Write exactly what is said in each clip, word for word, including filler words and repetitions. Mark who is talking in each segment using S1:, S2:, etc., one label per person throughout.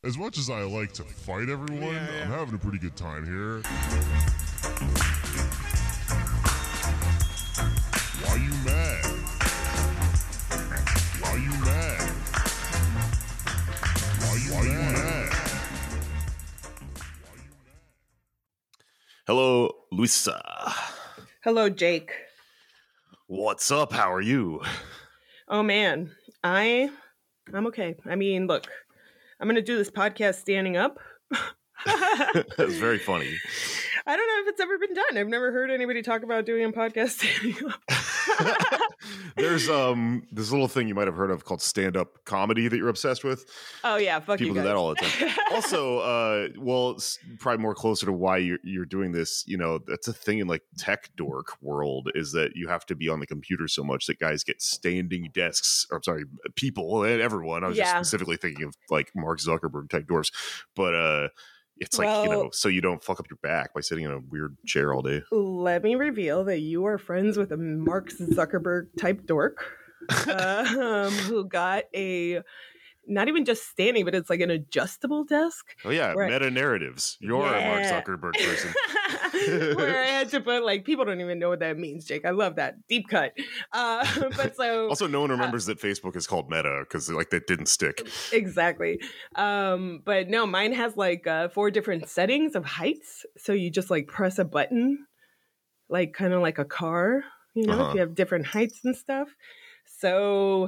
S1: As much as I like to fight everyone,
S2: Yeah, yeah.
S1: I'm having a pretty good time here. Why you mad? Why you mad? Why you, Why you mad?
S2: Hello, Luisa.
S3: Hello, Jake.
S2: What's up? How are you?
S3: Oh man, I I'm okay. I mean, look, I'm gonna do this podcast standing up.
S2: That's very funny.
S3: I don't know if it's ever been done. I've never heard anybody talk about doing a podcast standing up.
S2: There's um this little thing you might have heard of called stand-up comedy that you're obsessed with.
S3: Oh yeah, fuck
S2: People
S3: you
S2: do
S3: guys.
S2: that all the time. Also, uh, well, it's probably more closer to why you're you're doing this. You know, that's a thing in like tech dork world is that you have to be on the computer so much that guys get standing desks. Or I'm sorry, people and everyone. I was
S3: Yeah.
S2: just specifically thinking of like Mark Zuckerberg type dwarfs, but uh, it's like you
S3: Well-
S2: know, so you don't fuck up your back by sitting in a weird chair all day.
S3: Let me reveal that you are friends with a Mark Zuckerberg type dork um, who got a not even just standing, but it's like an adjustable desk.
S2: Oh yeah,
S3: Right.
S2: meta narratives. You're a Mark
S3: Yeah.
S2: Zuckerberg person.
S3: Where I had to put like people don't even know what that means, Jake. I love that deep cut. Uh, but so
S2: Also, no one remembers that Facebook is called Meta because like that didn't stick.
S3: exactly. Um, but no, mine has like uh, four different settings of heights. So you just like press a button, like kind of like a car, you know,
S2: Uh-huh.
S3: if you have different heights and stuff. So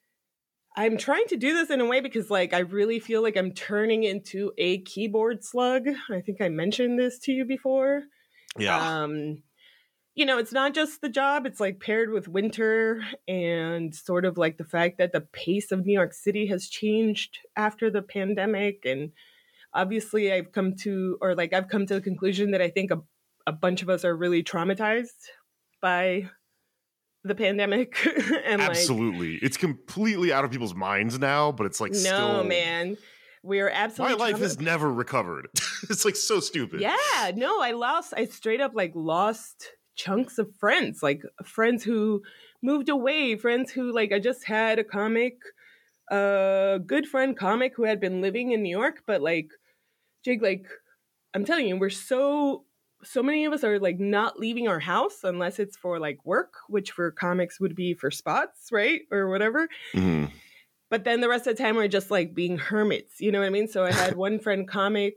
S3: I'm trying to do this in a way because like I really feel like I'm turning into a keyboard slug. I think I mentioned this to you before.
S2: Yeah.
S3: Um, you know, it's not just the job, it's like paired with winter and sort of like the fact that the pace of New York City has changed after the pandemic. And obviously, I've come to, or like I've come to the conclusion that I think a, a bunch of us are really traumatized by the pandemic. and like,
S2: Absolutely. It's completely out of people's minds now, but it's like
S3: no,
S2: still
S3: man, we are
S2: my
S3: absolutely
S2: life
S3: trauma-
S2: has never recovered. It's like so stupid.
S3: Yeah, no, I lost, I straight up like lost chunks of friends, like friends who moved away, friends who like, I just had a comic, a uh, good friend comic who had been living in New York, but like, Jake, like, I'm telling you, we're so, so many of us are like not leaving our house unless it's for like work, which for comics would be for spots, right? Or whatever.
S2: Mhm.
S3: But then the rest of the time we're just like being hermits, you know what I mean? So I had one friend comic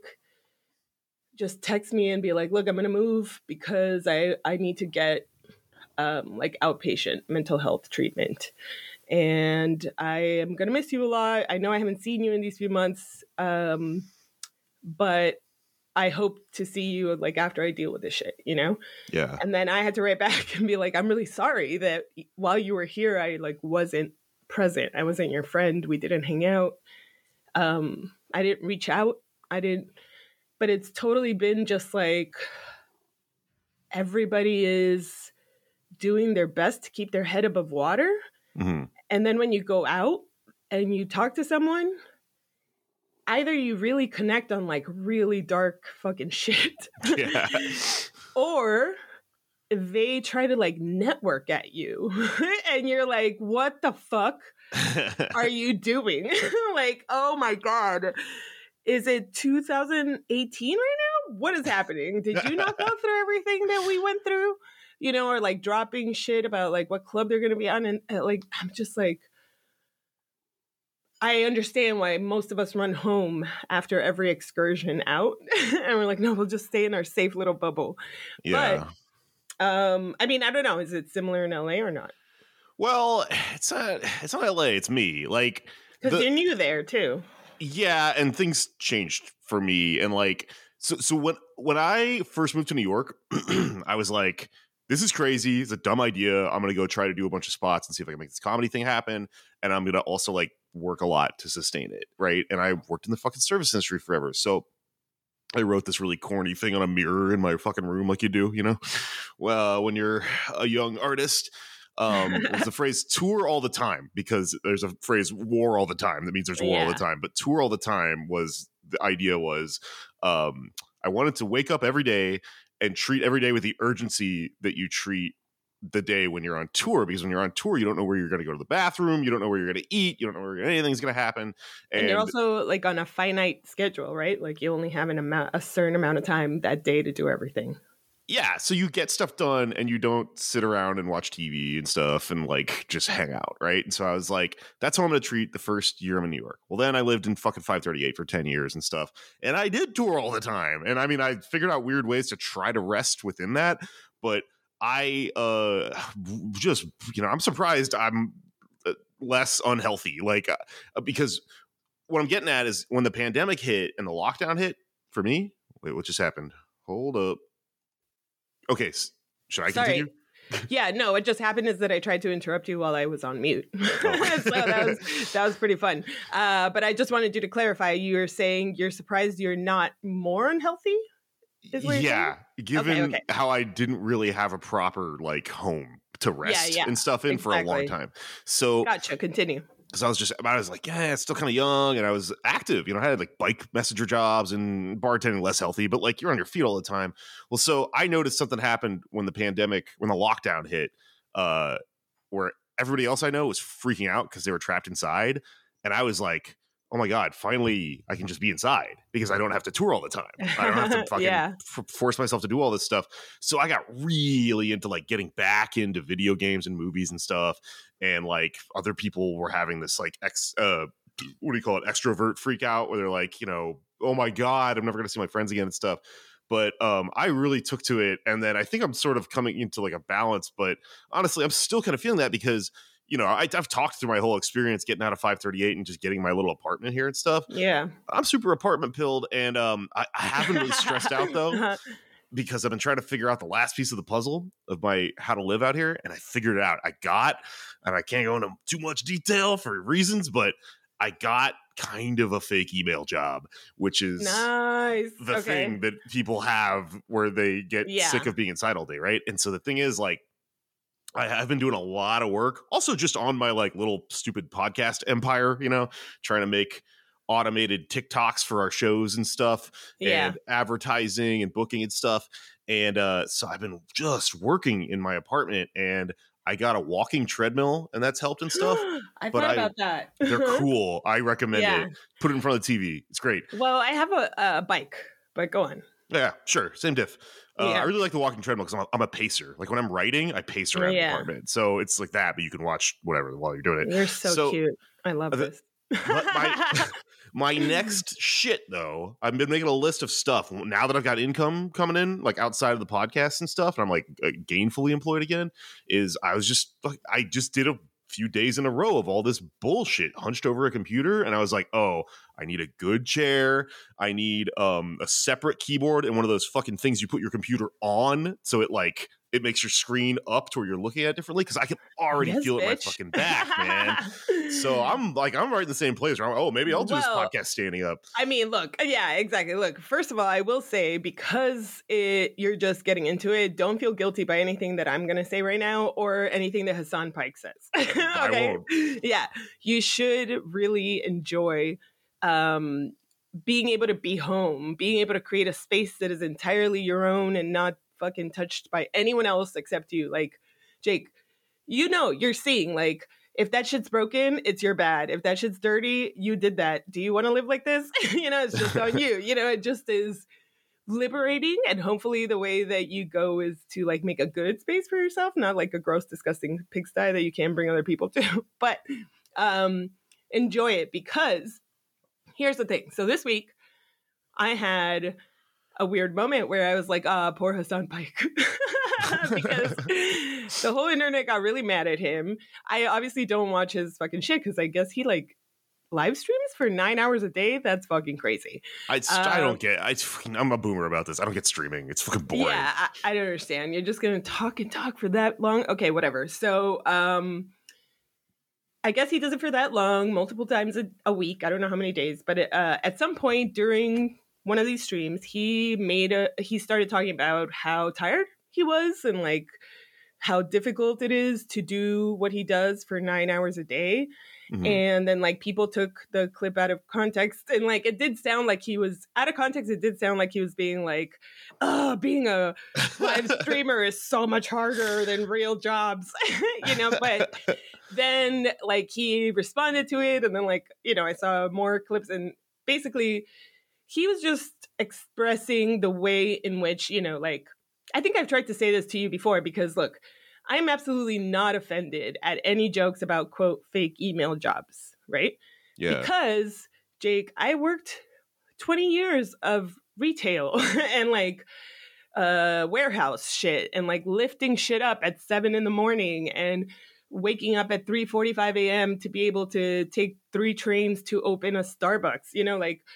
S3: just text me and be like, look, I'm going to move because I, I need to get um, like outpatient mental health treatment. And I am going to miss you a lot. I know I haven't seen you in these few months, um, but I hope to see you like after I deal with this shit, you know?
S2: Yeah.
S3: And then I had to write back and be like, I'm really sorry that while you were here, I like wasn't present. I wasn't your friend. We didn't hang out. Um, I didn't reach out. I didn't, but it's totally been just like everybody is doing their best to keep their head above water.
S2: Mhm.
S3: And then when you go out and you talk to someone, either you really connect on like really dark fucking shit.
S2: Yeah.
S3: Or they try to like network at you and you're like, what the fuck are you doing? Like, oh my God. Is it two thousand eighteen right now? What is happening? Did you not go through everything that we went through? You know, or like dropping shit about like what club they're going to be on. And uh, like, I'm just like, I understand why most of us run home after every excursion out. And we're like, no, we'll just stay in our safe little bubble.
S2: Yeah.
S3: Um, I mean, I don't know. Is it similar in L A or not?
S2: Well, it's not it's not L A, it's me. Like
S3: Because
S2: the-
S3: you're new there too.
S2: Yeah, and things changed for me. And like so so when when I first moved to New York, I was like, this is crazy. It's a dumb idea. I'm gonna go try to do a bunch of spots and see if I can make this comedy thing happen. And I'm gonna also like work a lot to sustain it. Right. And I worked in the fucking service industry forever. So I wrote this really corny thing on a mirror in my fucking room, like you do, you know, well, when you're a young artist. Um, it was the phrase tour all the time, because there's a phrase war all the time. That means there's war all
S3: Yeah.
S2: the time, but tour all the time was the idea was, um, I wanted to wake up every day and treat every day with the urgency that you treat the day when you're on tour, because when you're on tour, you don't know where you're going to go to the bathroom, you don't know where you're going to eat, you don't know where anything's going to happen,
S3: and, and you're also like on a finite schedule, right? Like you only have an amount, a certain amount of time that day to do everything.
S2: Yeah, so you get stuff done and you don't sit around and watch T V and stuff and like just hang out, right? And so I was like, that's how I'm going to treat the first year I'm in New York. Well, then I lived in fucking five thirty-eight for ten years and stuff. And I did tour all the time. And I mean, I figured out weird ways to try to rest within that. But I uh, just, you know, I'm surprised I'm less unhealthy. Like, uh, because what I'm getting at is when the pandemic hit and the lockdown hit for me, wait, what just happened? Hold up. Okay, should I continue?
S3: Sorry. Yeah, no, what just happened is that I tried to interrupt you while I was on mute. Oh. So that was that was pretty fun. Uh, but I just wanted you to clarify. You're saying you're surprised you're not more unhealthy? Is what
S2: yeah, given
S3: okay, okay.
S2: how I didn't really have a proper like home to rest
S3: yeah, yeah,
S2: and stuff in
S3: exactly.
S2: for a long time. So
S3: gotcha, continue.
S2: Because I was just, I was like, yeah, it's still kind of young, and I was active. You know, I had like bike messenger jobs and bartending, less healthy, but like you're on your feet all the time. Well, so I noticed something happened when the pandemic, when the lockdown hit, uh, where everybody else I know was freaking out because they were trapped inside, and I was like, oh my god, finally I can just be inside because I don't have to tour all the time. I don't have to fucking
S3: yeah.
S2: f- force myself to do all this stuff. So I got really into like getting back into video games and movies and stuff. And like other people were having this like ex, uh, what do you call it? Extrovert freak out where they're like, you know, oh my god, I'm never going to see my friends again and stuff. But um, I really took to it. And then I think I'm sort of coming into like a balance. But honestly, I'm still kind of feeling that because, you know, I, I've talked through my whole experience getting out of five thirty-eight and just getting my little apartment here and stuff.
S3: Yeah.
S2: I'm super apartment pilled. And um, I, I haven't really stressed out though, because I've been trying to figure out the last piece of the puzzle of my how to live out here. And I figured it out. I got, and I can't go into too much detail for reasons, but I got kind of a fake email job, which is
S3: nice.
S2: the
S3: okay.
S2: thing that people have where they get
S3: yeah.
S2: sick of being inside all day, right? And so the thing is, like, I have been doing a lot of work, also just on my like little stupid podcast empire, you know, trying to make automated TikToks for our shows and stuff,
S3: yeah.
S2: and advertising and booking and stuff. And uh, so I've been just working in my apartment, and I got a walking treadmill, and that's helped and stuff.
S3: I
S2: but
S3: thought
S2: I,
S3: about that.
S2: They're cool. I recommend
S3: yeah.
S2: it. Put it in front of the T V. It's great.
S3: Well, I have a, a bike, but go on.
S2: Yeah, sure. Same diff. Uh,
S3: yeah.
S2: I really like the walking treadmill because I'm, I'm a pacer. Like when I'm writing, I pace around
S3: yeah.
S2: the apartment. So it's like that, but you can watch whatever while you're doing it.
S3: You're so,
S2: so
S3: cute. I love
S2: the,
S3: this.
S2: my, my next shit, though, I've been making a list of stuff. Now that I've got income coming in, like outside of the podcast and stuff, and I'm like gainfully employed again, is I was just, I just did a few days in a row of all this bullshit hunched over a computer, and I was like, oh, I need a good chair, I need um a separate keyboard and one of those fucking things you put your computer on so it like it makes your screen up to where you're looking at it differently, because I can already
S3: yes,
S2: feel
S3: bitch.
S2: it in my fucking back, man. So I'm like, I'm right in the same place where I'm, oh, maybe I'll do
S3: well,
S2: this podcast standing up.
S3: I mean, look, yeah, exactly. Look, first of all, I will say, because it, you're just getting into it, don't feel guilty by anything that I'm going to say right now or anything that Hassan Pike says. Okay?
S2: I won't.
S3: Yeah, you should really enjoy um, being able to be home, being able to create a space that is entirely your own and not fucking touched by anyone else except you. Like, Jake, you know, you're seeing, like, if that shit's broken, it's your bad. If that shit's dirty, you did that. Do you want to live like this? You know, it's just on you. You know, it just is liberating. And hopefully the way that you go is to like make a good space for yourself, not like a gross, disgusting pigsty that you can bring other people to. But um, enjoy it, because here's the thing. So this week I had a weird moment where I was like, ah, poor Hassan Pike. Because the whole internet got really mad at him. I obviously don't watch his fucking shit because I guess he like live streams for nine hours a day. That's fucking crazy.
S2: I,
S3: Um,
S2: I don't get I, I'm a boomer about this. I don't get streaming. It's fucking boring.
S3: Yeah, I, I don't understand. You're just going to talk and talk for that long? Okay, whatever. So um, I guess he does it for that long, multiple times a, a week. I don't know how many days. But it, uh, at some point during one of these streams, he made a he started talking about how tired he was and like how difficult it is to do what he does for nine hours a day.
S2: Mhm.
S3: And then like people took the clip out of context, and like it did sound like he was out of context. It did sound like he was being like, oh, being a live streamer is so much harder than real jobs, you know, but then like he responded to it, and then like, you know, I saw more clips, and basically he was just expressing the way in which, you know, like, I think I've tried to say this to you before, because look, I am absolutely not offended at any jokes about, quote, fake email jobs, right?
S2: Yeah.
S3: Because, Jake, I worked twenty years of retail and like uh, warehouse shit, and like lifting shit up at seven in the morning and waking up at three forty-five a.m. to be able to take three trains to open a Starbucks. You know, like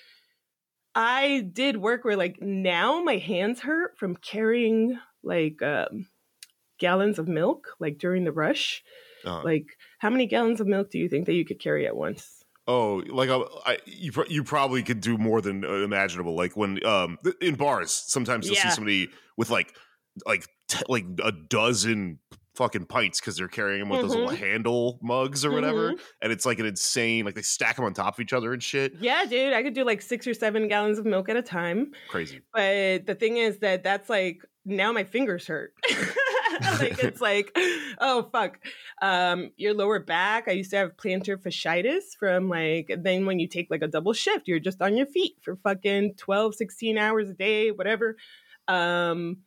S3: I did work where like now my hands hurt from carrying like um, gallons of milk, like during the rush.
S2: Uh-huh.
S3: Like, how many gallons of milk do you think that you could carry at once?
S2: Oh, like I, I, you, pro- you probably could do more than uh, imaginable. Like when um th- in bars, sometimes you'll see
S3: Yeah.
S2: somebody with like like t- like a dozen fucking pints because they're carrying them with those little
S3: Mhm.
S2: handle mugs or whatever,
S3: Mhm.
S2: and it's like an insane. Like they stack them on top of each other and shit.
S3: Yeah, dude, I could do like six or seven gallons of milk at a time.
S2: Crazy.
S3: But the thing is that that's like, now my fingers hurt. Like it's like, oh fuck, um, your lower back. I used to have plantar fasciitis from like, then when you take like a double shift, you're just on your feet for fucking twelve, sixteen hours a day, whatever. Um,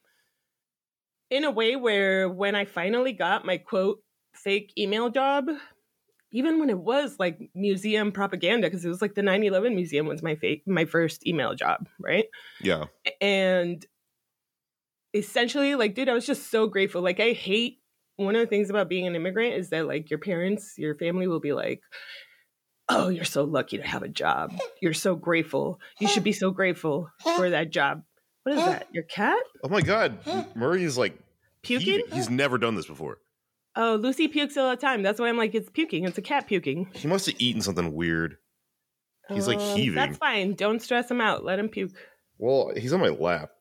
S3: in a way where when I finally got my quote fake email job, even when it was like museum propaganda, because it was like the nine eleven museum was my fake, my first email job, right?
S2: Yeah.
S3: And essentially, like, dude, I was just so grateful. Like, I hate, one of the things about being an immigrant is that like your parents, your family will be like, oh, you're so lucky to have a job. You're so grateful. You should be so grateful for that job. What is that? Your cat
S2: Oh my god, Murray is like
S3: puking?
S2: heaving. He's never done this before.
S3: Oh, Lucy pukes all the time. That's why I'm like, it's puking. It's a cat puking.
S2: He must have eaten something weird. He's like
S3: Um,
S2: heaving.
S3: That's fine. Don't stress him out. Let him puke.
S2: Well, he's on my lap.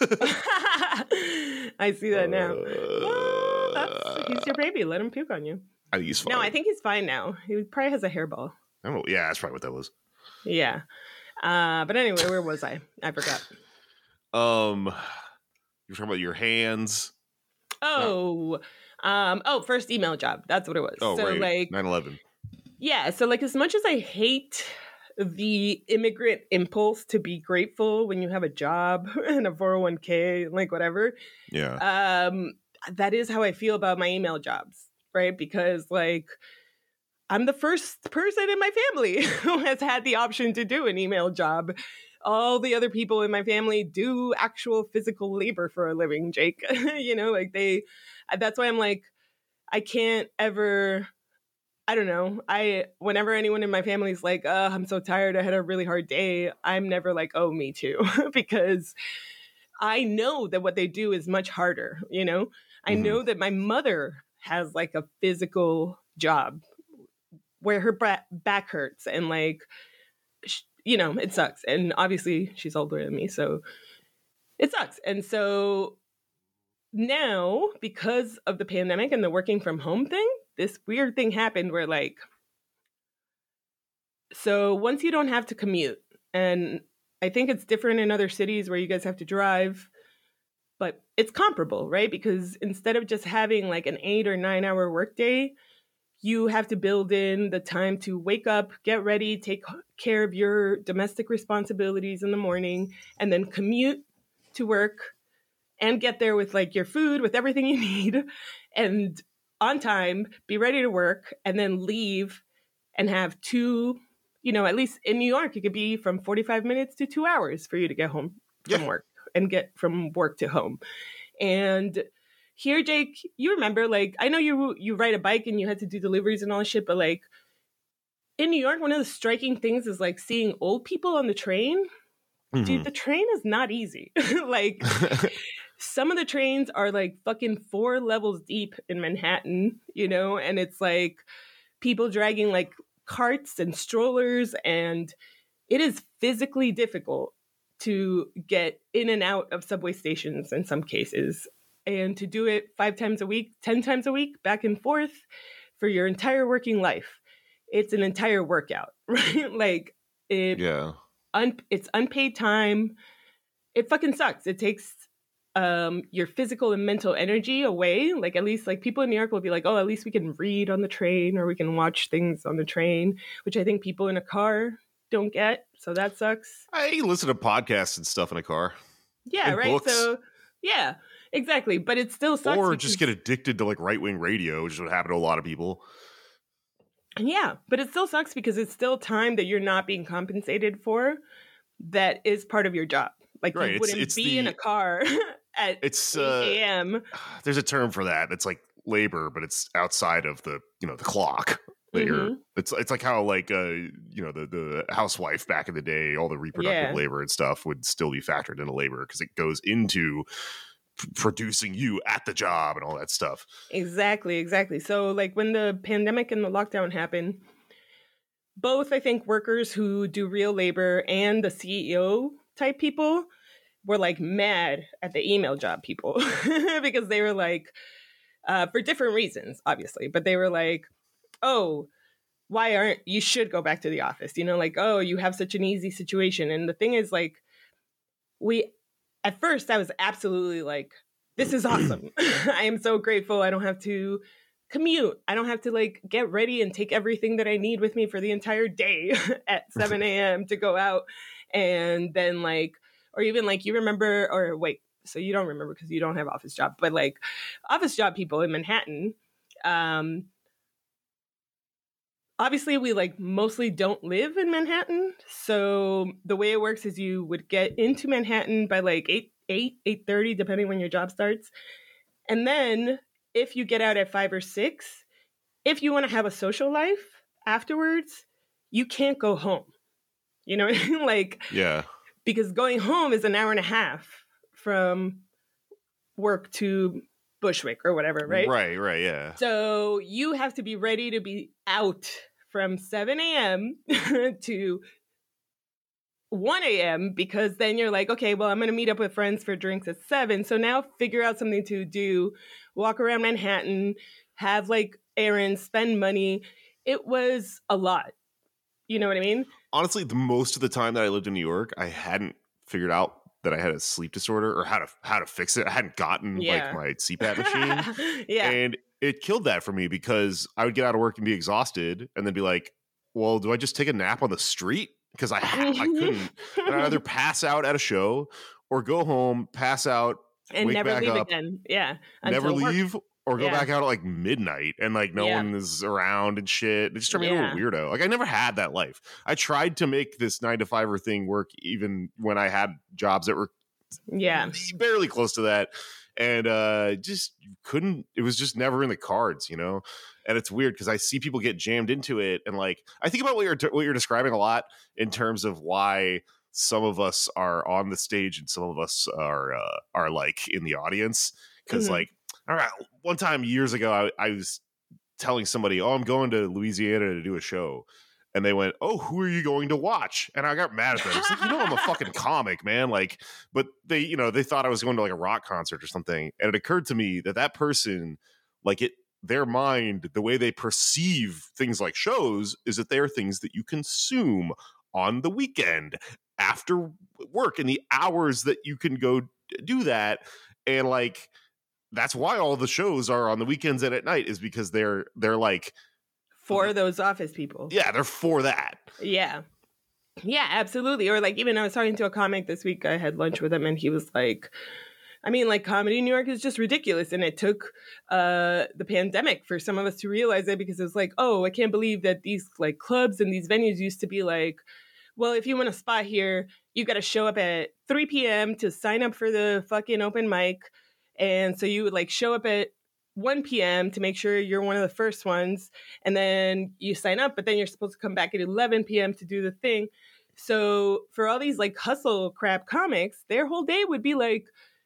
S3: I see that now.
S2: Uh,
S3: Well, that's, he's your baby. Let him puke on you.
S2: I think he's fine.
S3: No, I think he's fine now. He probably has a hairball.
S2: I don't know. Yeah, that's probably what that was.
S3: Yeah. Uh, but anyway, where was I? I forgot.
S2: Um, you were talking about your hands.
S3: Oh, um, oh, first email job. That's what it was.
S2: Oh,
S3: so
S2: right.
S3: like,
S2: nine eleven.
S3: yeah. So like, as much as I hate the immigrant impulse to be grateful when you have a job and a four oh one k, like whatever,
S2: Yeah.
S3: um, that is how I feel about my email jobs, right? Because like, I'm the first person in my family who has had the option to do an email job. All the other people in my family do actual physical labor for a living, Jake. You know, like they, that's why I'm like, I can't ever, I don't know. I, whenever anyone in my family is like, oh, I'm so tired, I had a really hard day, I'm never like, oh, me too. Because I know that what they do is much harder, you know? I
S2: Mhm.
S3: know that my mother has like a physical job where her bra- back hurts and like, sh- you know, it sucks. And obviously she's older than me, so it sucks. And so now, because of the pandemic and the working from home thing, this weird thing happened where like, so once you don't have to commute, and I think it's different in other cities where you guys have to drive, but it's comparable, right? Because instead of just having like an eight or nine hour workday, you have to build in the time to wake up, get ready, take care of your domestic responsibilities in the morning, and then commute to work and get there with like your food, with everything you need, and on time, be ready to work, and then leave and have two, you know, at least in New York, it could be from forty-five minutes to two hours for you to get home from
S2: Yeah.
S3: work and get from work to home. And here, Jake, you remember, like, I know you you ride a bike and you had to do deliveries and all this shit, but like in New York, one of the striking things is like seeing old people on the train.
S2: Mhm.
S3: Dude, the train is not easy. Like some of the trains are like fucking four levels deep in Manhattan, you know, and it's like people dragging like carts and strollers, and it is physically difficult to get in and out of subway stations in some cases, and to do it five times a week, ten times a week, back and forth for your entire working life it's an entire workout, right? Like it,
S2: Yeah.
S3: un, it's unpaid time. It fucking sucks. It takes um, your physical and mental energy away. Like at least like people in New York will be like, oh, at least we can read on the train or we can watch things on the train, which I think people in a car don't get. So that sucks.
S2: I listen to podcasts and stuff in a car.
S3: Yeah,
S2: And
S3: right.
S2: books.
S3: So yeah, exactly. But it still sucks.
S2: Or
S3: because-
S2: just get addicted to like right wing radio, which is what happened to a lot of people.
S3: Yeah, but it still sucks because it's still time that you're not being compensated for that is part of your job. Like
S2: Right,
S3: you
S2: it's-
S3: wouldn't
S2: it's
S3: be
S2: the-
S3: in a car at
S2: It's
S3: eight
S2: uh,
S3: a.m.
S2: there's a term for that. It's like labor, but it's outside of the you know the clock. That you're,
S3: Mhm.
S2: it's it's like how like uh you know the the housewife back in the day, all the reproductive
S3: Yeah.
S2: labor and stuff would still be factored into labor because it goes into p- producing you at the job and all that stuff.
S3: Exactly, exactly. So like when the pandemic and the lockdown happened, both I think workers who do real labor and the C E O type people were like mad at the email job people because they were like, uh, for different reasons, obviously, but they were like, oh, why aren't you should go back to the office? You know, like, oh, you have such an easy situation. And the thing is, like, we at first I was absolutely like, this is awesome. I am so grateful. I don't have to commute. I don't have to like get ready and take everything that I need with me for the entire day at seven a.m. to go out. And then like, or even like you remember, or wait, so you don't remember because you don't have office job, but like office job people in Manhattan, um, obviously we like mostly don't live in Manhattan. So the way it works is you would get into Manhattan by like eight, eight, eight thirty, depending when your job starts. And then if you get out at five or six, if you want to have a social life afterwards, you can't go home. You know what I mean? Like,
S2: Yeah,
S3: because going home is an hour and a half from work to Bushwick or whatever, right?
S2: right, right, yeah.
S3: So you have to be ready to be out from seven a.m. to one a.m. because then you're like, okay, well, I'm going to meet up with friends for drinks at seven. So now figure out something to do, walk around Manhattan, have like errands, spend money. It was a lot. You know what I mean?
S2: Honestly, the most of the time that I lived in New York, I hadn't figured out that I had a sleep disorder or how to how to fix it. I hadn't gotten
S3: Yeah.
S2: like my C PAP machine.
S3: yeah.
S2: And it killed that for me because I would get out of work and be exhausted and then be like, well, do I just take a nap on the street? Because I ha- I couldn't. And I'd either pass out at a show or go home, pass out,
S3: and
S2: wake
S3: never
S2: back
S3: leave
S2: up,
S3: again. Yeah.
S2: never
S3: until work.
S2: leave, or go
S3: Yeah.
S2: back out at like midnight and like no
S3: Yeah.
S2: one is around and shit. It just turned me into a
S3: Yeah.
S2: weirdo. Like I never had that life. I tried to make this nine to fiver thing work even when I had jobs that were
S3: Yeah.
S2: barely close to that. And uh just couldn't, it was just never in the cards, you know. And it's weird because I see people get jammed into it, and like I think about what you're what you're describing a lot in terms of why some of us are on the stage and some of us are uh, are like in the audience. Because
S3: Mhm.
S2: like, all right, one time years ago, I, I was telling somebody, "Oh, I'm going to Louisiana to do a show." And they went, "Oh, who are you going to watch?" And I got mad at them. I was like, you know, I'm a fucking comic, man. Like, but they, you know, they thought I was going to like a rock concert or something. And it occurred to me that that person, like it, their mind, the way they perceive things like shows is that they are things that you consume on the weekend after work and the hours that you can go do that. And like, that's why all the shows are on the weekends and at night is because they're, they're like,
S3: For those office people.
S2: yeah, they're for that.
S3: Yeah. Yeah, absolutely. Or like even I was talking to a comic this week. I had lunch with him and he was like, I mean, like comedy in New York is just ridiculous. And it took uh, the pandemic for some of us to realize it because it was like, oh, I can't believe that these like clubs and these venues used to be like, well, if you want a spot here, you got to show up at three p.m. to sign up for the fucking open mic. And so you would like show up at one p.m. to make sure you're one of the first ones. And then you sign up, but then you're supposed to come back at eleven p.m. to do the thing. So for all these like hustle crap comics, their whole day would be like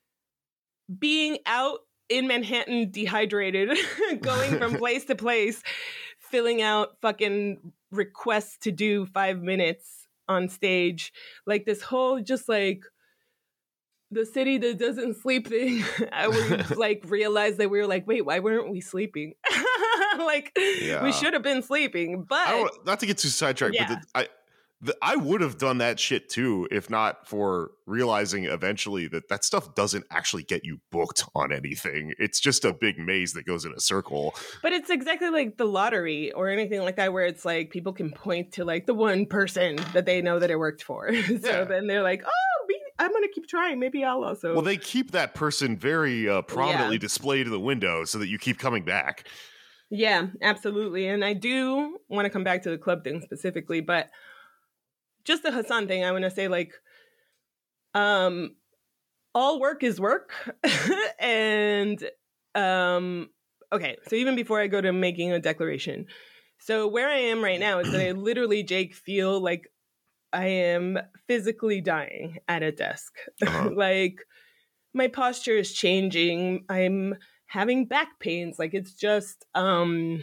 S3: being out in Manhattan dehydrated, going from place to place, filling out fucking requests to do five minutes on stage. Like this whole just like the city that doesn't sleep thing. I would like realize that we were like, wait, why weren't we sleeping? like
S2: Yeah.
S3: we should have been sleeping, but
S2: I don't, not to get too sidetracked,
S3: Yeah.
S2: but the, I the, I would have done that shit too if not for realizing eventually that that stuff doesn't actually get you booked on anything. It's just a big maze that goes in a circle.
S3: but it's exactly like the lottery or anything like that, where it's like people can point to like the one person that they know that it worked for. so
S2: Yeah.
S3: then they're like, oh, we, I'm going to keep trying. Maybe I'll also.
S2: Well, they keep that person very uh, prominently
S3: Yeah.
S2: displayed in the window so that you keep coming back.
S3: Yeah, absolutely. And I do want to come back to the club thing specifically, but just the Hassan thing, I want to say like, um, all work is work. and, um, okay. So even before I go to making a declaration, so where I am right now is that I literally, Jake, feel like I am physically dying at a desk.
S2: Uh-huh.
S3: Like my posture is changing. I'm having back pains. Like it's just, um,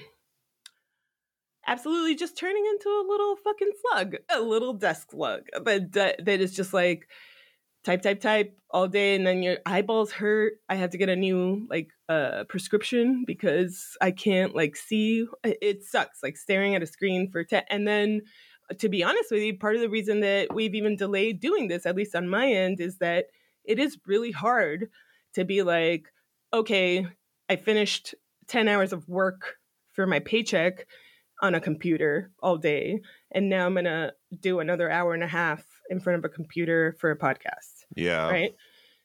S3: absolutely just turning into a little fucking slug, a little desk slug that that that is just like type type type all day, and then your eyeballs hurt. I have to get a new like uh prescription because I can't like see. It sucks like staring at a screen for ten. And then to be honest with you, part of the reason that we've even delayed doing this, at least on my end, is that it is really hard to be like, okay, I finished ten hours of work for my paycheck on a computer all day, and now I'm gonna do another hour and a half in front of a computer for a podcast,
S2: Yeah.
S3: right?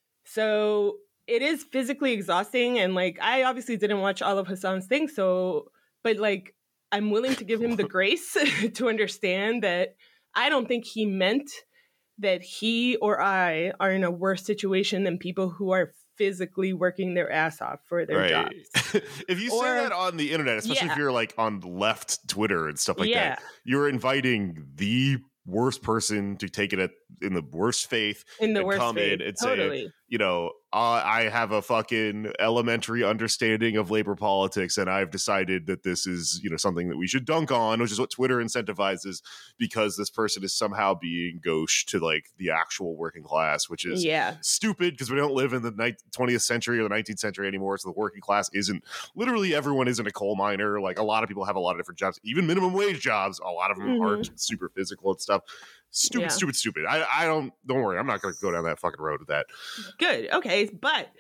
S3: So it is physically exhausting, and like I obviously didn't watch all of Hassan's things, so but like I'm willing to give him the grace to understand that I don't think he meant that he or I are in a worse situation than people who are physically working their ass off for their
S2: Right.
S3: jobs.
S2: If you
S3: Or-
S2: say that on the internet, especially
S3: Yeah.
S2: if you're like on left Twitter and stuff like
S3: Yeah.
S2: that, you're inviting the worst person to take it at, in the worst faith
S3: In the
S2: and
S3: worst
S2: come
S3: faith.
S2: in and say,
S3: Totally.
S2: you know, uh, I have a fucking elementary understanding of labor politics, and I've decided that this is, you know, something that we should dunk on, which is what Twitter incentivizes, because this person is somehow being gauche to like the actual working class, which is
S3: Yeah.
S2: stupid because we don't live in the ninth, twentieth century or the nineteenth century anymore. So the working class isn't literally everyone isn't a coal miner. Like a lot of people have a lot of different jobs, even minimum wage jobs. A lot of them
S3: Mhm.
S2: aren't super physical and stuff. Stupid,
S3: Yeah.
S2: stupid, stupid. I, I don't, don't worry. I'm not going to go down that fucking road with that.
S3: Good. Okay. But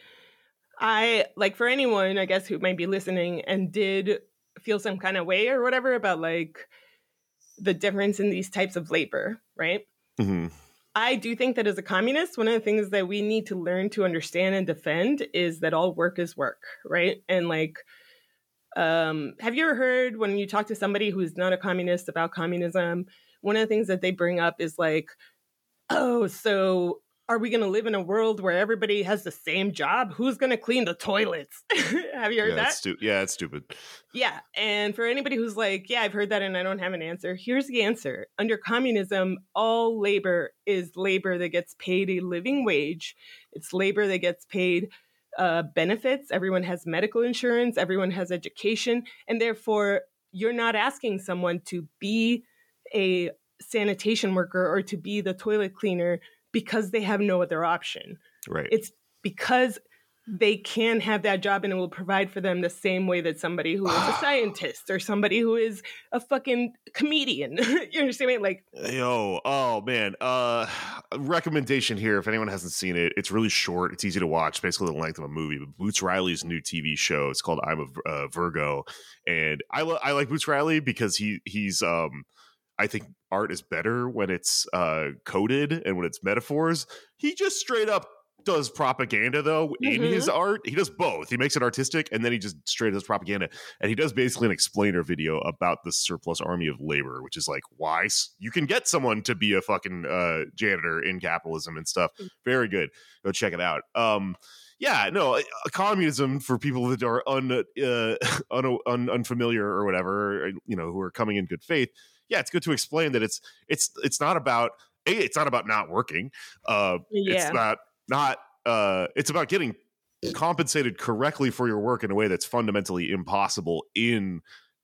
S3: I, like, for anyone, I guess, who might be listening and did feel some kind of way or whatever about like the difference in these types of labor, right?
S2: Mm-hmm.
S3: I do think that as a communist, one of the things that we need to learn to understand and defend is that all work is work, right? And like, um, have you ever heard when you talk to somebody who's not a communist about communism, one of the things that they bring up is like, oh, so are we going to live in a world where everybody has the same job? Who's going to clean the toilets? Have you heard
S2: Yeah,
S3: that?
S2: it's stu- yeah, it's stupid.
S3: Yeah. And for anybody who's like, yeah, I've heard that and I don't have an answer, here's the answer. Under communism, all labor is labor that gets paid a living wage. It's labor that gets paid uh, benefits. Everyone has medical insurance. Everyone has education. And therefore, you're not asking someone to be a sanitation worker or to be the toilet cleaner because they have no other option.
S2: Right.
S3: It's because they can have that job and it will provide for them the same way that somebody who is a scientist or somebody who is a fucking comedian. You understand me? Like,
S2: Yo, oh man. Uh recommendation here if anyone hasn't seen it. It's really short. It's easy to watch, basically the length of a movie. But Boots Riley's new T V show. It's called I'm a uh, Virgo. And I lo- I like Boots Riley because he he's um I think art is better when it's uh coded and when it's metaphors. He just straight up does propaganda though in
S3: Mhm.
S2: his art. He does both. He makes it artistic and then he just straight does propaganda. And he does basically an explainer video about the surplus army of labor, which is like why s- you can get someone to be a fucking uh, janitor in capitalism and stuff. Very good. Go check it out. Um, yeah, no, uh, communism for people that are un, uh, un, un, unfamiliar or whatever, or, you know, who are coming in good faith. Yeah, it's good to explain that it's it's it's not about a it's not about not working. Uh, It's
S3: Yeah.
S2: about not. Uh, it's about getting compensated correctly for your work in a way that's fundamentally impossible in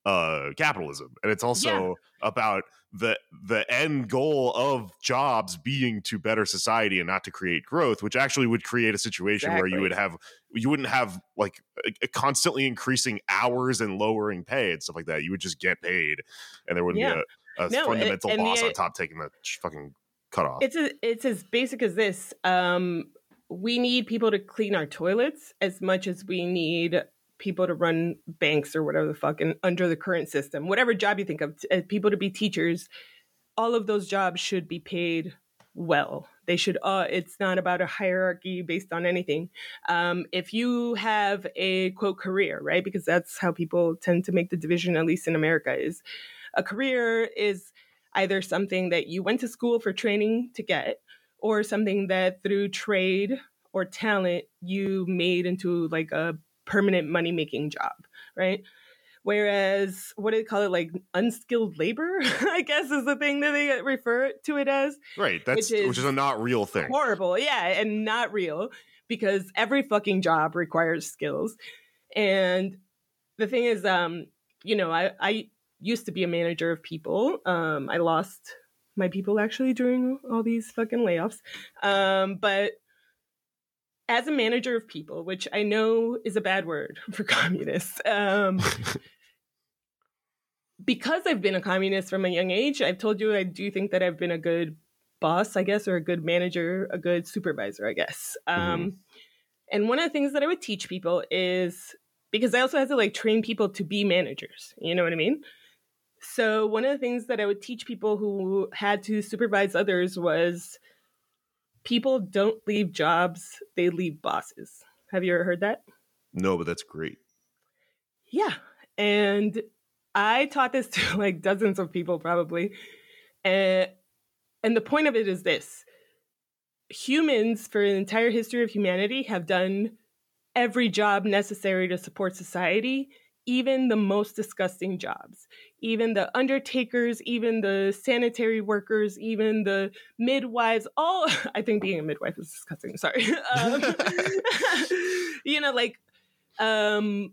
S2: uh, capitalism, and it's also
S3: Yeah.
S2: about the the end goal of jobs being to better society and not to create growth, which actually would create a situation where you
S3: Exactly.
S2: would have you wouldn't have like a, a constantly increasing hours and lowering pay and stuff like that. You would just get paid, and there wouldn't
S3: Yeah.
S2: be a, a
S3: No, it-
S2: fundamental
S3: and the-
S2: boss on top taking the ch- fucking cut off.
S3: It's a, it's as basic as this. Um, we need people to clean our toilets as much as we need people to run banks or whatever the fuck in, under the current system. Whatever job you think of, uh, people to be teachers, all of those jobs should be paid well. They should. Uh, it's not about a hierarchy based on anything. Um, if you have a quote career, right? Because that's how people tend to make the division, at least in America, is a career is either something that you went to school for training to get, or something that through trade or talent you made into like a permanent money making job, right? Whereas what do they call it, like unskilled labor, I guess is the thing that they refer to it as.
S2: Right. That's
S3: Which is
S2: which is a not real thing.
S3: Horrible, yeah, and not real, because every fucking job requires skills. And the thing is, um, you know, I, I used to be a manager of people. Um, I lost my people actually during all these fucking layoffs. Um, but as a manager of people, which I know is a bad word for communists, um, because I've been a communist from a young age, I've told you I do think that I've been a good boss, I guess, or a good manager, a good supervisor, I guess. Um, and one of the things that I would teach people is, because I also had to like train people to be managers, you know what I mean? So one of the things that I would teach people who had to supervise others was people don't leave jobs, they leave bosses. Have you ever heard that?
S2: No, but that's great.
S3: Yeah. And I taught this to like dozens of people probably. And, and the point of it is this. Humans, for the entire history of humanity, have done every job necessary to support society, even the most disgusting jobs. Even the undertakers, even the sanitary workers, even the midwives, all, I think being a midwife is disgusting, sorry. Um, you know, like, um,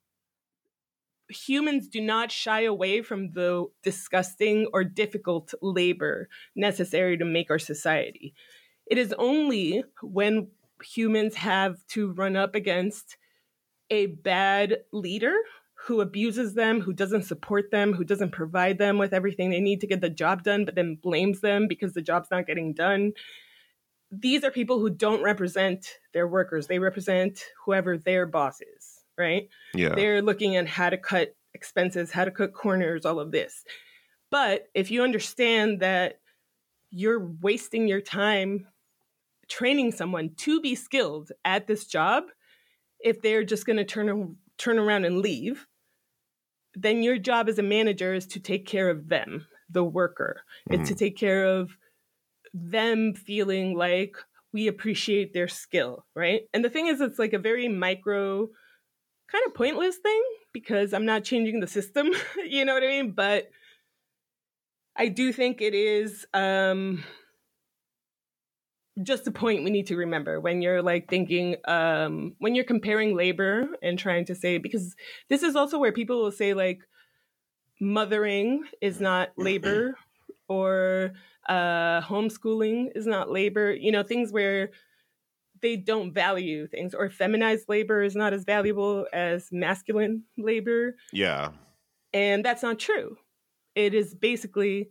S3: humans do not shy away from the disgusting or difficult labor necessary to make our society. It is only when humans have to run up against a bad leader who abuses them, who doesn't support them, who doesn't provide them with everything they need to get the job done, but then blames them because the job's not getting done. These are people who don't represent their workers. They represent whoever their boss is, right?
S2: Yeah.
S3: They're looking at how to cut expenses, how to cut corners, all of this. But if you understand that you're wasting your time training someone to be skilled at this job, if they're just going to turn turn around and leave, then your job as a manager is to take care of them, the worker. Mm. It's to take care of them feeling like we appreciate their skill, right? And the thing is, it's like a very micro, kind of pointless thing, because I'm not changing the system, you know what I mean? But I do think it is um, just a point we need to remember when you're like thinking, um, when you're comparing labor and trying to say, because this is also where people will say like mothering is not labor or uh, homeschooling is not labor, you know, things where they don't value things, or feminized labor is not as valuable as masculine labor.
S2: Yeah.
S3: And that's not true. It is basically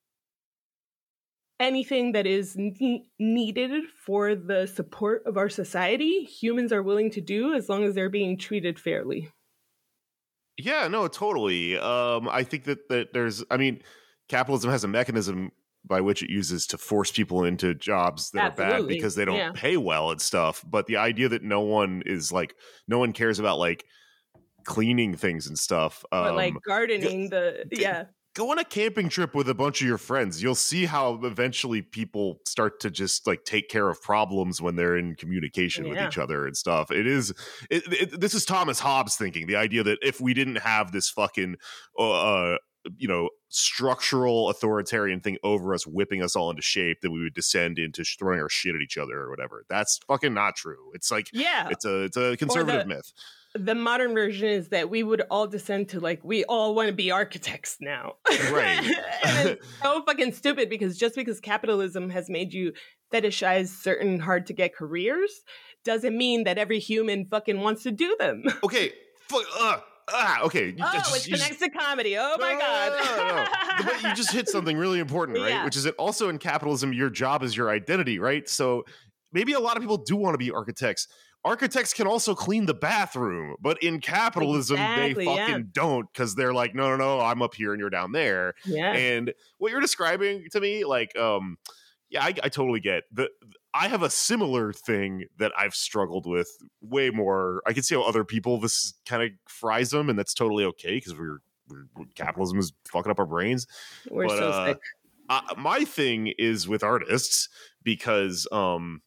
S3: anything that is ne- needed for the support of our society, humans are willing to do as long as they're being treated fairly.
S2: Yeah, no, totally. Um, I think that, that there's, I mean, capitalism has a mechanism by which it uses to force people into jobs that
S3: Absolutely.
S2: are bad because they don't
S3: Yeah.
S2: pay well and stuff. But the idea that no one is like, no one cares about like cleaning things and stuff. Um,
S3: But like gardening, the, yeah.
S2: Go on a camping trip with a bunch of your friends. You'll see how eventually people start to just like take care of problems when they're in communication
S3: Yeah.
S2: with each other and stuff. It is, it, it, this is Thomas Hobbes thinking, the idea that if we didn't have this fucking, uh, you know, structural authoritarian thing over us, whipping us all into shape, then we would descend into sh- throwing our shit at each other or whatever. That's fucking not true. It's like,
S3: Yeah.
S2: it's a, it's a conservative
S3: the-
S2: myth.
S3: the modern version is that we would all descend to like we all want to be architects now.
S2: Right.
S3: And it's so fucking stupid because just because capitalism has made you fetishize certain hard to get careers doesn't mean that every human fucking wants to do them.
S2: Okay. Fuck. Uh, ah. Okay. You
S3: Oh,
S2: just-
S3: it
S2: you just-
S3: connects to comedy. Oh my
S2: No,
S3: god.
S2: no, no, no, no. But you just hit something really important, right?
S3: Yeah.
S2: Which is that also in capitalism, your job is your identity, right? So maybe a lot of people do want to be architects. Architects can also clean the bathroom, but in capitalism,
S3: Exactly,
S2: they
S3: yeah.
S2: fucking don't because they're like, no, no, no, I'm up here and you're down there.
S3: Yeah.
S2: And what you're describing to me, like, um, yeah, I, I totally get the. I have a similar thing that I've struggled with way more. I can see how other people this kind of fries them, and that's totally okay because we're, we're capitalism is fucking up our brains.
S3: We're
S2: but,
S3: so
S2: uh,
S3: sick.
S2: Uh, my thing is with artists because um,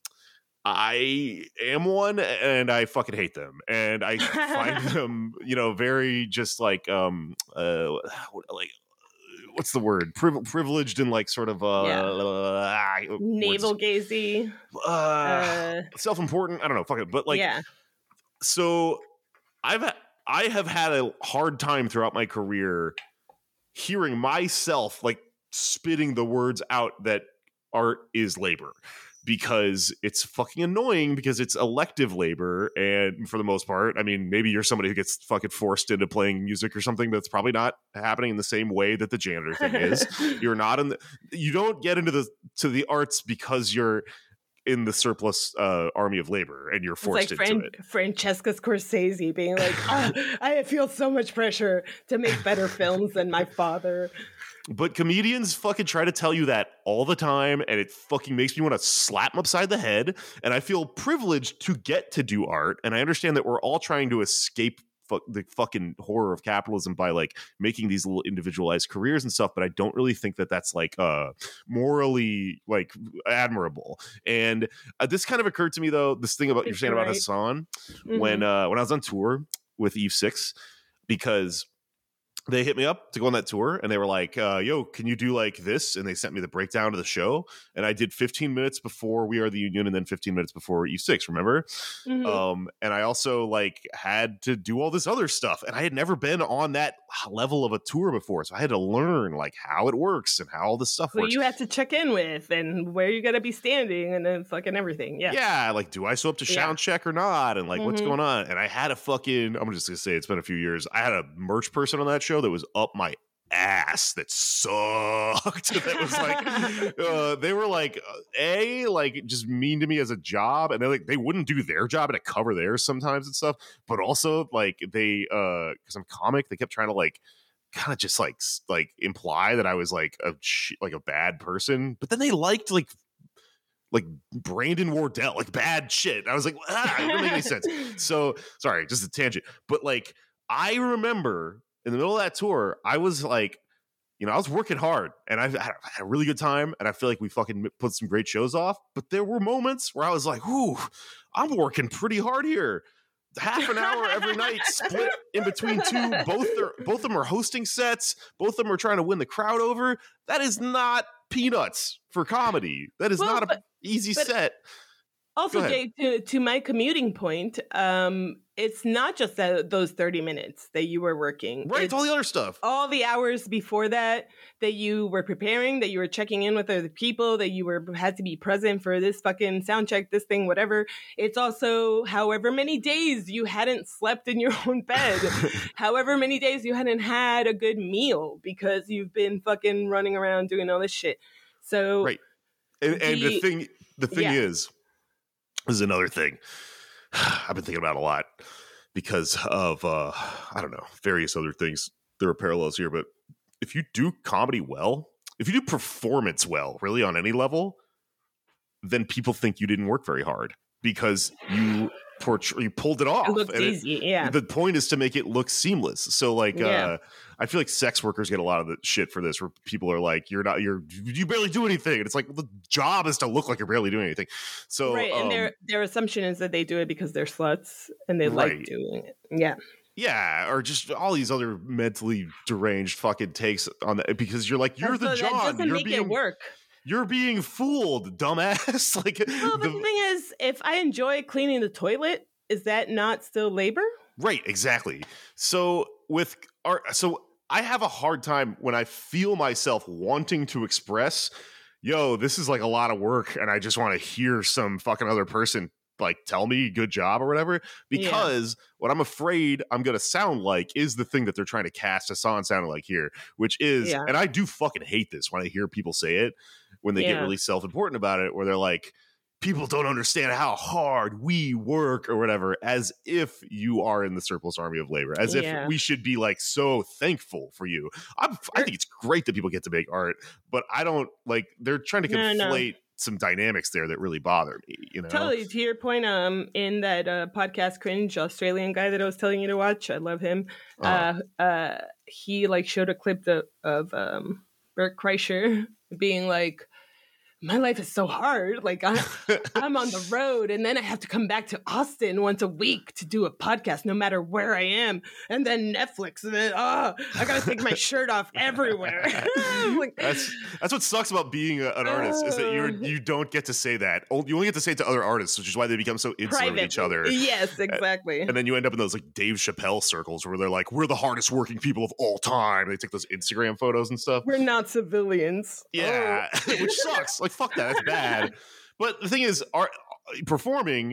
S2: I am one and I fucking hate them, and I find them, you know, very just like um, uh, like. What's the word? Priv- privileged and like sort of uh,
S3: Yeah.
S2: uh
S3: Navel gazy.
S2: uh,
S3: Uh,
S2: self-important. I don't know. Fuck it. But like,
S3: yeah.
S2: so I've ha- I have had a hard time throughout my career hearing myself like spitting the words out that art is labor. Because it's fucking annoying because it's elective labor. And for the most part, I mean, maybe you're somebody who gets fucking forced into playing music or something, but it's probably not happening in the same way that the janitor thing is. You're not in the, you don't get into the, to the arts because you're in the surplus uh, army of labor and you're
S3: It's
S2: forced
S3: like
S2: into
S3: Fran-
S2: it.
S3: Francesca Scorsese being like, "Ah, I feel so much pressure to make better films than my father.
S2: But comedians fucking try to tell you that all the time, and it fucking makes me want to slap them upside the head. And I feel privileged to get to do art, and I understand that we're all trying to escape fu- the fucking horror of capitalism by like making these little individualized careers and stuff. But I don't really think that that's like uh morally like admirable. And uh, this kind of occurred to me though. This thing about
S3: Think
S2: you're saying
S3: you're
S2: about
S3: right.
S2: Hassan
S3: Mhm.
S2: when uh when I was on tour with Eve Six, because they hit me up to go on that tour and they were like, uh, yo, can you do like this? And they sent me the breakdown of the show. And I did fifteen minutes before We Are the Union and then fifteen minutes before E six, remember?
S3: Mhm.
S2: Um, and I also like had to do all this other stuff. And I had never been on that level of a tour before. So I had to learn like how it works and how all this stuff
S3: Who
S2: works.
S3: you have to check in with and where you got to be standing and then fucking everything. Yeah.
S2: Yeah, like, do I show up to
S3: Yeah.
S2: sound check or not? And like, what's
S3: Mhm.
S2: going on? And I had a fucking, I'm just gonna say it's been a few years. I had a merch person on that show that was up my ass that sucked. That was like, uh, they were like, uh, A, like just mean to me as a job. And they like, they wouldn't do their job and to cover theirs sometimes and stuff. But also like they, uh, cause I'm comic, they kept trying to like, kind of just like, s- like imply that I was like a, sh- like a bad person. But then they liked like, like Brandon Wardell, like bad shit. I was like, ah, it doesn't make any sense. So sorry, just a tangent. But like, I remember in the middle of that tour, I was like, you know, I was working hard and I've had, had a really good time. And I feel like we fucking put some great shows off. But there were moments where I was like, whoo, I'm working pretty hard here. Half an hour every night, split in between two. Both are both of them are hosting sets. Both of them are trying to win the crowd over. That is not peanuts for comedy. That is
S3: Well,
S2: not an
S3: but-
S2: easy
S3: but-
S2: set.
S3: Also,
S2: Go ahead.
S3: Jake, to, to my commuting point, um, it's not just that, those thirty minutes that you were working.
S2: Right,
S3: It's
S2: it's all the other stuff.
S3: all the hours before that that you were preparing, that you were checking in with other people, that you were had to be present for this fucking sound check, this thing, whatever. It's also however many days you hadn't slept in your own bed, however many days you hadn't had a good meal because you've been fucking running around doing all this shit. So
S2: Right. And, and the
S3: the-
S2: thing, the thing
S3: yeah.
S2: is, this is another thing I've been thinking about a lot because of uh, I don't know, various other things. There are parallels here, but if you do comedy well, if you do performance well, really on any level, then people think you didn't work very hard because you portray, you pulled it off.
S3: it looks
S2: And it-
S3: easy. Yeah.
S2: The point is to make it look seamless. So like,
S3: Yeah.
S2: uh, I feel like sex workers get a lot of the shit for this where people are like, you're not, you're, you barely do anything. And it's like, the job is to look like you're barely doing anything. So,
S3: right. And
S2: um,
S3: their their assumption is that they do it because they're sluts and they
S2: Right.
S3: like doing it. Yeah.
S2: yeah, or just all these other mentally deranged fucking takes on that because you're like, you're
S3: And
S2: the
S3: so that
S2: John,
S3: doesn't
S2: you're
S3: make
S2: being,
S3: it work.
S2: you're being fooled, dumbass. Like,
S3: Well, but
S2: the-
S3: the thing is, if I enjoy cleaning the toilet, is that not still labor?
S2: Right, exactly. So with our, so I have a hard time when I feel myself wanting to express, yo, this is like a lot of work, and I just want to hear some fucking other person like tell me good job or whatever, because yeah. what I'm afraid I'm gonna sound like is the thing that they're trying to cast us on sounding like here, which is, yeah. and I do fucking hate this when I hear people say it when they yeah. get really self-important about it, where they're like, people don't understand how hard we work or whatever, as if you are in the surplus army of labor, as yeah. if we should be like so thankful for you. I'm, I think it's great that people get to make art, but I don't like, they're trying to conflate no, no. some dynamics there that really bother me, you know?
S3: Totally. To your point, um, in that uh, podcast Cringe, Australian guy that I was telling you to watch, I love him. Uh-huh. Uh, uh, he like showed a clip to, of um, Bert Kreischer being like, my life is so hard. Like I, I'm on the road, and then I have to come back to Austin once a week to do a podcast, no matter where I am. And then Netflix, and then oh, I gotta take my shirt off everywhere. Like,
S2: that's that's what sucks about being a, an artist, uh, is that you you don't get to say that. You only get to say it to other artists, which is why they become so insular with each other.
S3: Yes, exactly.
S2: And then you end up in those like Dave Chappelle circles where they're like, "We're the hardest working people of all time." They take those Instagram photos and stuff.
S3: We're not civilians.
S2: Yeah, oh. Which sucks. Like, fuck that, that's bad. But the thing is, art performing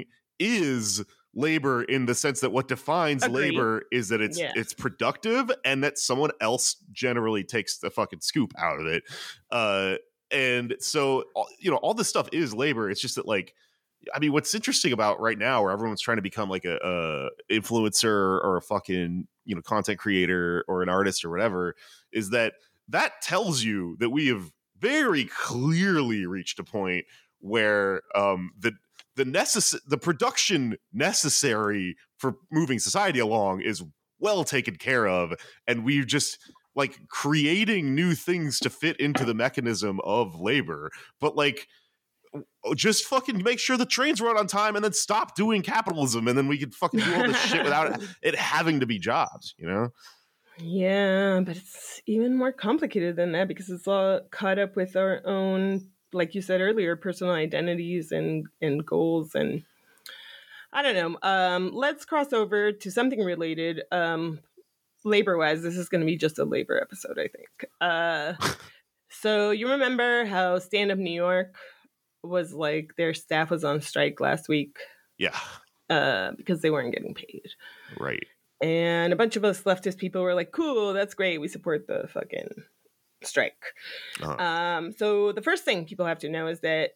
S2: is labor in the sense that what defines Agreed. labor is that it's yeah. it's productive, and that someone else generally takes the fucking scoop out of it. Uh, and so, you know, all this stuff is labor. It's just that, like, I mean, what's interesting about right now, where everyone's trying to become like a, a influencer or a fucking, you know, content creator or an artist or whatever, is that that tells you that we have very clearly reached a point where um, the the necess- the production necessary for moving society along is well taken care of, and we've just like creating new things to fit into the mechanism of labor. But like, just fucking make sure the trains run on time, and then stop doing capitalism, and then we can fucking do all this shit without it having to be jobs, you know?
S3: Yeah, but it's even more complicated than that, because it's all caught up with our own, like you said earlier, personal identities and, and goals. And I don't know. Um, let's cross over to something related. Um, labor-wise, this is going to be just a labor episode, I think. Uh, so you remember how Stand Up New York was like, their staff was on strike last week?
S2: Yeah.
S3: Uh, because they weren't getting paid.
S2: Right.
S3: And a bunch of us leftist people were like, cool, that's great. We support the fucking strike. Uh-huh. Um, so the first thing people have to know is that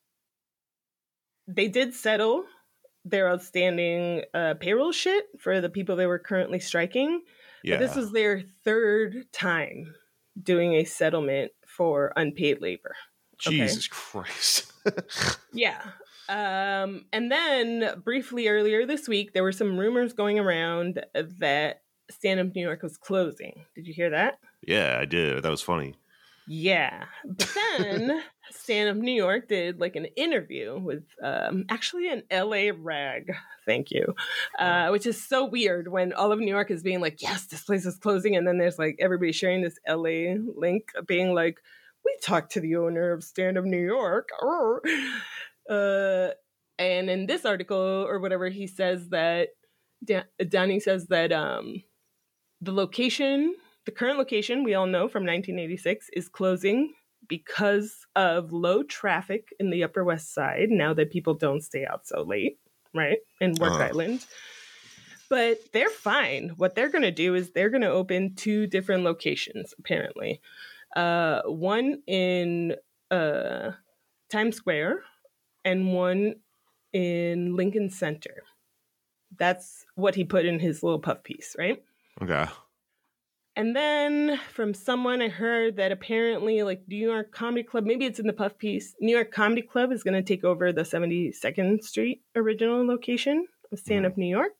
S3: they did settle their outstanding uh, payroll shit for the people that were currently striking. Yeah. But this was their third time doing a settlement for unpaid labor.
S2: Jesus okay? Christ.
S3: Yeah. Um, and then briefly earlier this week, there were some rumors going around that Stand Up New York was closing. Did you hear that?
S2: Yeah, I did. That was funny.
S3: Yeah. But then Stand Up New York did like an interview with um, actually an L A rag. Thank you. Uh, which is so weird when all of New York is being like, yes, this place is closing. And then there's like everybody sharing this L A link being like, we talked to the owner of Stand Up New York. Uh, and in this article or whatever, he says that Dan- Downey says that um, the location, the current location we all know from nineteen eighty-six, is closing because of low traffic in the Upper West Side. Now that people don't stay out so late, right, in Work uh. Island. But they're fine. What they're going to do is they're going to open two different locations, apparently. Uh, one in uh, Times Square, and one in Lincoln Center. That's what he put in his little puff piece, right?
S2: Okay.
S3: And then from someone I heard that apparently, like, New York Comedy Club, maybe it's in the puff piece, New York Comedy Club is going to take over the seventy-second Street original location of Stand Up New York.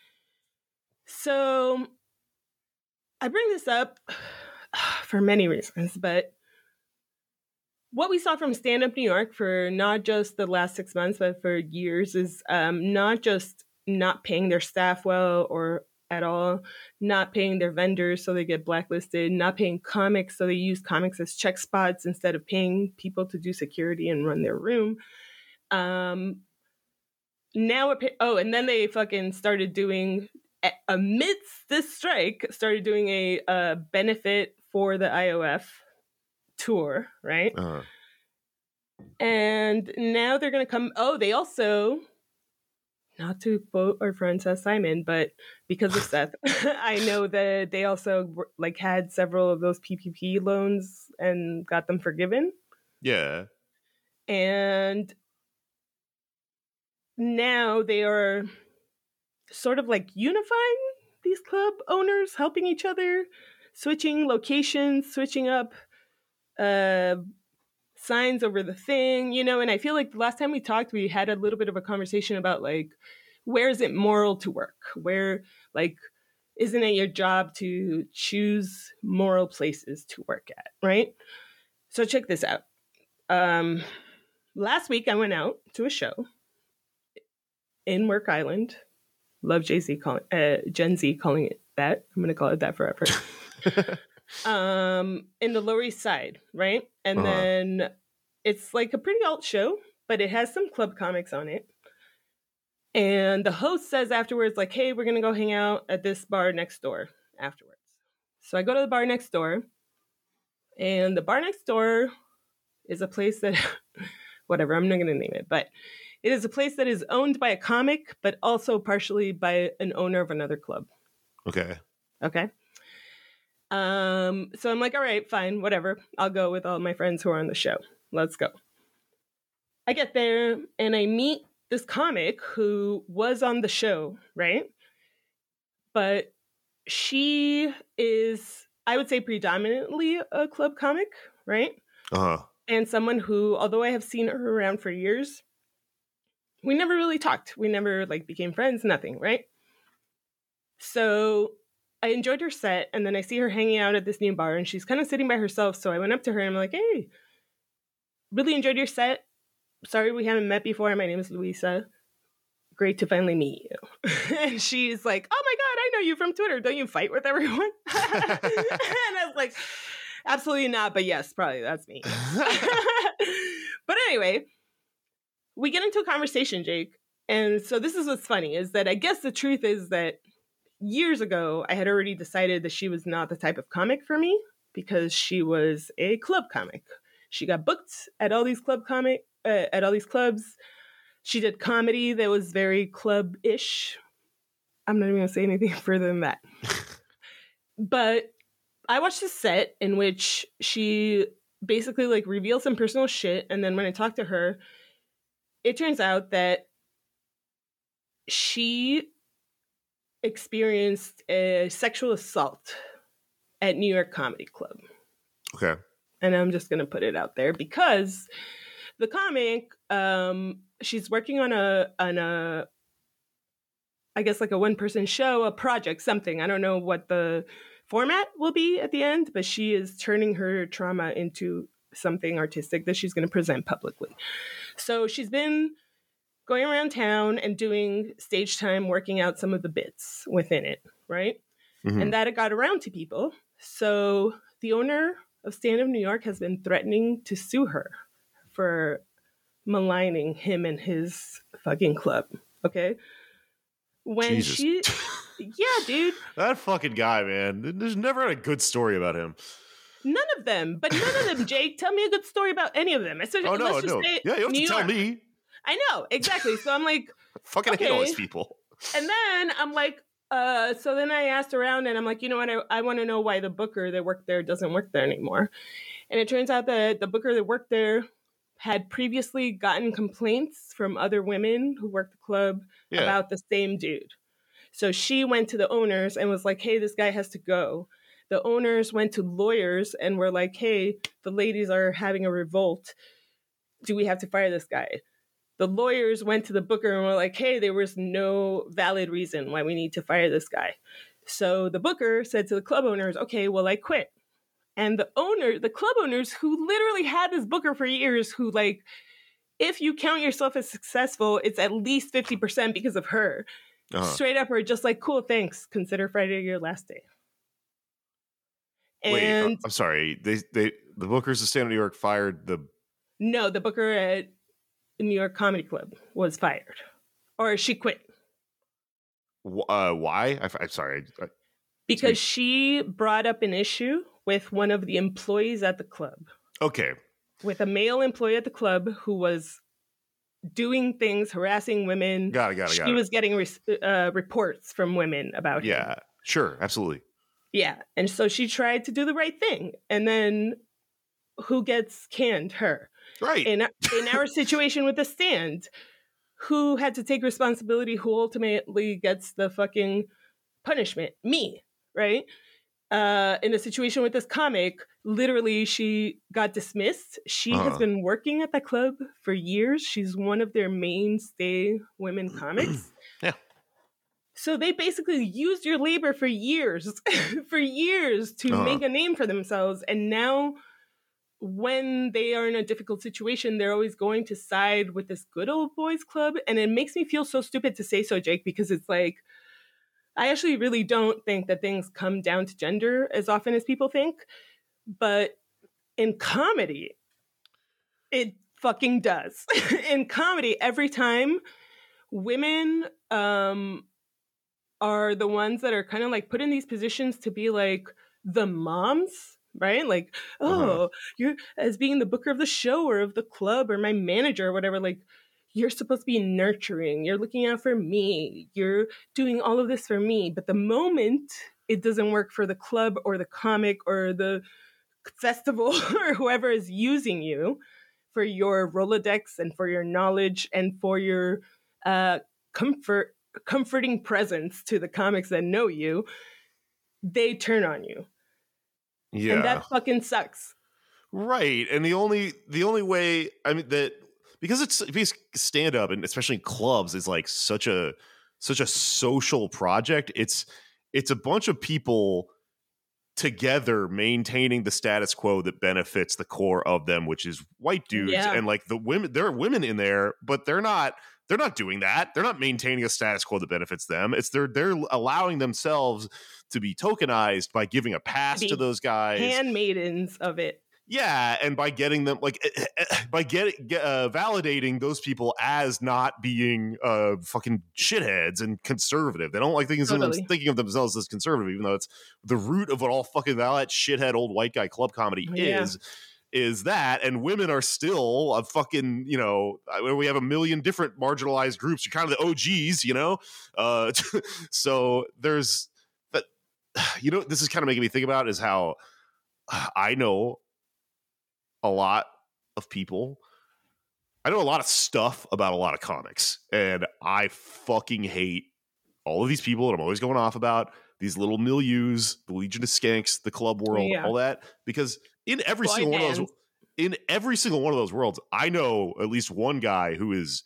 S3: So I bring this up for many reasons, but what we saw from Stand Up New York for not just the last six months, but for years is um, not just not paying their staff well or at all, not paying their vendors so they get blacklisted, not paying comics so they use comics as check spots instead of paying people to do security and run their room. Um, now, it, oh, and then they fucking started doing a- amidst this strike, started doing a, uh benefit for the I O F tour, right?
S2: Uh,
S3: And now they're going to come. Oh, they also, not to quote our friend Seth Simon, but because of Seth, I know that they also like had several of those P P P loans and got them forgiven.
S2: yeah.
S3: And now they are sort of like unifying these club owners, helping each other, switching locations, switching up uh, signs over the thing, you know. And I feel like the last time we talked, we had a little bit of a conversation about like, where is it moral to work? Where, like, isn't it your job to choose moral places to work at, right? So check this out. Um, last week, I went out to a show in Work Island. Love Jay Z calling uh, Gen Z calling it that. I'm gonna call it that forever. um, in the Lower East Side, right? And
S2: Uh-huh.
S3: then it's like a pretty alt show, but it has some club comics on it. And the host says afterwards, like, "Hey, we're gonna go hang out at this bar next door afterwards." So I go to the bar next door, and the bar next door is a place that, whatever, I'm not gonna name it, but it is a place that is owned by a comic, but also partially by an owner of another club.
S2: Okay.
S3: Okay. Um, so I'm like, all right, fine, whatever. I'll go with all my friends who are on the show. Let's go. I get there and I meet this comic who was on the show, right? But she is, I would say, predominantly a club comic, right?
S2: Uh-huh.
S3: And someone who, although I have seen her around for years, we never really talked. We never like became friends, nothing, right? So I enjoyed her set, and then I see her hanging out at this new bar, and she's kind of sitting by herself. So I went up to her and I'm like, "Hey, really enjoyed your set. Sorry we haven't met before. My name is Louisa. Great to finally meet you." And she's like, "Oh my God, I know you from Twitter. Don't you fight with everyone?" And I was like, "Absolutely not, but yes, probably that's me." But anyway, we get into a conversation, Jake. And so this is what's funny, is that I guess the truth is that years ago, I had already decided that she was not the type of comic for me because she was a club comic. She got booked at all these club comic, uh, at all these clubs. She did comedy that was very club-ish. I'm not even going to say anything further than that. But I watched a set in which she basically like revealed some personal shit. And then when I talked to her, it turns out that she experienced a sexual assault at New York Comedy Club.
S2: Okay.
S3: And I'm just going to put it out there because the comic, um, she's working on a, on a, I guess like a one person show, a project, something. I don't know what the format will be at the end, but she is turning her trauma into something artistic that she's going to present publicly. So she's been going around town and doing stage time, working out some of the bits within it, right?
S2: Mhm.
S3: And that it got around to people. So the owner of Stand Up New York has been threatening to sue her for maligning him and his fucking club, okay? When
S2: Jesus.
S3: she... Yeah, dude.
S2: That fucking guy, man. There's never a good story about him.
S3: None of them, but none of them, Jake. Tell me a good story about any of them. I said,
S2: Oh, no,
S3: let's just
S2: no.
S3: say
S2: Yeah, you don't have
S3: New
S2: to tell
S3: York.
S2: me.
S3: I know, exactly. So I'm like,
S2: Fucking hate all
S3: Okay.
S2: these people.
S3: and then I'm like, uh, so then I asked around and I'm like, you know what? I, I want to know why the booker that worked there doesn't work there anymore. And it turns out that the booker that worked there had previously gotten complaints from other women who worked the club
S2: Yeah.
S3: about the same dude. So she went to the owners and was like, hey, this guy has to go. The owners went to lawyers and were like, hey, the ladies are having a revolt. Do we have to fire this guy? The lawyers went to the booker and were like, hey, there was no valid reason why we need to fire this guy. So the booker said to the club owners, okay, well, I quit. And the owner, the club owners who literally had this booker for years, who like, if you count yourself as successful, it's at least fifty percent because of her.
S2: Uh-huh.
S3: Straight up are just like, cool, thanks. Consider Friday your last day.
S2: Wait, uh,
S3: And
S2: I'm sorry. They they the Bookers of Stand Up New York fired the.
S3: no, the booker at New York Comedy Club was fired. Or she quit.
S2: Wh- Uh, why? I, I'm sorry. I, I,
S3: Because she brought up an issue with one of the employees at the club,
S2: okay.
S3: with a male employee at the club who was doing things, harassing women.
S2: Got it. Got it.
S3: She
S2: Got it.
S3: was getting re- uh, reports from women about him.
S2: Yeah. Sure. Absolutely.
S3: Yeah. And so she tried to do the right thing. And then who gets canned? Her.
S2: Right.
S3: In, in our situation with the stand, who had to take responsibility? Who ultimately gets the fucking punishment? Me. Right? Uh, in a situation with this comic, literally she got dismissed. She
S2: Uh-huh.
S3: has been working at that club for years. She's one of their mainstay women comics.
S2: Yeah.
S3: So they basically used your labor for years, for years to
S2: Uh-huh.
S3: make a name for themselves. And now when they are in a difficult situation, they're always going to side with this good old boys club. And it makes me feel so stupid to say so, Jake, because it's like, I actually really don't think that things come down to gender as often as people think. But in comedy, it fucking does. In comedy, every time women um, are the ones that are kind of like put in these positions to be like the moms, right? Like, oh,
S2: Uh-huh.
S3: you're as being the booker of the show or of the club or my manager or whatever, like, you're supposed to be nurturing. You're looking out for me. You're doing all of this for me. But the moment it doesn't work for the club or the comic or the festival or whoever is using you for your Rolodex and for your knowledge and for your uh, comfort, comforting presence to the comics that know you, they turn on you.
S2: Yeah.
S3: And that fucking sucks.
S2: Right. And the only the only way, I mean, that because it's because stand up and especially in clubs is like such a such a social project. It's it's a bunch of people together maintaining the status quo that benefits the core of them, which is white dudes.
S3: Yeah.
S2: And like the women, there are women in there, but they're not they're not doing that. They're not maintaining a status quo that benefits them. It's they're they're allowing themselves to be tokenized by giving a pass
S3: Be
S2: to those guys.
S3: Handmaidens of it.
S2: Yeah, and by getting them like by getting uh, validating those people as not being uh, fucking shitheads and conservative. They don't like thinking,
S3: Totally.
S2: them, thinking of themselves as conservative, even though it's the root of what all fucking all that shithead old white guy club comedy
S3: Yeah.
S2: is. Is that, and women are still a fucking, you know, we have a million different marginalized groups. You're kind of the O Gs, you know. Uh, so there's that. You know, this is kind of making me think about is how I know a lot of people. I know a lot of stuff about a lot of comics, and I fucking hate all of these people that I'm always going off about, these little milieus, the Legion of Skanks, the club world,
S3: Yeah.
S2: all that, because in every
S3: Boy
S2: single one of those,
S3: bands.
S2: in every single one of those worlds, I know at least one guy who is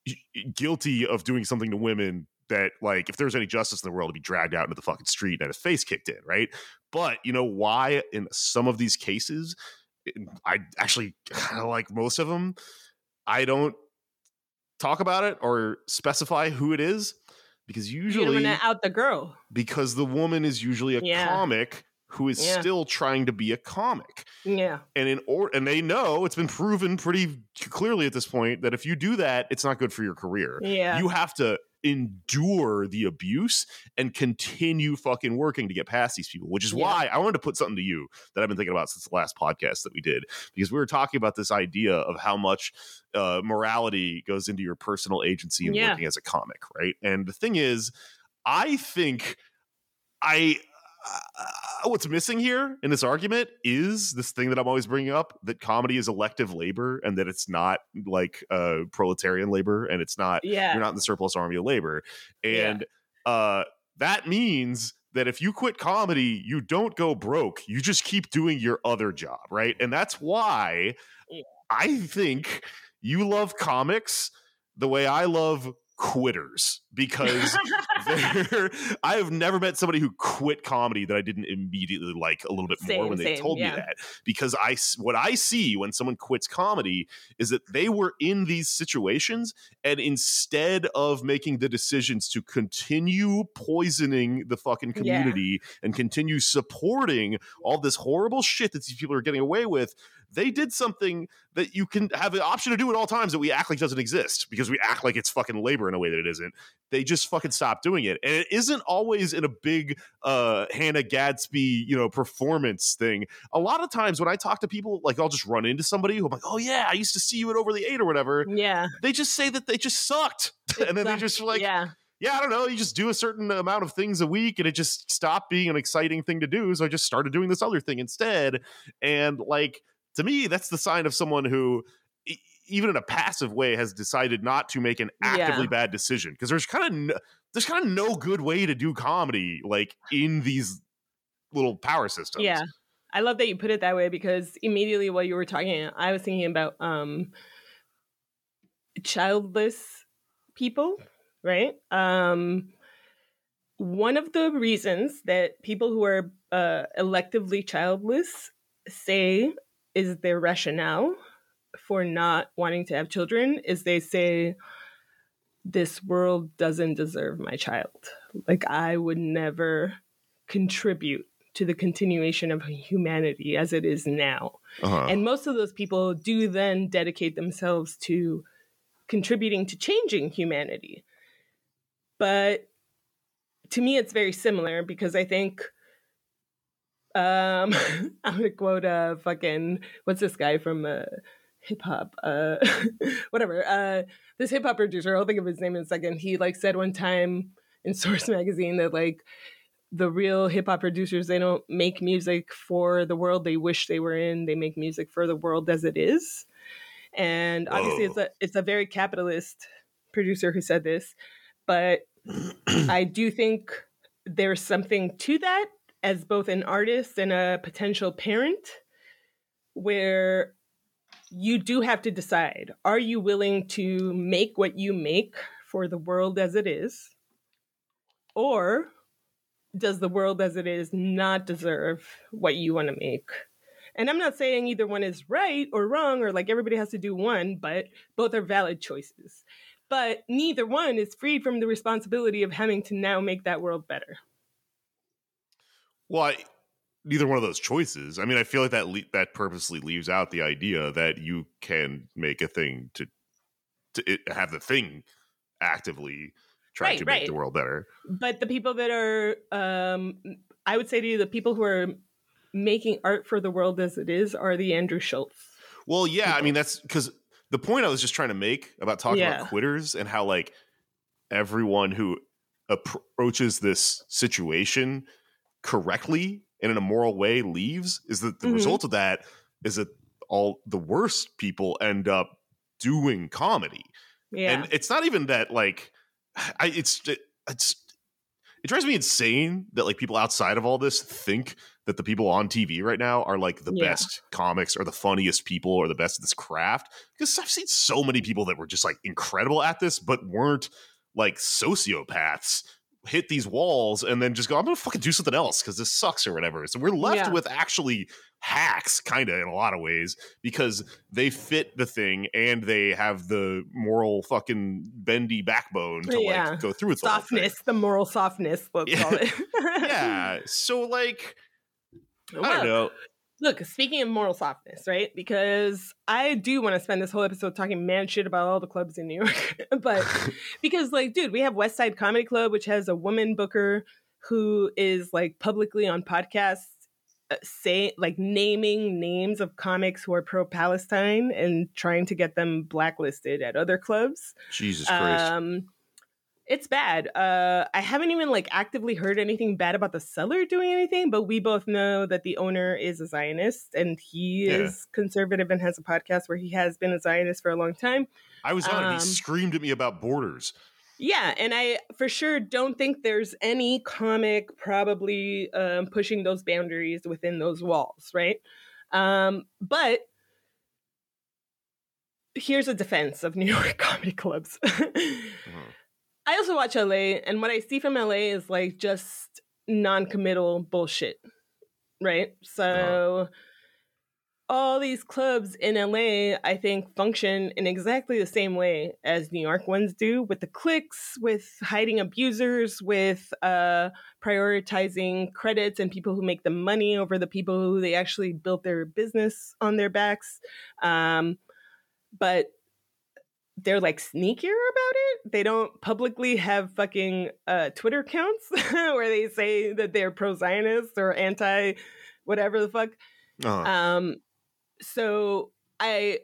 S2: guilty of doing something to women that, like, if there's any justice in the world, to be dragged out into the fucking street and had his face kicked in, right? But you know why in some of these cases, I actually kind of like most of them, I don't talk about it or specify who it is, because
S3: You don't
S2: usually
S3: want to out the girl.
S2: because the woman is usually a
S3: Yeah.
S2: comic who is
S3: Yeah.
S2: still trying to be a comic.
S3: Yeah.
S2: And in or and they know, it's been proven pretty clearly at this point, that if you do that, it's not good for your career.
S3: Yeah.
S2: You have to endure the abuse and continue fucking working to get past these people, which is
S3: Yeah.
S2: why I wanted to put something to you that I've been thinking about since the last podcast that we did, because we were talking about this idea of how much uh, morality goes into your personal agency in
S3: Yeah.
S2: working as a comic, right? And the thing is, I think I uh, what's missing here in this argument is this thing that I'm always bringing up, that comedy is elective labor and that it's not like uh, proletarian labor, and it's not
S3: Yeah.
S2: you're not in the surplus army of labor. And uh, that means that if you quit comedy, you don't go broke. You just keep doing your other job, right? And that's why
S3: Yeah.
S2: I think you love comics the way I love quitters, because they're- I have never met somebody who quit comedy that I didn't immediately like a little bit more
S3: Same,
S2: when they
S3: same,
S2: told
S3: yeah.
S2: me that. Because I, s- what I see when someone quits comedy is that they were in these situations, and instead of making the decisions to continue poisoning the fucking community and continue supporting all this horrible shit that these people are getting away with, they did something that you can have the option to do at all times that we act like doesn't exist because we act like it's fucking labor in a way that it isn't. They just fucking stopped doing it. And it isn't always in a big uh, Hannah Gadsby, you know, performance thing. A lot of times when I talk to people, like I'll just run into somebody who I'm like, oh yeah, I used to see you at Over the Eight or whatever.
S3: Yeah.
S2: They just say that they just sucked. And then they just like,
S3: yeah.
S2: yeah, I don't know. You just do a certain amount of things a week and it just stopped being an exciting thing to do. So I just started doing this other thing instead. And like, to me, that's the sign of someone who, e- even in a passive way, has decided not to make an actively
S3: Yeah.
S2: bad decision. Because there's kind of no, there's kind of no good way to do comedy like in these little power systems.
S3: Yeah. I love that you put it that way because immediately while you were talking, I was thinking about um, childless people, right? Um, one of the reasons that people who are uh, electively childless say is their rationale for not wanting to have children is they say, this world doesn't deserve my child. Like, I would never contribute to the continuation of humanity as it is now.
S2: Uh-huh.
S3: And most of those people do then dedicate themselves to contributing to changing humanity. But to me, it's very similar because I think, um, I'm going to quote uh, fucking, what's this guy from uh, hip hop? Uh, whatever. Uh, this hip hop producer, I'll think of his name in a second. He like said one time in Source magazine that like the real hip hop producers, they don't make music for the world they wish they were in. They make music for the world as it is. And obviously,
S2: Whoa.
S3: it's a it's a very capitalist producer who said this, but I do think there's something to that as both an artist and a potential parent, where you do have to decide: are you willing to make what you make for the world as it is, or does the world as it is not deserve what you want to make? And I'm not saying either one is right or wrong, or like everybody has to do one, but both are valid choices. But neither one is freed from the responsibility of having to now make that world better.
S2: Well, I, neither one of those choices. I mean, I feel like that le- that purposely leaves out the idea that you can make a thing to to it, have the thing actively trying
S3: Right,
S2: to make
S3: right.
S2: the world better.
S3: But the people that are, um, I would say to you, the people who are making art for the world as it is are the Andrew Schultz.
S2: Well, yeah, I
S3: people.
S2: mean, that's because the point I was just trying to make about talking
S3: Yeah.
S2: about quitters and how like everyone who approaches this situation correctly and in a moral way leaves is that the
S3: Mhm.
S2: result of that is that all the worst people end up doing comedy.
S3: Yeah.
S2: And it's not even that like I it's it's it drives me insane that like people outside of all this think that the people on T V right now are like the
S3: Yeah.
S2: best comics or the funniest people or the best at this craft. Because I've seen so many people that were just like incredible at this, but weren't like sociopaths hit these walls and then just go, I'm gonna fucking do something else because this sucks or whatever. So we're left
S3: Yeah.
S2: with actually hacks, kind of in a lot of ways, because they fit the thing and they have the moral fucking bendy backbone to
S3: Yeah.
S2: like go through with the whole thing.
S3: Softness, the moral softness, let's
S2: Yeah.
S3: call it.
S2: Yeah. So like, I
S3: Well,
S2: don't know.
S3: Look, speaking of moral softness, right? Because I do want to spend this whole episode talking man shit about all the clubs in New York. But because, like, dude, we have West Side Comedy Club, which has a woman booker who is like publicly on podcasts uh, say like naming names of comics who are pro-Palestine and trying to get them blacklisted at other clubs.
S2: Jesus Christ.
S3: Um, it's bad. Uh, I haven't even like actively heard anything bad about the seller doing anything, but we both know that the owner is a Zionist and he
S2: Yeah.
S3: is conservative and has a podcast where he has been a Zionist for a long time.
S2: I was on it. He
S3: um,
S2: screamed at me about borders.
S3: Yeah, and I for sure don't think there's any comic probably um, pushing those boundaries within those walls, right? Um, but here's a defense of New York comedy clubs.
S2: Mhm.
S3: I also watch L A, and what I see from L A is like just non-committal bullshit, right? So all these clubs in L A, I think, function in exactly the same way as New York ones do, with the cliques, with hiding abusers, with uh, prioritizing credits and people who make the money over the people who they actually built their business on their backs. Um, but they're like sneakier about it. They don't publicly have fucking uh, Twitter accounts where they say that they're pro-Zionist or anti whatever the fuck.
S2: Uh-huh.
S3: Um, so I,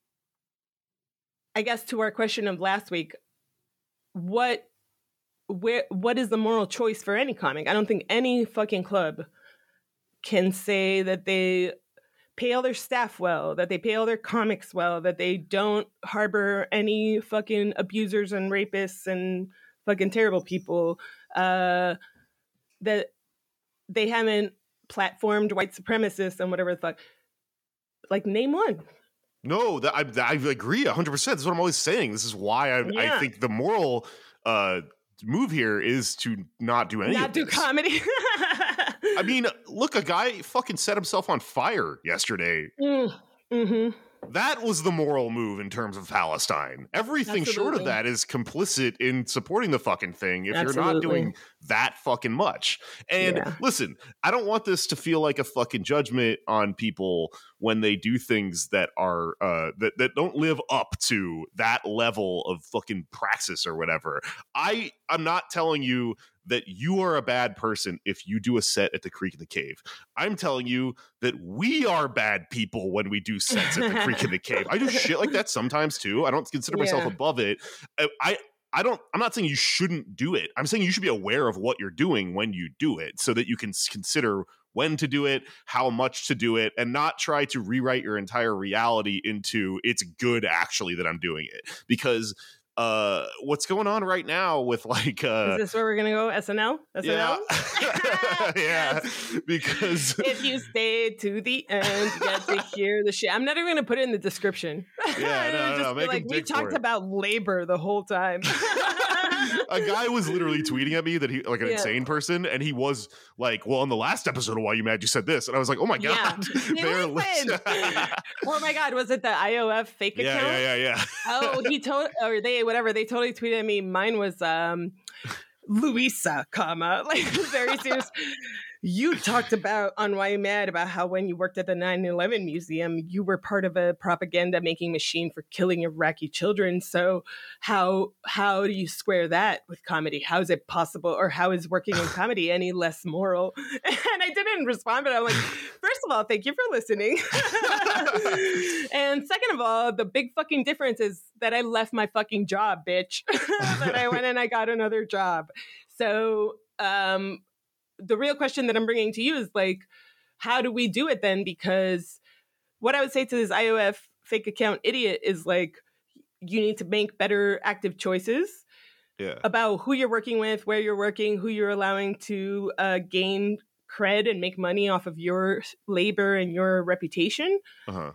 S3: I guess to our question of last week, what, where, what is the moral choice for any comic? I don't think any fucking club can say that they pay all their staff well, that they pay all their comics well, that they don't harbor any fucking abusers and rapists and fucking terrible people, uh, that they haven't platformed white supremacists and whatever the fuck. Like, name one.
S2: No, that, I, I agree one hundred percent. This is what I'm always saying. This is why I,
S3: Yeah.
S2: I think the moral uh, move here is to not do any
S3: Not
S2: of
S3: do
S2: this.
S3: comedy.
S2: I mean, look, a guy fucking set himself on fire yesterday.
S3: Mm, mm-hmm.
S2: That was the moral move in terms of Palestine. Everything short of
S3: Absolutely.
S2: that is complicit in supporting the fucking thing if you're not
S3: Absolutely.
S2: doing that fucking much. And
S3: Yeah.
S2: listen, I don't want this to feel like a fucking judgment on people when they do things that are uh that, that don't live up to that level of fucking praxis or whatever. I I'm not telling you that you are a bad person if you do a set at the Creek in the Cave. I'm telling you that we are bad people when we do sets at the Creek in the Cave. I do shit like that sometimes too. I don't consider myself
S3: Yeah.
S2: above it. I, I I don't I'm not saying you shouldn't do it. I'm saying you should be aware of what you're doing when you do it so that you can s- consider when to do it, how much to do it, and not try to rewrite your entire reality into it's good actually that I'm doing it. Because uh what's going on right now with like uh
S3: Is this where we're gonna go? S N L? S N L?
S2: yeah, yeah,
S3: Yes.
S2: because
S3: If you stay to the end, you get to hear the shit. I'm not even gonna put it in the description.
S2: Yeah, no,
S3: It'll
S2: no,
S3: just be
S2: make 'em
S3: like we
S2: dig for
S3: talked
S2: it.
S3: about labor the whole time.
S2: a guy was literally tweeting at me that he like an
S3: Yeah.
S2: insane person, and he was like, "Well, on the last episode of Why You Mad, you said this," and I was like, "Oh my
S3: Yeah.
S2: god,
S3: Hey,
S2: they're
S3: listen.
S2: li-
S3: Oh my god, was it the I O F fake
S2: yeah,
S3: account?
S2: yeah, yeah, yeah."
S3: Oh, he told or they whatever they totally tweeted at me. Mine was um Louisa, comma like very serious. You talked about on Why You Mad about how when you worked at the nine eleven museum, you were part of a propaganda making machine for killing Iraqi children. So how how do you square that with comedy? How is it possible, or how is working in comedy any less moral? And I didn't respond, but I'm like, first of all, thank you for listening. And second of all, the big fucking difference is that I left my fucking job, bitch. That I went and I got another job. So um, the real question that I'm bringing to you is like, how do we do it then? Because what I would say to this I O F fake account idiot is like, you need to make better active choices
S2: Yeah.
S3: about who you're working with, where you're working, who you're allowing to uh, gain cred and make money off of your labor and your reputation.
S2: Uh-huh.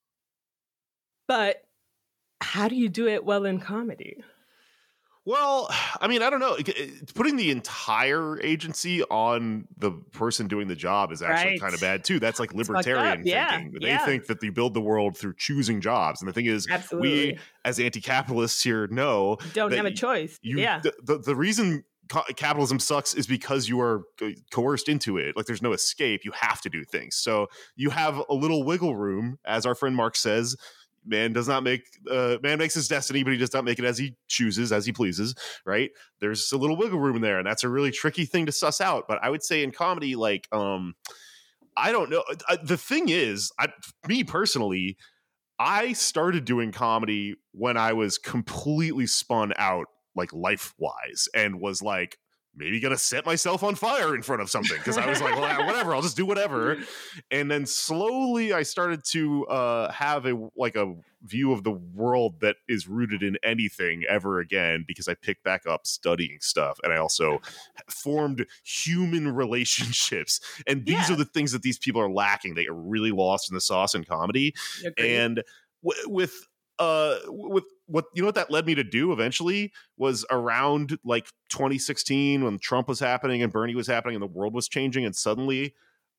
S3: But how do you do it well in comedy?
S2: Well, I mean, I don't know. It- it- Putting the entire agency on the person doing the job is actually
S3: Right.
S2: kind of bad too. That's like
S3: fucked
S2: libertarian
S3: up. Yeah,
S2: thinking. They
S3: yeah.
S2: think that they build the world through choosing jobs, and the thing is,
S3: Absolutely.
S2: we as anti-capitalists here know
S3: Don't
S2: that
S3: have a
S2: y-
S3: choice.
S2: You,
S3: yeah.
S2: the, the the reason co- capitalism sucks is because you are co- coerced into it. Like there's no escape. You have to do things. So you have a little wiggle room, as our friend Mark says. Man does not make uh, man makes his destiny, but he does not make it as he chooses, as he pleases. Right? There's a little wiggle room in there, and that's a really tricky thing to suss out. But I would say in comedy, like, um, I don't know. I, the thing is, I, me personally, I started doing comedy when I was completely spun out, like life wise, and was like, maybe gonna set myself on fire in front of something because I was like, well, whatever, I'll just do whatever. And then slowly I started to uh, have a like a view of the world that is rooted in anything ever again because I picked back up studying stuff, and I also formed human relationships. And these
S3: Yeah.
S2: are the things that these people are lacking. They are really lost in the sauce in comedy.
S3: Agreed.
S2: And w- with uh with what you know what that led me to do eventually was around like twenty sixteen when Trump was happening and Bernie was happening and the world was changing, and suddenly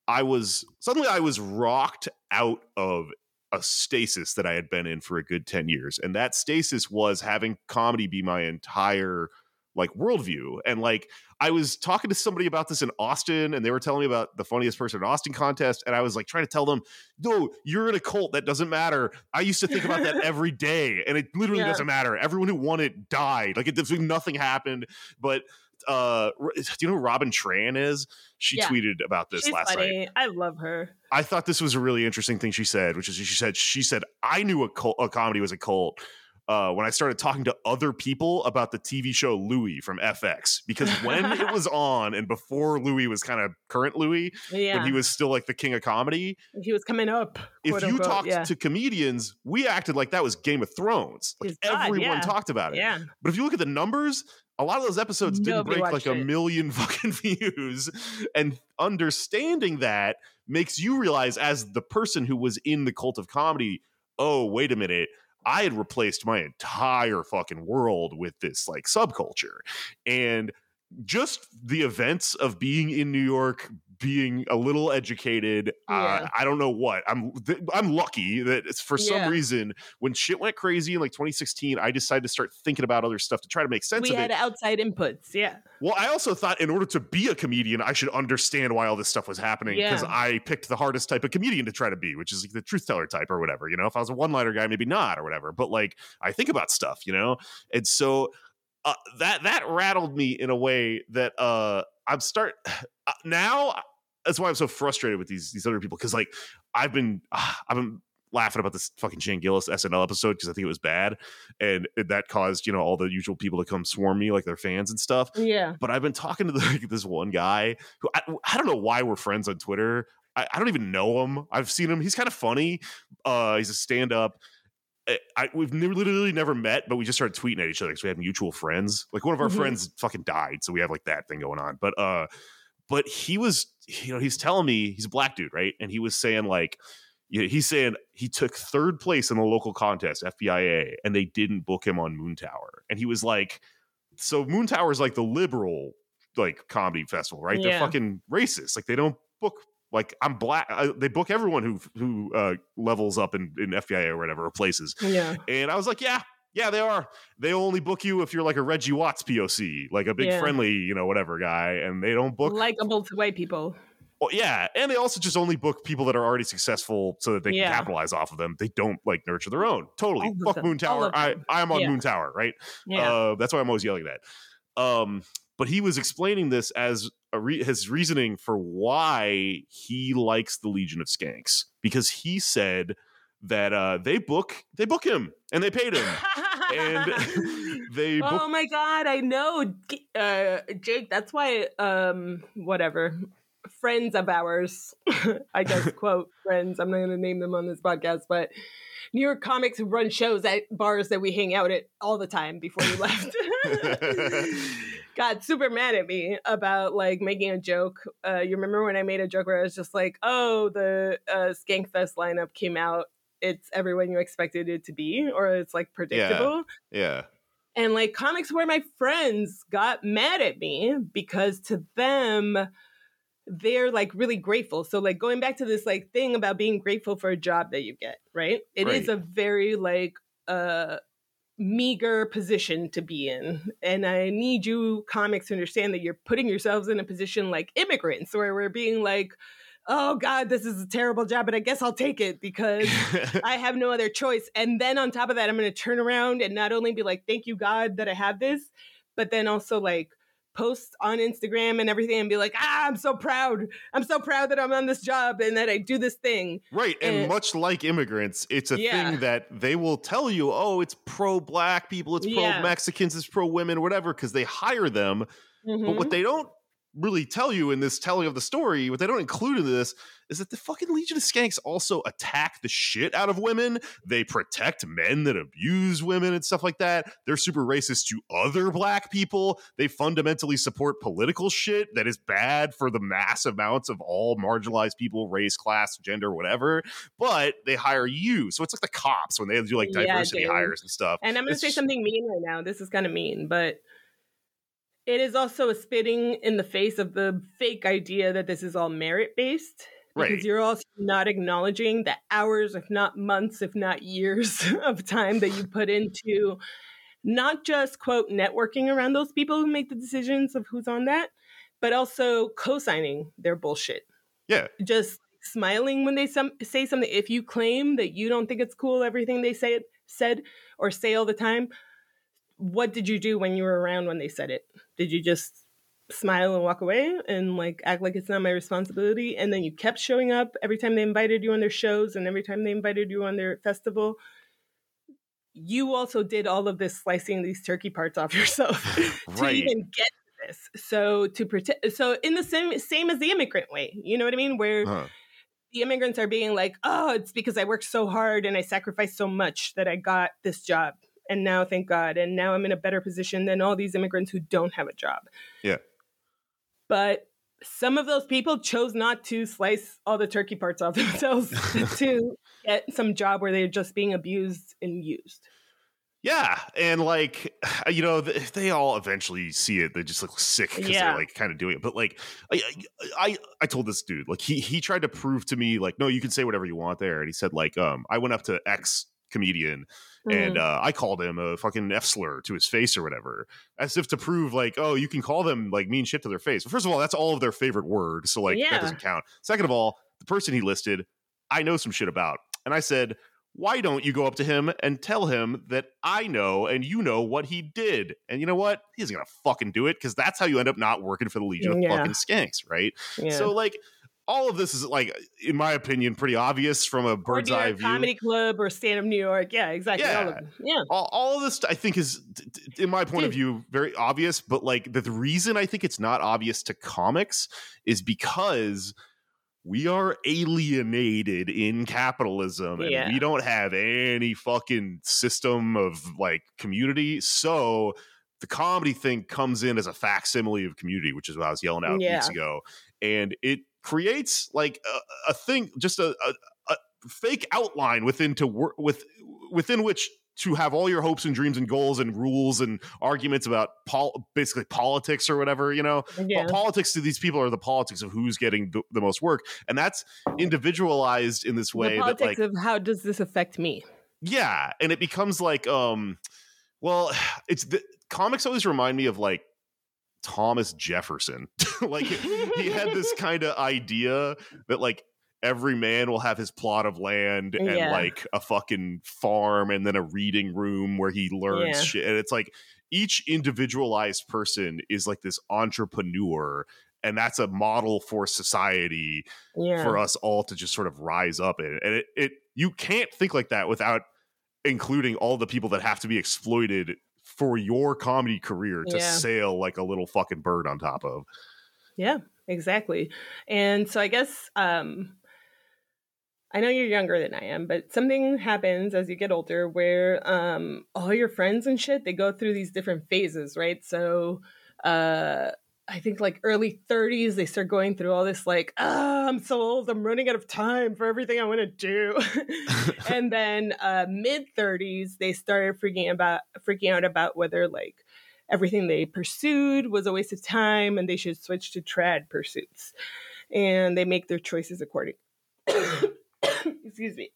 S2: I was suddenly I was rocked out of a stasis that I had been in for a good ten years. And that stasis was having comedy be my entire like worldview. And like I was talking to somebody about this in Austin, and they were telling me about the funniest person in Austin contest. And I was like trying to tell them, no, you're in a cult. That doesn't matter. I used to think about that every day, and it literally
S3: Yeah.
S2: doesn't matter. Everyone who won it died. Like it, nothing happened. But uh, do you know who Robin Tran is? She
S3: Yeah.
S2: tweeted about this
S3: She's
S2: last
S3: funny.
S2: night.
S3: I love her.
S2: I thought this was a really interesting thing she said, which is she said, she said, I knew a, cult, a comedy was a cult uh, when I started talking to other people about the T V show Louis from F X, because when it was on and before Louis was kind of current Louis,
S3: Yeah.
S2: when he was still like the king of comedy,
S3: He was coming up.
S2: if
S3: quote
S2: you
S3: unquote,
S2: talked
S3: yeah.
S2: to comedians, we acted like that was Game of Thrones. Like
S3: His God,
S2: everyone
S3: yeah.
S2: talked about it.
S3: Yeah.
S2: But if you look at the numbers, a lot of those episodes didn't
S3: Nobody
S2: break like
S3: watched
S2: a
S3: it.
S2: million fucking views. And understanding that makes you realize, as the person who was in the cult of comedy, oh, wait a minute, I had replaced my entire fucking world with this like subculture. And just the events of being in New York, being a little educated,
S3: Yeah.
S2: uh, I don't know what. I'm th- I'm lucky that it's for some
S3: Yeah.
S2: reason when shit went crazy in like twenty sixteen, I decided to start thinking about other stuff to try to make sense
S3: We
S2: of
S3: had
S2: it.
S3: outside inputs. Yeah.
S2: Well, I also thought in order to be a comedian, I should understand why all this stuff was happening, because
S3: Yeah.
S2: I picked the hardest type of comedian to try to be, which is like the truth teller type or whatever. You know, if I was a one-liner guy, maybe not or whatever. But like I think about stuff, you know, and so uh, that that rattled me in a way that uh, I'm start uh, now. That's why I'm so frustrated with these these other people, because like I've been uh, I've been laughing about this fucking Shane Gillis S N L episode because I think it was bad, and that caused, you know, all the usual people to come swarm me like their fans and stuff.
S3: Yeah.
S2: But I've been talking to the, like, this one guy who I, I don't know why we're friends on Twitter. I, I don't even know him. I've seen him. He's kind of funny. Uh, he's a stand-up. I, I, we've never, literally never met, but we just started tweeting at each other because we had mutual friends. Like one of our
S3: Mhm.
S2: friends fucking died, so we have like that thing going on. But uh, but he was, you know, he's telling me, he's a black dude, right? And he was saying like, you know, he's saying he took third place in the local contest, F B I A, and they didn't book him on Moon Tower. And he was like, so Moon Tower is like the liberal like comedy festival, right? They're
S3: Yeah.
S2: fucking racist. Like they don't book, like I'm black. I, they book everyone who who uh, levels up in, in F B I A or whatever, or places.
S3: Yeah.
S2: And I was like, yeah, yeah, they are. They only book you if you're like a Reggie Watts P O C, like a big
S3: Yeah.
S2: friendly, you know, whatever guy. And they don't book.
S3: Likeable to white people.
S2: Well, yeah, and they also just only book people that are already successful so that they
S3: Yeah.
S2: can capitalize off of them. They don't like nurture their own. Totally.
S3: All of
S2: Fuck
S3: them.
S2: Moon
S3: All
S2: Tower.
S3: of
S2: I
S3: them.
S2: I'm on
S3: Yeah.
S2: Moon Tower, right?
S3: Yeah.
S2: Uh, that's why I'm always yelling at that. Um, but he was explaining this as a re- his reasoning for why he likes the Legion of Skanks, because he said that uh, they book they book him and they paid him and they book.
S3: Oh my god, I know, uh, Jake. That's why, um, whatever, friends of ours, I guess, quote friends. I'm not going to name them on this podcast, but New York comics who run shows at bars that we hang out at all the time before you left got super mad at me about like making a joke. Uh, you remember when I made a joke where I was just like, "Oh, the uh, Skankfest lineup came out. It's everyone you expected it to be, or it's like predictable."
S2: Yeah.
S3: And like comics who are my friends got mad at me because to them, they're like really grateful. So like going back to this like thing about being grateful for a job that you get, right? It is
S2: Right.
S3: a very like uh meager position to be in. And I need you comics to understand that you're putting yourselves in a position like immigrants where we're being like, oh God, this is a terrible job, but I guess I'll take it because I have no other choice. And then on top of that, I'm going to turn around and not only be like, thank you, God, that I have this, but then also like post on Instagram and everything and be like, ah, I'm so proud. I'm so proud that I'm on this job and that I do this thing.
S2: Right. And
S3: And-
S2: much like immigrants, it's a
S3: Yeah.
S2: thing that they will tell you, oh, it's pro black people, it's pro
S3: Yeah.
S2: Mexicans, it's pro women, whatever, because they hire them. But
S3: Mhm.
S2: what they don't really tell you in this telling of the story, what they don't include in this, is that the fucking Legion of Skanks also attack the shit out of women. They protect men that abuse women and stuff like that. They're super racist to other black people. They fundamentally support political shit that is bad for the mass amounts of all marginalized people, race, class, gender, whatever. But they hire you. So it's like the cops when they do like
S3: Yeah,
S2: diversity
S3: dude.
S2: hires and stuff.
S3: And I'm going to
S2: It's
S3: say
S2: just-
S3: something mean right now. This is kind of mean, but it is also a spitting in the face of the fake idea that this is all merit based. Because
S2: Right.
S3: you're also not acknowledging the hours, if not months, if not years of time that you put into not just, quote, networking around those people who make the decisions of who's on that, but also co-signing their bullshit.
S2: Yeah.
S3: Just smiling when they some, say something. If you claim that you don't think it's cool, everything they say said or say all the time, what did you do when you were around when they said it? Did you just smile and walk away and like act like it's not my responsibility? And then you kept showing up every time they invited you on their shows and every time they invited you on their festival. You also did all of this slicing these turkey parts off yourself to
S2: Right.
S3: even get to this. So to protect, so in the same same as the immigrant way, you know what I mean? Where
S2: Huh.
S3: the immigrants are being like, oh, it's because I worked so hard and I sacrificed so much that I got this job. And now, thank God, and now I'm in a better position than all these immigrants who don't have a job.
S2: Yeah.
S3: But some of those people chose not to slice all the turkey parts off themselves to get some job where they're just being abused and used.
S2: Yeah, and like, you know, th- they all eventually see it. They just look sick because
S3: Yeah.
S2: they're like kind of doing it. But like, I, I I told this dude, like he he tried to prove to me like, no, you can say whatever you want there. And he said like, um, I went up to X comedian and uh, I called him a fucking F slur to his face or whatever, as if to prove like, oh, you can call them like mean shit to their face. But first of all, that's all of their favorite word, so like
S3: Yeah.
S2: that doesn't count. Second of all, the person he listed, I know some shit about, and I said, why don't you go up to him and tell him that I know and you know what he did? And you know what? He's gonna fucking do it because that's how you end up not working for the Legion of
S3: Yeah.
S2: fucking Skanks, right?
S3: Yeah.
S2: So like, all of this is like, in my opinion, pretty obvious from a
S3: Or
S2: bird's
S3: New
S2: eye
S3: York
S2: view.
S3: Comedy Club or Stand Up New York. Yeah, exactly. All
S2: Yeah.
S3: of them. Yeah.
S2: all, all of this I think is, t- t- in my point of
S3: Dude.
S2: view, very obvious. But like the, the reason I think it's not obvious to comics is because we are alienated in capitalism and
S3: Yeah.
S2: we don't have any fucking system of like community. So the comedy thing comes in as a facsimile of community, which is what I was yelling out
S3: Yeah.
S2: weeks ago. And it creates like a, a thing, just a, a, a fake outline within to work with, within which to have all your hopes and dreams and goals and rules and arguments about pol- basically politics or whatever, you know.
S3: Yeah.
S2: But politics to these people are the politics of who's getting the, the most work, and that's individualized in this way
S3: The
S2: that
S3: politics
S2: like
S3: of how does this affect me?
S2: yeah, and it becomes like um well, it's the comics always remind me of like Thomas Jefferson. Like he had this kind of idea that like every man will have his plot of land and
S3: Yeah.
S2: like a fucking farm and then a reading room where he learns
S3: Yeah.
S2: shit. And it's like each individualized person is like this entrepreneur, and that's a model for society
S3: Yeah.
S2: for us all to just sort of rise up in. And it, it you can't think like that without including all the people that have to be exploited for your comedy career to
S3: Yeah.
S2: sail like a little fucking bird on top of.
S3: Yeah, exactly. And so I guess um I know you're younger than I am, but something happens as you get older where um all your friends and shit, they go through these different phases, right? So uh I think like early thirties, they start going through all this like, ah, I'm so old, I'm running out of time for everything I want to do. And then uh mid thirties, they started freaking about freaking out about whether like everything they pursued was a waste of time and they should switch to trad pursuits. And they make their choices according. Excuse me.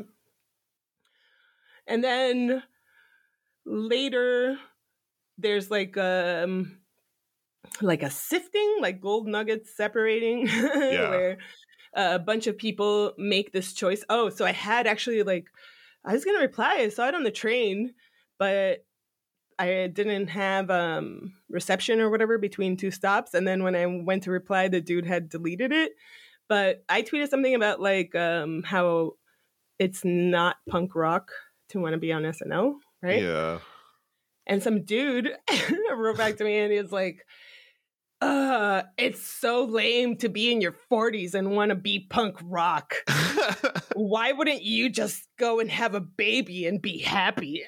S3: And then later there's like um like a sifting, like gold nuggets separating where a bunch of people make this choice. Oh, so I had actually like I was gonna reply, I saw it on the train, but I didn't have um, reception or whatever between two stops. And then when I went to reply, the dude had deleted it. But I tweeted something about like um, how it's not punk rock to want to be on S N L, right?
S2: Yeah.
S3: And some dude wrote back to me and he was like, uh, it's so lame to be in your forties and want to be punk rock. Why wouldn't you just go and have a baby and be happy?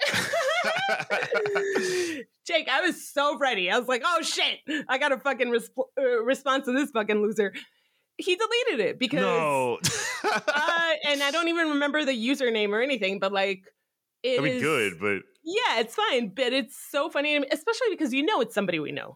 S3: Jake, I was so ready. I was like, oh shit, I got a fucking resp- uh, response to this fucking loser. He deleted it because,
S2: No.
S3: uh, and I don't even remember the username or anything, but like, it
S2: I mean,
S3: is-
S2: good, but
S3: Yeah, it's fine, but it's so funny, to me, especially because you know it's somebody we know.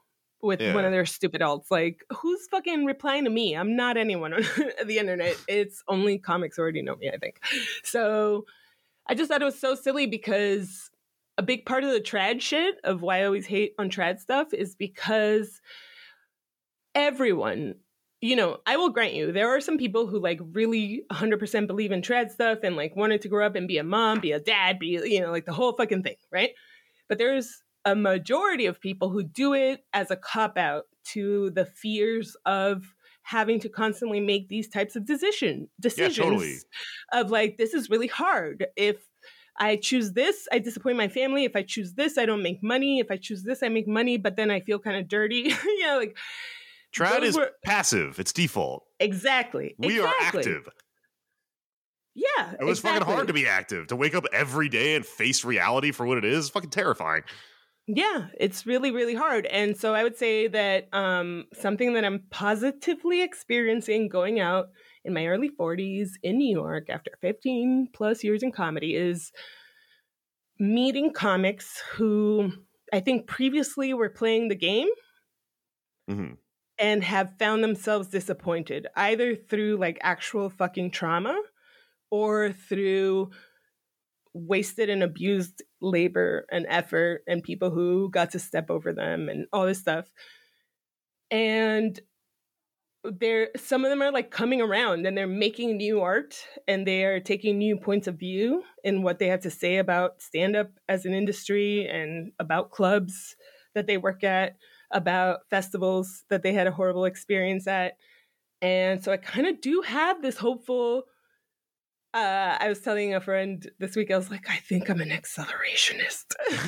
S3: with
S2: Yeah.
S3: one of their stupid alts. Like, who's fucking replying to me? I'm not anyone on the internet. It's only comics already know me, I think. So I just thought it was so silly because a big part of the trad shit of why I always hate on trad stuff is because everyone, you know, I will grant you, there are some people who like really one hundred percent believe in trad stuff and like wanted to grow up and be a mom, be a dad, be, you know, like the whole fucking thing, right? But there's a majority of people who do it as a cop-out to the fears of having to constantly make these types of decision decisions
S2: Yeah, totally.
S3: of like, this is really hard. If I choose this, I disappoint my family. If I choose this, I don't make money. If I choose this, I make money, but then I feel kind of dirty. you know, like
S2: Trad
S3: those
S2: is
S3: were-
S2: passive. It's default.
S3: exactly.
S2: We
S3: exactly.
S2: are active.
S3: Yeah,
S2: It was
S3: exactly.
S2: fucking hard to be active, to wake up every day and face reality for what it is. Fucking terrifying.
S3: Yeah, it's really, really hard. And so I would say that um, something that I'm positively experiencing going out in my early forties in New York after fifteen plus years in comedy is meeting comics who I think previously were playing the game
S2: hmm
S3: and have found themselves disappointed, either through like actual fucking trauma or through wasted and abused labor and effort and people who got to step over them and all this stuff. And they're some of them are like coming around and they're making new art and they are taking new points of view in what they have to say about stand-up as an industry and about clubs that they work at, about festivals that they had a horrible experience at. And so I kind of do have this hopeful Uh, I was telling a friend this week, I was like, I think I'm an accelerationist.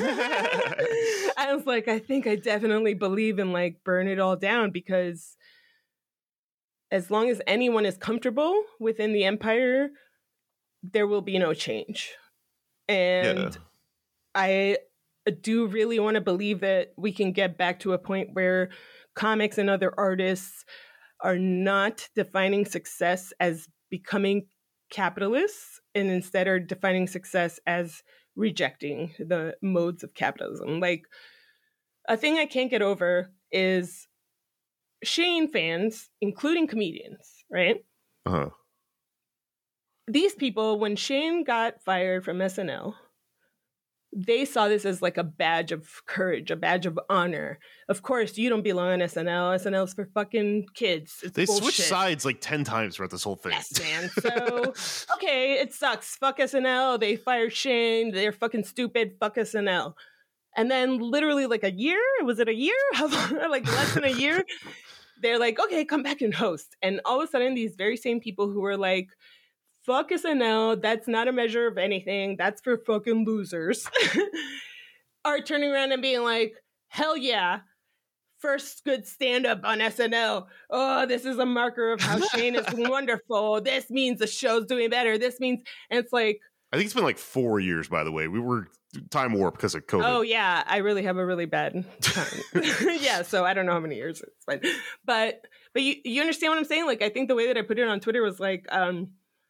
S3: I was like, I think I definitely believe in like burn it all down because as long as anyone is comfortable within the empire, there will be no change. And
S2: Yeah.
S3: I do really want to believe that we can get back to a point where comics and other artists are not defining success as becoming capitalists and instead are defining success as rejecting the modes of capitalism. Like, a thing I can't get over is Shane fans, including comedians, right?
S2: Uh-huh.
S3: These people, when Shane got fired from S N L, they saw this as like a badge of courage, a badge of honor. Of course, you don't belong on S N L. S N L's for fucking kids. It's
S2: They
S3: bullshit.
S2: switched sides like ten times throughout this whole thing.
S3: Yes, man. So, okay, it sucks. Fuck S N L. They fired Shane. They're fucking stupid. Fuck S N L. And then literally like a year, was it a year? How long? Like less than a year? They're like, okay, come back and host. And all of a sudden, these very same people who were like, fuck S N L, that's not a measure of anything, that's for fucking losers, are turning around and being like, hell yeah, first good stand-up on S N L. Oh, this is a marker of how Shane is wonderful. This means the show's doing better. This means, and it's like,
S2: I think it's been like four years, by the way. We were time warp because of COVID.
S3: oh yeah, I really have a really bad time. Yeah, so I don't know how many years it's been. But but you, you understand what I'm saying? Like, I think the way that I put it on Twitter was like, um,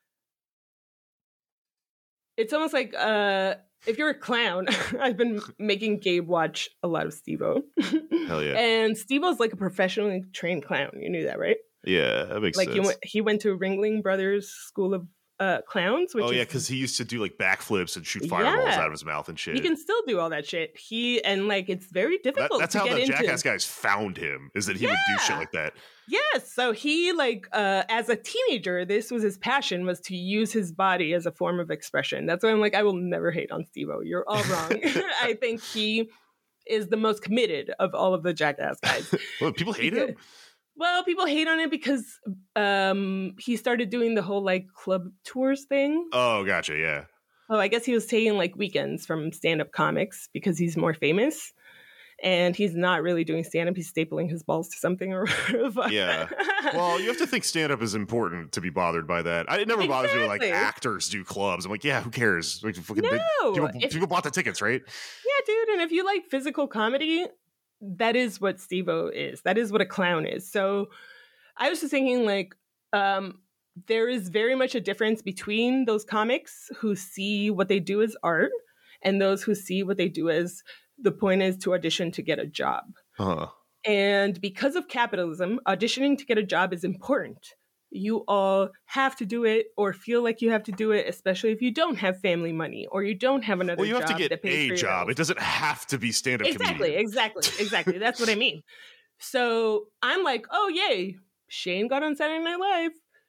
S3: it's almost like uh, if you're a clown, I've been making Gabe watch a lot of Steve-O.
S2: Hell yeah.
S3: And Steve-O's like a professionally trained clown. You knew that, right?
S2: Yeah, that makes
S3: Like
S2: sense.
S3: he went, he went to Ringling Brothers School of uh, Clowns. Which
S2: oh, yeah,
S3: is,
S2: because he used to do like backflips and shoot fireballs
S3: Yeah.
S2: out of his mouth and shit.
S3: he can still do all that shit. He and like it's very
S2: That-
S3: difficult
S2: that's
S3: to
S2: how
S3: get
S2: the
S3: into.
S2: Jackass guys found him, is that he would do shit
S3: Yeah.
S2: like that.
S3: Yes. So he like uh as a teenager, this was his passion, was to use his body as a form of expression. That's why I'm like, I will never hate on Steve-O. You're all wrong. I think he is the most committed of all of the Jackass guys.
S2: Well, people hate him?
S3: Well, people hate on it because um he started doing the whole like club tours thing.
S2: Oh, gotcha, yeah.
S3: Oh, I guess he was taking like weekends from stand-up comics because he's more famous. And he's not really doing stand-up. He's stapling his balls to something or
S2: Yeah. Well, you have to think stand-up is important to be bothered by that. I, it never bothers me when like
S3: Exactly.
S2: actors do clubs. I'm like, yeah, who cares? Like, fucking big-
S3: No,
S2: people,
S3: if-
S2: people bought the tickets, right?
S3: Yeah, dude. And if you like physical comedy, that is what Steve-O is. That is what a clown is. So I was just thinking, like, um, there is very much a difference between those comics who see what they do as art and those who see what they do as the point is to audition to get a job.
S2: Uh-huh.
S3: And because of capitalism, auditioning to get a job is important. You all have to do it or feel like you have to do it, especially if you don't have family money or you don't have another
S2: Well, you
S3: job
S2: have to get
S3: that pays
S2: a
S3: for your
S2: job.
S3: bills.
S2: It doesn't have to be stand-up
S3: Exactly,
S2: comedian.
S3: exactly, exactly. That's what I mean. So I'm like, oh, yay, Shane got on Saturday Night Live.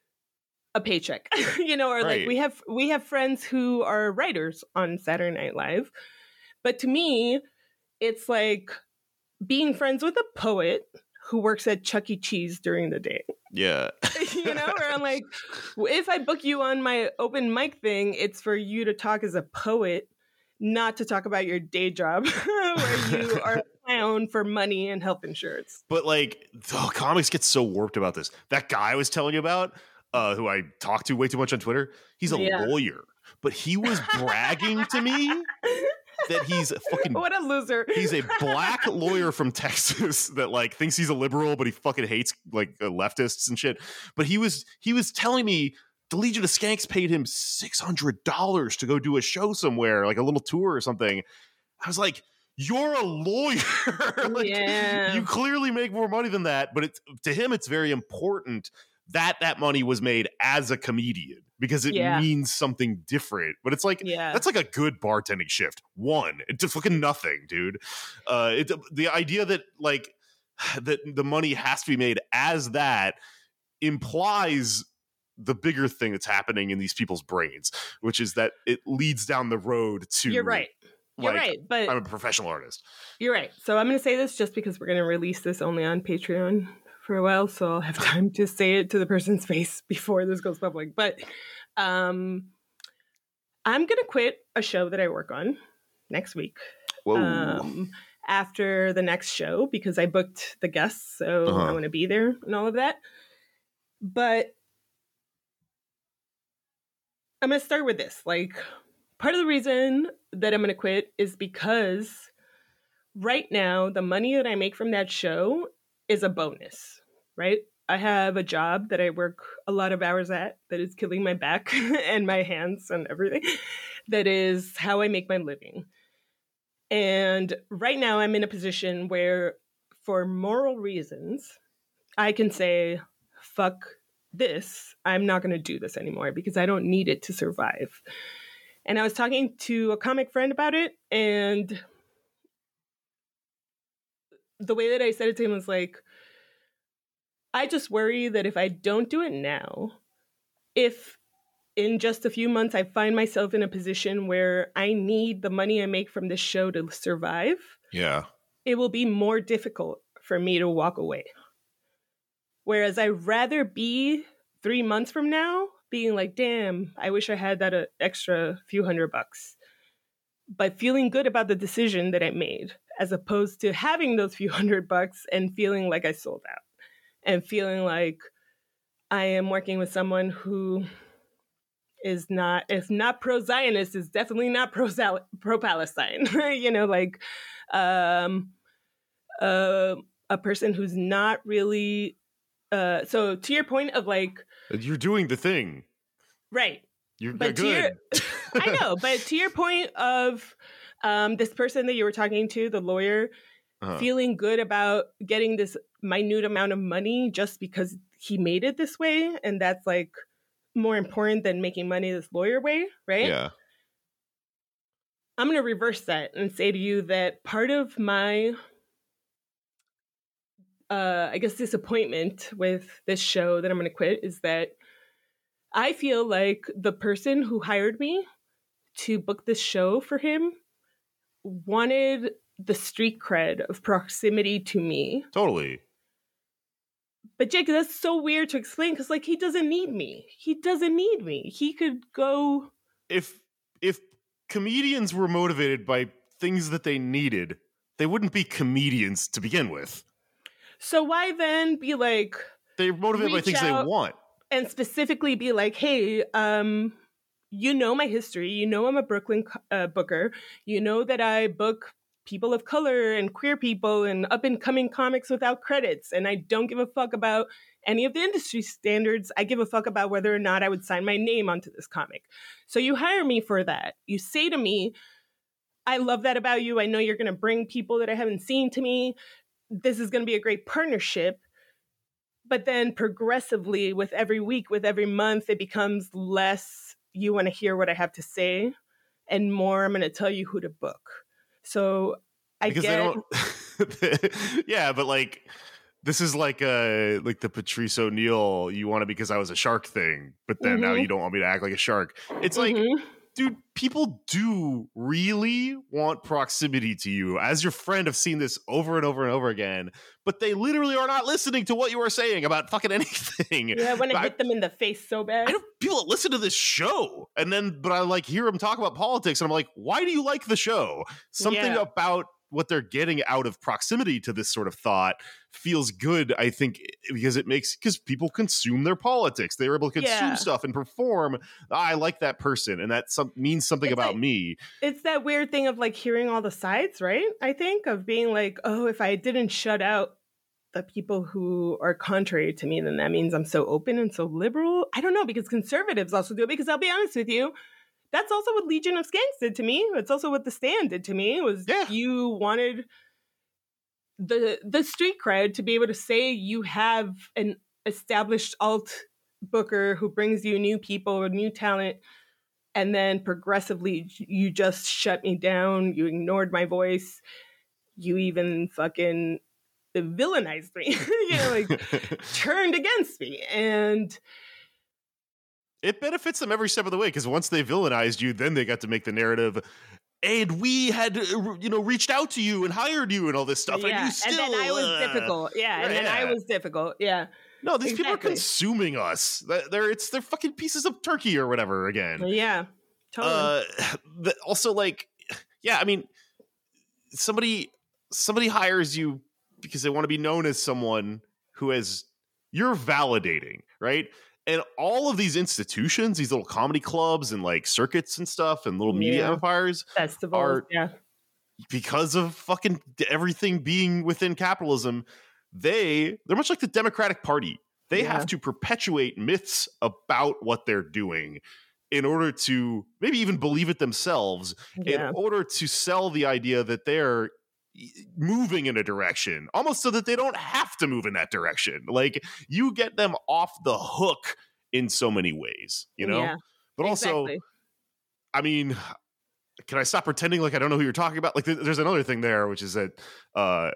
S3: A paycheck, you know, or
S2: Right.
S3: like we have we have friends who are writers on Saturday Night Live. But to me, it's like being friends with a poet who works at Chuck E. Cheese during the day.
S2: Yeah.
S3: You know, where I'm like, if I book you on my open mic thing, it's for you to talk as a poet, not to talk about your day job where you are a clown for money and health insurance.
S2: But like, oh, comics get so warped about this. That guy I was telling you about, uh, who I talk to way too much on Twitter, he's a
S3: Yeah.
S2: lawyer, but he was bragging to me that he's a fucking
S3: What a loser.
S2: he's a black lawyer from Texas that like thinks he's a liberal, but he fucking hates like uh, leftists and shit. But he was he was telling me the Legion of Skanks paid him six hundred dollars to go do a show somewhere, like a little tour or something. I was like, you're a lawyer. Like,
S3: Yeah.
S2: you clearly make more money than that. But it's to him, it's very important that that money was made as a comedian because it
S3: Yeah.
S2: means something different. But it's like,
S3: Yeah.
S2: that's like a good bartending shift. One, it's just fucking nothing, dude. Uh, it, the idea that like that the money has to be made as that implies the bigger thing that's happening in these people's brains, which is that it leads down the road to.
S3: You're right. You're
S2: like,
S3: right. But
S2: I'm a professional artist.
S3: you're right. So I'm going to say this just because we're going to release this only on Patreon for a while. So I'll have time to say it to the person's face before this goes public. But um, I'm going to quit a show that I work on next week.
S2: Whoa.
S3: Um, after the next show because I booked the guests. So
S2: Uh-huh.
S3: I want to be there and all of that. But I'm going to start with this. Like, part of the reason that I'm going to quit is because right now, the money that I make from that show is a bonus, right? I have a job that I work a lot of hours at that is killing my back and my hands and everything. That is how I make my living. And right now, I'm in a position where, for moral reasons, I can say, fuck this. I'm not going to do this anymore because I don't need it to survive. And I was talking to a comic friend about it, and the way that I said it to him was like, I just worry that if I don't do it now, if in just a few months I find myself in a position where I need the money I make from this show to survive,
S2: Yeah.
S3: it will be more difficult for me to walk away. Whereas I'd rather be three months from now being like, damn, I wish I had that uh, extra few hundred bucks. But feeling good about the decision that I made, as opposed to having those few hundred bucks and feeling like I sold out. And feeling like I am working with someone who is not, if not pro-Zionist, is definitely not pro- pro-Palestine. You know, like um, uh, a person who's not really... Uh, so to your point of like...
S2: You're doing the thing.
S3: Right.
S2: You're,
S3: But
S2: you're
S3: to
S2: good.
S3: your, I know, but to your point of um, this person that you were talking to, the lawyer,
S2: Uh-huh.
S3: feeling good about getting this minute amount of money just because he made it this way, and that's like more important than making money this lawyer way, right?
S2: Yeah.
S3: I'm going to reverse that and say to you that part of my, uh, I guess, disappointment with this show that I'm going to quit is that I feel like the person who hired me to book this show for him wanted the street cred of proximity to me.
S2: Totally.
S3: But Jake, that's so weird to explain because, like, he doesn't need me. He doesn't need me. He could go.
S2: If if comedians were motivated by things that they needed, they wouldn't be comedians to begin with.
S3: So why then be like,
S2: They're motivated by
S3: Reach
S2: things
S3: out.
S2: they want.
S3: and specifically be like, hey, um, you know my history. You know I'm a Brooklyn uh, booker. You know that I book people of color and queer people and up and coming comics without credits. And I don't give a fuck about any of the industry standards. I give a fuck about whether or not I would sign my name onto this comic. So you hire me for that. You say to me, I love that about you. I know you're going to bring people that I haven't seen to me. this is going to be a great partnership. But then progressively, with every week, with every month, it becomes less, you want to hear what I have to say, and more, I'm going to tell you who to book. So I
S2: because
S3: get...
S2: they don't yeah, but like this is like uh like the Patrice O'Neill you want it because I was a shark thing, but then mm-hmm. now you don't want me to act like a shark. It's like mm-hmm. dude, people do really want proximity to you. As your friend, I've seen this over and over and over again, but they literally are not listening to what you are saying about fucking anything.
S3: Yeah, I want to hit them in the face so bad.
S2: I know people that listen to this show, and then, but I like hear them talk about politics, and I'm like, why do you like the show? Something yeah. about what they're getting out of proximity to this sort of thought feels good, I think, because it makes, because people consume their politics. They're able to consume yeah. stuff and perform. I like that person, and that some, means something
S3: it's
S2: about
S3: like,
S2: me.
S3: It's that weird thing of like hearing all the sides, right? I think of being like, oh, if I didn't shut out the people who are contrary to me, then that means I'm so open and so liberal. I don't know, because conservatives also do it, because I'll be honest with you, that's also what Legion of Skanks did to me. It's also what The Stand did to me, was yeah. you wanted the the street cred to be able to say you have an established alt booker who brings you new people, new talent, and then progressively you just shut me down, you ignored my voice, you even fucking villainized me, you know, like turned against me. And
S2: it benefits them every step of the way, because once they villainized you, then they got to make the narrative, and we had, you know, reached out to you and hired you and all this stuff.
S3: Yeah.
S2: And you still,
S3: and then I was
S2: uh,
S3: difficult. Yeah. And yeah. then I was difficult. Yeah.
S2: No, these
S3: exactly.
S2: people are consuming us. They're, it's, they're fucking pieces of turkey or whatever again.
S3: Yeah. Totally.
S2: Uh, the, also, like, yeah, I mean, somebody, somebody hires you because they want to be known as someone who has, you're validating, right? And all of these institutions, these little comedy clubs and like circuits and stuff and little media
S3: yeah.
S2: empires
S3: festivals,
S2: are,
S3: yeah.
S2: because of fucking everything being within capitalism, they, they're much like the Democratic Party. They yeah. have to perpetuate myths about what they're doing in order to maybe even believe it themselves, yeah. in order to sell the idea that they're moving in a direction, almost so that they don't have to move in that direction. Like, you get them off the hook in so many ways, you know?
S3: Yeah,
S2: but also,
S3: exactly.
S2: I mean, can I stop pretending like I don't know who you're talking about? Like, th- there's another thing there, which is that uh,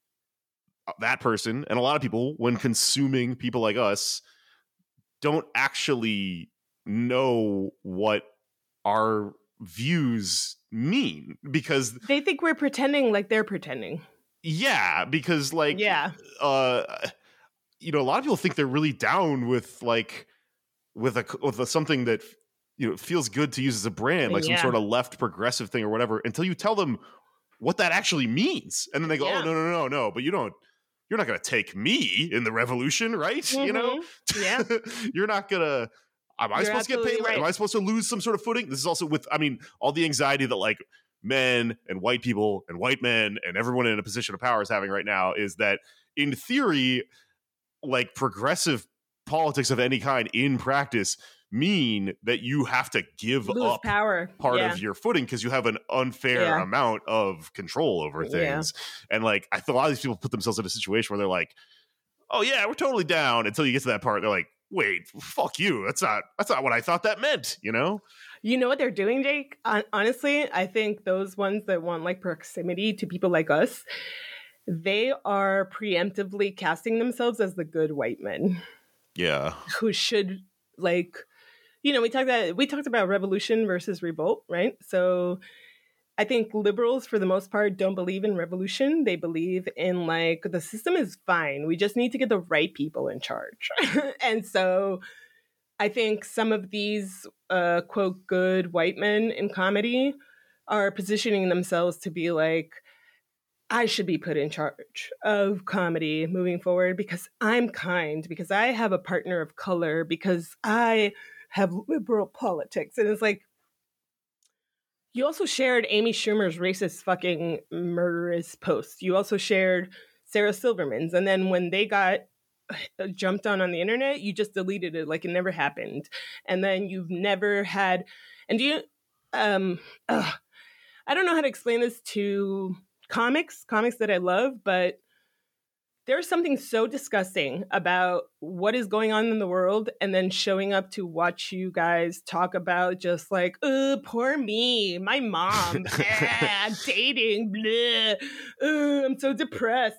S2: that person and a lot of people, when consuming people like us, don't actually know what our views mean, because
S3: they think we're pretending like they're pretending.
S2: Yeah, because like,
S3: yeah,
S2: uh, you know, a lot of people think they're really down with like with a with a, something that, you know, feels good to use as a brand, like yeah. some sort of left progressive thing or whatever, until you tell them what that actually means, and then they go, yeah. "Oh no, no, no, no!" But you don't. You're not going to take me in the revolution, right? Mm-hmm. You know,
S3: yeah.
S2: You're not gonna. Am I
S3: You're
S2: supposed to get paid?
S3: Right.
S2: Am I supposed to lose some sort of footing? This is also with, I mean, all the anxiety that like men and white people and white men and everyone in a position of power is having right now, is that in theory, like progressive politics of any kind in practice mean that you have to give
S3: lose
S2: up
S3: power.
S2: part
S3: yeah.
S2: of your footing because you have an unfair
S3: yeah.
S2: amount of control over things. Yeah. And like, I think a lot of these people put themselves in a situation where they're like, oh yeah, we're totally down, until you get to that part. They're like, wait, fuck you. That's not, that's not what I thought that meant, you know?
S3: You know what they're doing, Jake? Honestly, I think those ones that want like proximity to people like us, they are preemptively casting themselves as the good white men.
S2: Yeah.
S3: Who should like, you know, we talked about, we talked about revolution versus revolt, right? So I think liberals, for the most part, don't believe in revolution. They believe in like, the system is fine. We just need to get the right people in charge. And so I think some of these, uh, quote, good white men in comedy are positioning themselves to be like, I should be put in charge of comedy moving forward because I'm kind, because I have a partner of color, because I have liberal politics. And it's like, you also shared Amy Schumer's racist fucking murderous post. You also shared Sarah Silverman's. And then when they got jumped on on the internet, you just deleted it like it never happened. And then you've never had, and do you, um, ugh, I don't know how to explain this to comics, comics that I love, but there's something so disgusting about what is going on in the world and then showing up to watch you guys talk about just like, oh, poor me, my mom, ah, dating, bleh, oh, I'm so depressed.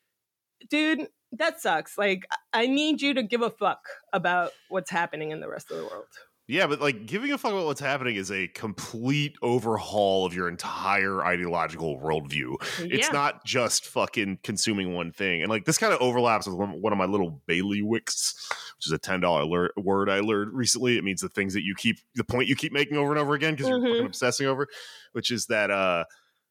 S3: Dude, that sucks. Like, I need you to give a fuck about what's happening in the rest of the world.
S2: Yeah, but like giving a fuck about what's happening is a complete overhaul of your entire ideological worldview. It's
S3: Yeah.
S2: not just fucking consuming one thing. And like this kind of overlaps with one, one of my little bailiwicks, which is a ten dollars lear- word I learned recently. It means the things that you keep, the point you keep making over and over again because
S3: Mhm.
S2: you're fucking obsessing over, which is that uh,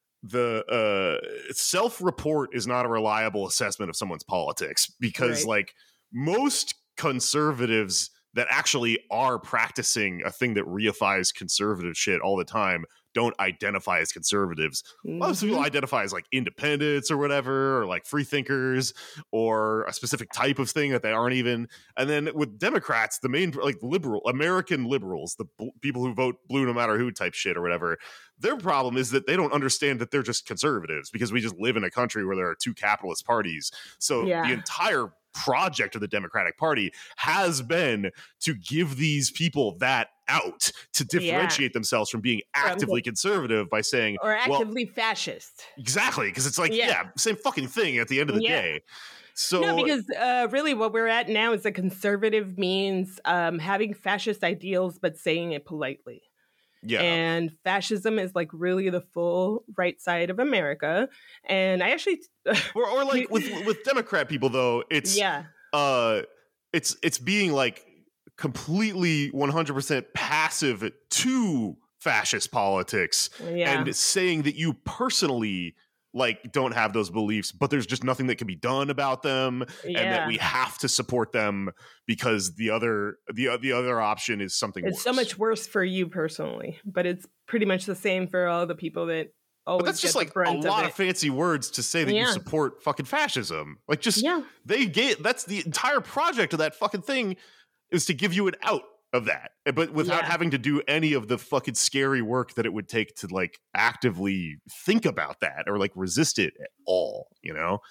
S2: the uh, self-report is not a reliable assessment of someone's politics because
S3: Right.
S2: like most conservatives that actually are practicing a thing that reifies conservative shit all the time don't identify as conservatives. Most people
S3: Mhm.
S2: identify as like independents or whatever, or like free thinkers, or a specific type of thing that they aren't even. And then with Democrats, the main like liberal American liberals, the bl- people who vote blue no matter who type shit or whatever, their problem is that they don't understand that they're just conservatives because we just live in a country where there are two capitalist parties. So
S3: Yeah.
S2: the entire project of the Democratic Party has been to give these people that out to differentiate themselves from being actively conservative by saying,
S3: Or
S2: well,
S3: actively fascist.
S2: exactly, because it's like,
S3: Yeah.
S2: yeah. same fucking thing at the end of the
S3: Yeah.
S2: day. So
S3: No, because uh, really what we're at now is a conservative means um, having fascist ideals, but saying it politely.
S2: yeah,
S3: And fascism is like really the full right side of America. And I actually,
S2: or, or like with with Democrat people though, it's
S3: yeah,
S2: uh, it's it's being like completely one hundred percent passive to fascist politics
S3: yeah,
S2: and saying that you personally like don't have those beliefs, but there's just nothing that can be done about them, and that
S3: yeah.
S2: we have to support them because the other the the other option is something
S3: It's
S2: worse.
S3: so much worse for you personally, but it's pretty much the same for all the people that always
S2: But that's just
S3: get
S2: like
S3: the
S2: a
S3: brunt
S2: lot
S3: of
S2: of fancy words to say that you
S3: Yeah.
S2: support fucking fascism. Like just
S3: Yeah.
S2: they get that's the entire project of that fucking thing is to give you an out of that, but without
S3: Yeah.
S2: having to do any of the fucking scary work that it would take to like actively think about that or like resist it at all, you know?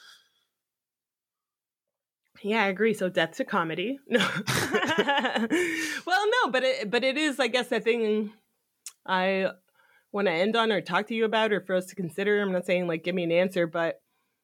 S3: Yeah, I agree. So death to comedy. No. Well, no, but it but it is, I guess, that thing I want to end on or talk to you about or for us to consider. I'm not saying like give me an answer, but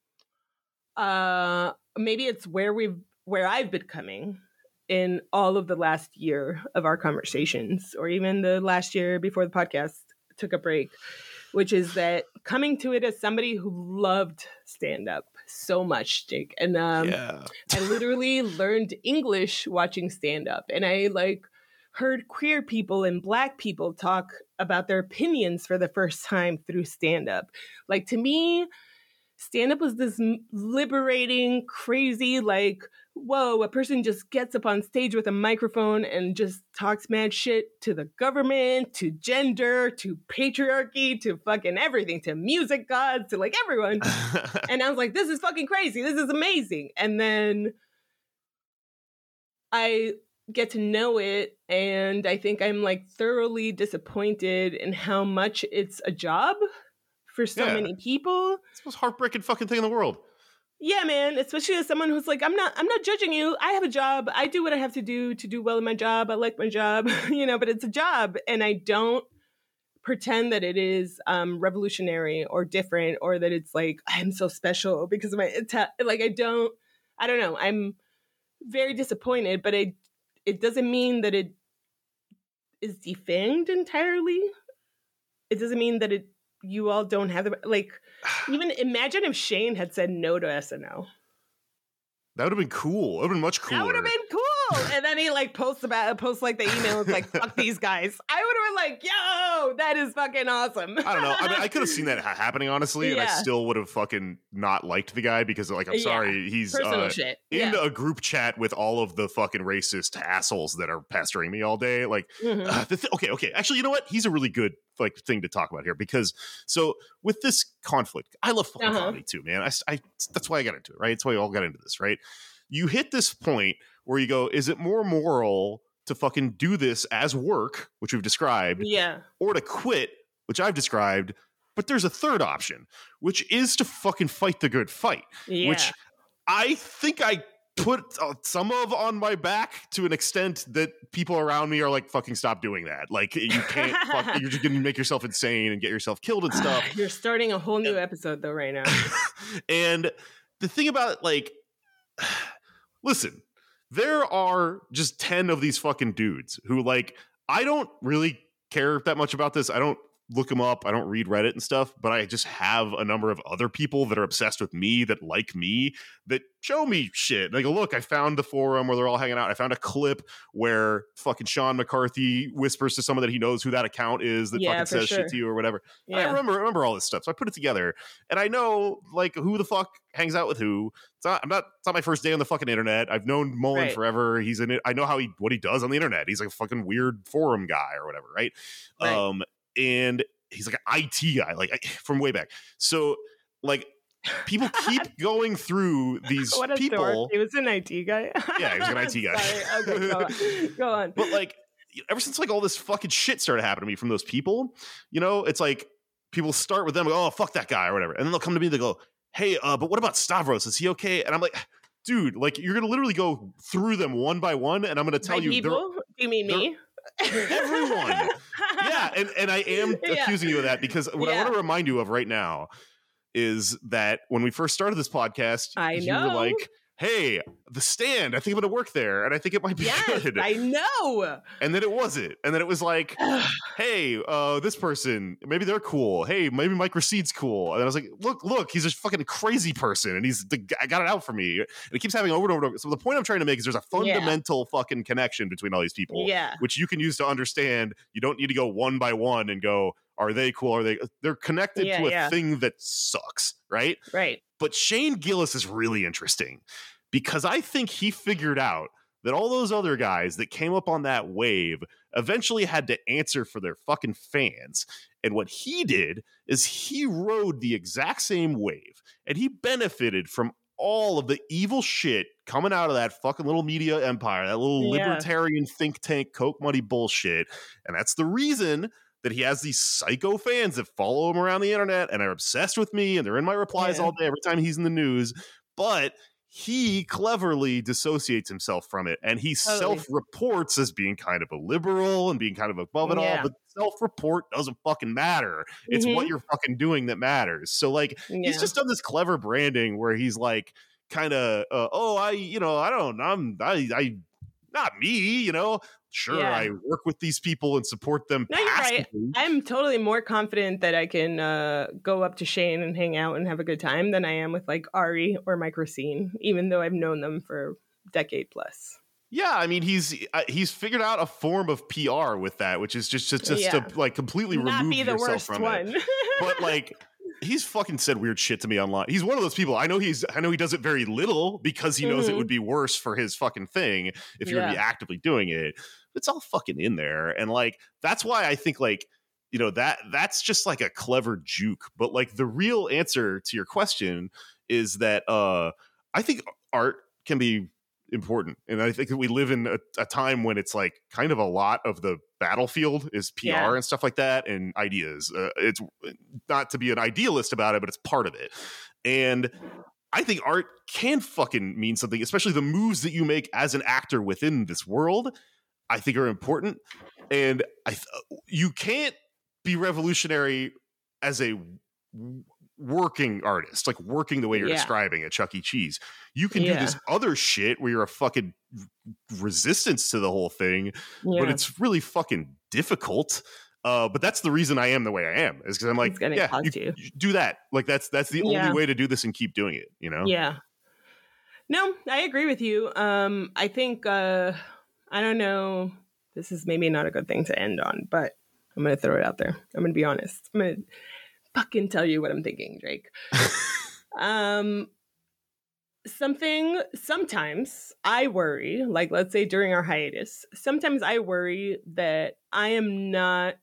S3: uh maybe it's where we've where I've been coming in all of the last year of our conversations, or even the last year before the podcast took a break, which is that coming to it as somebody who loved stand up so much, Jake. And um
S2: Yeah.
S3: I literally learned English watching stand up, and I like heard queer people and black people talk about their opinions for the first time through stand up. Like, to me, stand up was this m- liberating, crazy, like, whoa, a person just gets up on stage with a microphone and just talks mad shit to the government, to gender, to patriarchy, to fucking everything, to music gods, to like everyone. And I was like, this is fucking crazy. This is amazing. And then I get to know it, and I think I'm like thoroughly disappointed in how much it's a job for so
S2: Yeah.
S3: many people.
S2: It's the most heartbreaking fucking thing in the world.
S3: Yeah, man, especially as someone who's like, I'm not I'm not judging you. I have a job. I do what I have to do to do well in my job. I like my job, you know, but it's a job, and I don't pretend that it is um, revolutionary or different, or that it's like I'm so special because of my Ita- like I don't I don't know. I'm very disappointed, but it it doesn't mean that it is defanged entirely. It doesn't mean that it you all don't have the like. Even imagine if Shane had said no to S N L.
S2: That would have been cool. It would have been much cooler.
S3: That would have been cool. And then he like posts about posts like the email. It's like fuck these guys. I would have been like, yo, that is fucking awesome.
S2: I don't know. I mean, I could have seen that ha- happening, honestly, and I
S3: Yeah.
S2: still would have fucking not liked the guy because, like, I'm
S3: Yeah.
S2: sorry, he's
S3: Personal
S2: uh,
S3: shit.
S2: in
S3: Yeah.
S2: a group chat with all of the fucking racist assholes that are pestering me all day. Like,
S3: Mhm.
S2: uh, the th- okay, okay. Actually, you know what? He's a really good like thing to talk about here because so with this conflict, I love fucking
S3: Uh-huh.
S2: comedy too, man. I, I that's why I got into it, right? That's why we all got into this, right? You hit this point where you go, is it more moral to fucking do this as work, which we've described,
S3: Yeah.
S2: or to quit, which I've described? But there's a third option, which is to fucking fight the good fight,
S3: Yeah.
S2: which I think I put uh, some of on my back to an extent that people around me are like, fucking stop doing that. Like, you can't, fuck, you're just going to make yourself insane and get yourself killed and stuff.
S3: You're starting a whole new episode though right now.
S2: And the thing about like, listen, there are just ten of these fucking dudes who like, I don't really care that much about this. I don't look them up. I don't read Reddit and stuff, but I just have a number of other people that are obsessed with me, that like me, that show me shit. Like, look, I found the forum where they're all hanging out. I found a clip where fucking Sean McCarthy whispers to someone that he knows who that account is that
S3: Yeah,
S2: fucking
S3: for
S2: says
S3: sure.
S2: shit to you or whatever. I
S3: Yeah.
S2: remember remember all this stuff. So I put it together and I know like who the fuck hangs out with who. It's not, I'm not, it's not my first day on the fucking internet. I've known Mullen
S3: Right.
S2: forever. He's in it. I know how he, what he does on the internet. He's like a fucking weird forum guy or whatever. Right.
S3: Right.
S2: Um, and he's like an I T guy, like from way back. So like people keep going through these
S3: What a
S2: people.
S3: dork. He was an I T guy.
S2: Yeah, he was an I T guy.
S3: Sorry. Okay, go on. Go on.
S2: But like ever since like all this fucking shit started happening to me from those people, you know, it's like people start with them, like, oh, fuck that guy or whatever. And then they'll come to me, they go, hey, uh, but what about Stavros? Is he okay? And I'm like, dude, like you're going to literally go through them one by one. And I'm going to tell
S3: By
S2: you, they're-
S3: people? You mean me?
S2: everyone. Yeah, and, and I am
S3: Yeah.
S2: accusing you of that because what I
S3: Yeah.
S2: want to remind you of right now is that when we first started this podcast,
S3: I
S2: you
S3: know.
S2: were like, hey, the Stand, I think I'm going to work there, and I think it might be
S3: Yes,
S2: good.
S3: I know.
S2: And then it wasn't. And then it was like, hey, uh, this person, maybe they're cool. Hey, maybe Mike Recede's cool. And I was like, look, look, he's a fucking crazy person, and he's the guy got it out for me. And it keeps happening over and over and over. So the point I'm trying to make is there's a fundamental fucking connection between all these people,
S3: Yeah.
S2: which you can use to understand. You don't need to go one by one and go, are they cool? Are they? They're connected
S3: Yeah,
S2: to a
S3: yeah.
S2: thing that sucks, right?
S3: Right.
S2: But Shane Gillis is really interesting because I think he figured out that all those other guys that came up on that wave eventually had to answer for their fucking fans. And what he did is he rode the exact same wave and he benefited from all of the evil shit coming out of that fucking little media empire, that little
S3: Yeah.
S2: libertarian think tank, Coke money bullshit. And that's the reason that he has these psycho fans that follow him around the internet and are obsessed with me and they're in my replies
S3: Yeah.
S2: all day every time he's in the news. But he cleverly dissociates himself from it and he
S3: Totally.
S2: self-reports as being kind of a liberal and being kind of above it
S3: Yeah.
S2: all, but self-report doesn't fucking matter. It's
S3: Mhm.
S2: what you're fucking doing that matters. So like
S3: Yeah.
S2: he's just done this clever branding where he's like kind of uh, oh I you know I don't I'm I I not me, you know. Sure,
S3: Yeah.
S2: I work with these people and support them.
S3: No, you're right.
S2: passively.
S3: I'm totally more confident that I can uh, go up to Shane and hang out and have a good time than I am with like Ari or Mike Racine, even though I've known them for a decade plus.
S2: Yeah, I mean he's uh, he's figured out a form of P R with that, which is just just, just
S3: Yeah.
S2: to like completely
S3: Not
S2: remove
S3: be the
S2: yourself
S3: worst
S2: from
S3: one.
S2: it. But like he's fucking said weird shit to me online. He's one of those people. I know he's I know he does it very little because he knows it
S3: Mhm.
S2: would be worse for his fucking thing if you're gonna be
S3: Yeah.
S2: actively doing it. It's all fucking in there. And like that's why I think like you know that that's just like a clever juke. But like the real answer to your question is that uh I think art can be important. And I think that we live in a, a time when it's like kind of a lot of the battlefield is P R
S3: Yeah.
S2: and stuff like that and ideas. Uh, it's not to be an idealist about it, but it's part of it. And I think art can fucking mean something, especially the moves that you make as an actor within this world, I think are important. And I th- you can't be revolutionary as a w- working artist, like working the way you're
S3: Yeah.
S2: describing at Chuck E. Cheese. You can
S3: Yeah.
S2: do this other shit where you're a fucking resistance to the whole thing,
S3: Yeah.
S2: but it's really fucking difficult. Uh, but that's the reason I am the way I am, is because I'm like,
S3: It's gonna
S2: yeah,
S3: cost
S2: you,
S3: you.
S2: you do that. Like that's that's the
S3: Yeah.
S2: only way to do this and keep doing it. You know?
S3: Yeah. No, I agree with you. Um, I think uh, I don't know. This is maybe not a good thing to end on, but I'm gonna throw it out there. I'm gonna be honest. I'm gonna fucking tell you what I'm thinking, Drake. um, something. Sometimes I worry. Like, let's say during our hiatus, sometimes I worry that I am not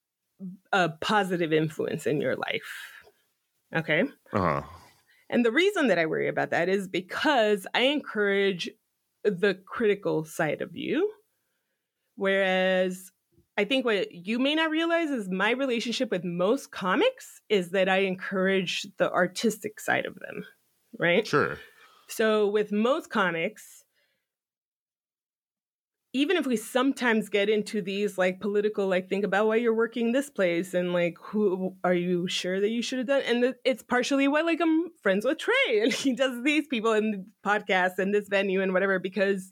S3: a positive influence in your life. Okay.
S2: Uh-huh.
S3: And the reason that I worry about that is because I encourage the critical side of you. Whereas I think what you may not realize is my relationship with most comics is that I encourage the artistic side of them, right?
S2: Sure.
S3: So with most comics, even if we sometimes get into these like political, like think about why you're working this place and like who are you sure that you should have done, and th- it's partially why like I'm friends with Trey and he does these people and podcasts and this venue and whatever, because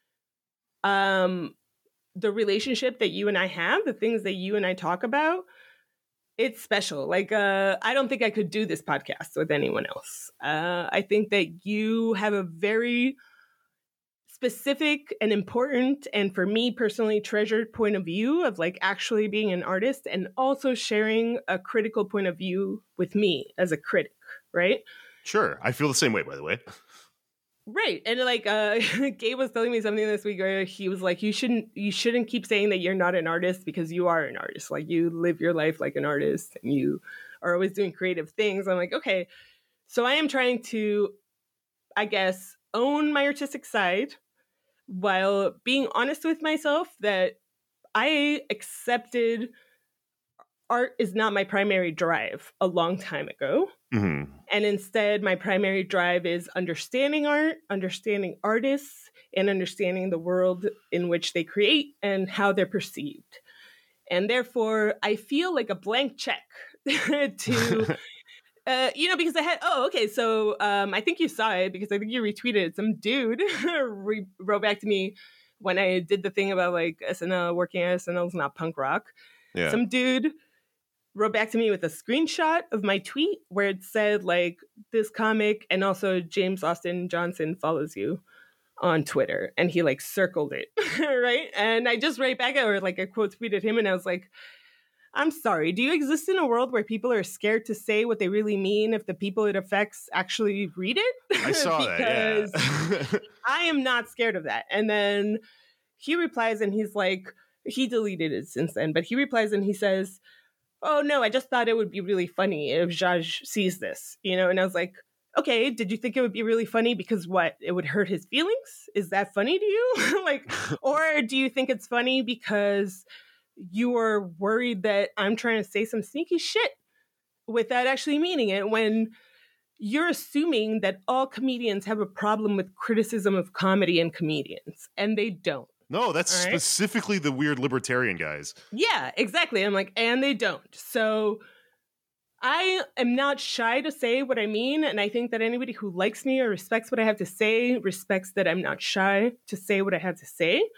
S3: um the relationship that you and I have, the things that you and I talk about, it's special. Like uh I don't think I could do this podcast with anyone else. uh I think that you have a very specific and important, and for me personally treasured point of view of like actually being an artist and also sharing a critical point of view with me as a critic, right?
S2: Sure. I feel the same way, by the way.
S3: Right. And like uh Gabe was telling me something this week where he was like, you shouldn't you shouldn't keep saying that you're not an artist, because you are an artist. Like you live your life like an artist and you are always doing creative things. I'm like, okay, so I am trying to, I guess, own my artistic side while being honest with myself that I accepted art is not my primary drive a long time ago.
S2: Mm-hmm.
S3: And instead, my primary drive is understanding art, understanding artists, and understanding the world in which they create and how they're perceived. And therefore, I feel like a blank check to... Uh, you know, because I had, oh, okay, so um, I think you saw it because I think you retweeted it. Some dude re- wrote back to me when I did the thing about like S N L, working at S N L is not punk rock.
S2: Yeah.
S3: Some dude wrote back to me with a screenshot of my tweet where it said like, this comic and also James Austin Johnson follows you on Twitter. And he like circled it, right? And I just wrote back or like I quote tweeted him and I was like, I'm sorry, do you exist in a world where people are scared to say what they really mean if the people it affects actually read it?
S2: I saw
S3: because
S2: that, yeah.
S3: I am not scared of that. And then he replies and he's like, he deleted it since then, but he replies and he says, oh no, I just thought it would be really funny if Jaj sees this, you know? And I was like, okay, did you think it would be really funny because what? It would hurt his feelings? Is that funny to you? Like, or do you think it's funny because you are worried that I'm trying to say some sneaky shit without actually meaning it, when you're assuming that all comedians have a problem with criticism of comedy and comedians, and they don't.
S2: No, that's
S3: right?
S2: Specifically the weird libertarian guys.
S3: Yeah, exactly. I'm like, and they don't. So I am not shy to say what I mean, and I think that anybody who likes me or respects what I have to say respects that I'm not shy to say what I have to say.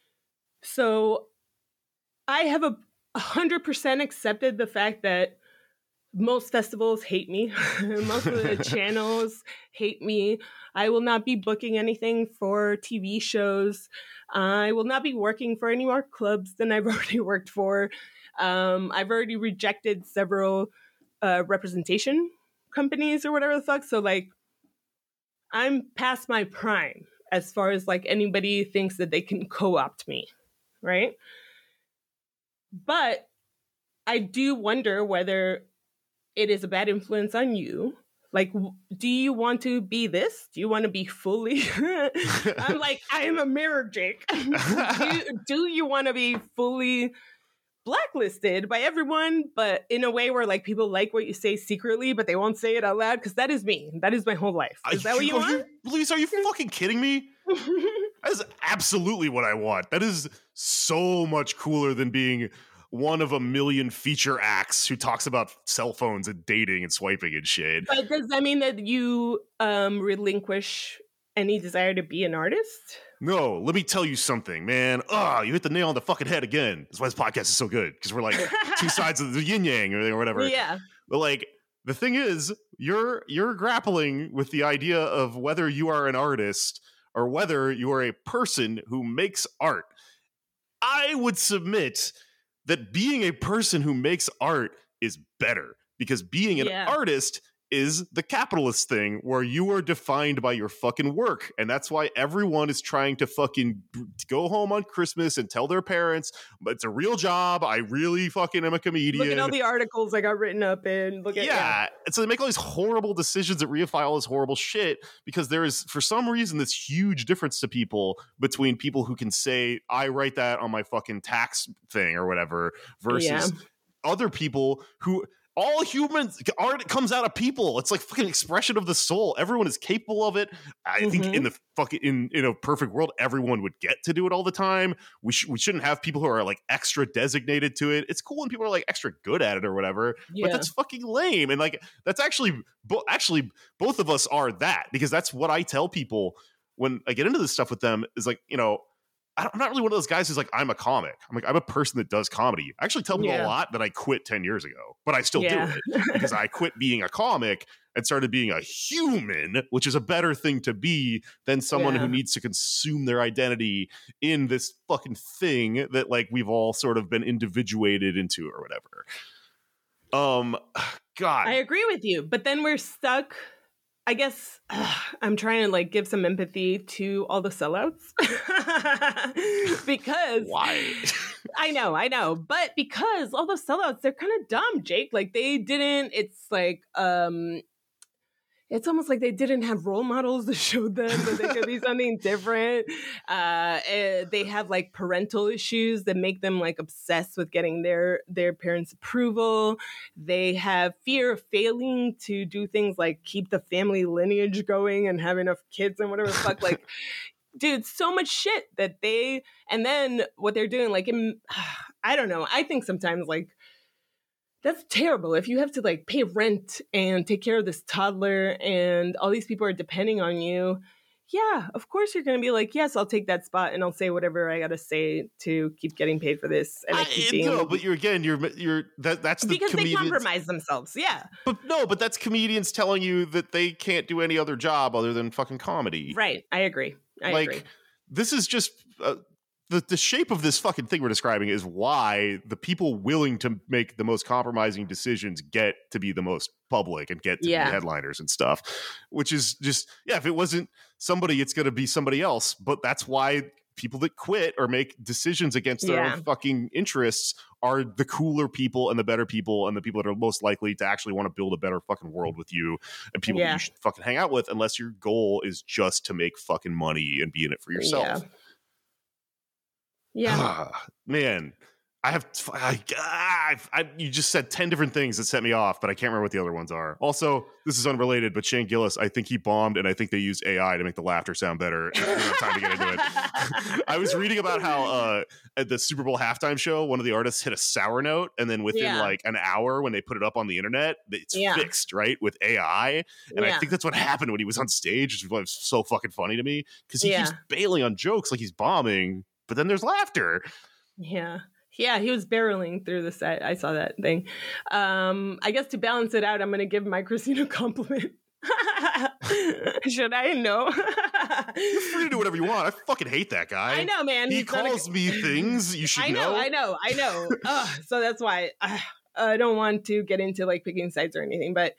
S3: So I have a hundred percent accepted the fact that most festivals hate me. Most of the channels hate me. I will not be booking anything for T V shows. I will not be working for any more clubs than I've already worked for. Um, I've already rejected several uh, representation companies or whatever the fuck. So like, I'm past my prime as far as like anybody thinks that they can co-opt me, right? But I do wonder whether it is a bad influence on you. Like, do you want to be this? Do you want to be fully? I'm like, I am a mirror, Jake. do, you, do you want to be fully blacklisted by everyone, but in a way where like people like what you say secretly, but they won't say it out loud? Because that is me. That is my whole life. Is that
S2: Are
S3: what you
S2: you,
S3: want?
S2: Lisa, are you fucking kidding me? That is absolutely what I want. That is so much cooler than being one of a million feature acts who talks about cell phones and dating and swiping and shit.
S3: But does that mean that you um, relinquish any desire to be an artist?
S2: No, let me tell you something, man. Ah, oh, you hit the nail on the fucking head again. That's why this podcast is so good, because we're like two sides of the yin yang or whatever.
S3: Yeah.
S2: But like, the thing is, you're you're grappling with the idea of whether you are an artist or whether you are a person who makes art. I would submit that being a person who makes art is better, because being an
S3: Yeah.
S2: artist is the capitalist thing where you are defined by your fucking work. And that's why everyone is trying to fucking go home on Christmas and tell their parents, but it's a real job. I really fucking am a comedian.
S3: Look at all the articles I got written up in. Look at
S2: yeah.
S3: yeah.
S2: And so they make all these horrible decisions that reify all this horrible shit, because there is, for some reason, this huge difference to people between people who can say, I write that on my fucking tax thing or whatever, versus
S3: Yeah.
S2: other people who, all humans art comes out of people. It's like fucking expression of the soul. Everyone is capable of it. I mm-hmm. think in the fucking in in a perfect world, everyone would get to do it all the time. We sh- we shouldn't have people who are like extra designated to it. It's cool when people are like extra good at it or whatever, yeah. but that's fucking lame. And like that's actually bo- actually both of us are that, because that's what I tell people when I get into this stuff with them is like, you know, I'm not really one of those guys who's like, I'm a comic. I'm like, I'm a person that does comedy. I actually tell people yeah. a lot that I quit ten years ago, but I still yeah. do it because I quit being a comic and started being a human, which is a better thing to be than someone yeah. who needs to consume their identity in this fucking thing that like we've all sort of been individuated into or whatever. Um, God.
S3: I agree with you, but then we're stuck. I guess uh, I'm trying to like give some empathy to all the sellouts because
S2: why?
S3: I know, I know, but because all the sellouts, they're kind of dumb, Jake. Like they didn't. It's like um, it's almost like they didn't have role models to show them that they could be something different. Uh, they have like parental issues that make them like obsessed with getting their their parents' approval. They have fear of failing to do things like keep the family lineage going and have enough kids and whatever the fuck. Like, dude, so much shit that they, and then what they're doing, like, in, I don't know. I think sometimes like, that's terrible. If you have to like pay rent and take care of this toddler and all these people are depending on you, yeah, of course you're going to be like, yes, I'll take that spot and I'll say whatever I got to say to keep getting paid for this. And I, I keep being,
S2: no, but you're again, you're you're that that's the
S3: because
S2: comedians.
S3: They compromise themselves. Yeah,
S2: but no, but that's comedians telling you that they can't do any other job other than fucking comedy.
S3: Right. I agree. I
S2: like
S3: agree.
S2: This is just. Uh, The, the shape of this fucking thing we're describing is why the people willing to make the most compromising decisions get to be the most public and get to
S3: yeah.
S2: be headliners and stuff, which is just, yeah, if it wasn't somebody, it's going to be somebody else. But that's why people that quit or make decisions against their
S3: yeah.
S2: own fucking interests are the cooler people and the better people and the people that are most likely to actually want to build a better fucking world with you and people yeah. that you should fucking hang out with, unless your goal is just to make fucking money and be in it for yourself.
S3: Yeah. Yeah,
S2: man, I have I, I, I you just said ten different things that set me off, but I can't remember what the other ones are. Also, this is unrelated, but Shane Gillis, I think he bombed, and I think they used A I to make the laughter sound better. We don't have time to get into it. I was reading about how uh, at the Super Bowl halftime show, one of the artists hit a sour note, and then within
S3: yeah.
S2: like an hour, when they put it up on the internet, it's
S3: yeah.
S2: fixed right with A I. And
S3: yeah.
S2: I think that's what happened when he was on stage, which was so fucking funny to me because he
S3: yeah.
S2: keeps bailing on jokes like he's bombing. But then there's laughter.
S3: Yeah. Yeah, he was barreling through the set. I saw that thing. Um, I guess to balance it out, I'm going to give Mike Christine a compliment. Should I? No.
S2: You're free to do whatever you want. I fucking hate that guy.
S3: I know, man.
S2: He
S3: He's
S2: calls
S3: a...
S2: me things you should
S3: I know,
S2: know.
S3: I know, I know. uh, so that's why uh, I don't want to get into like picking sides or anything, but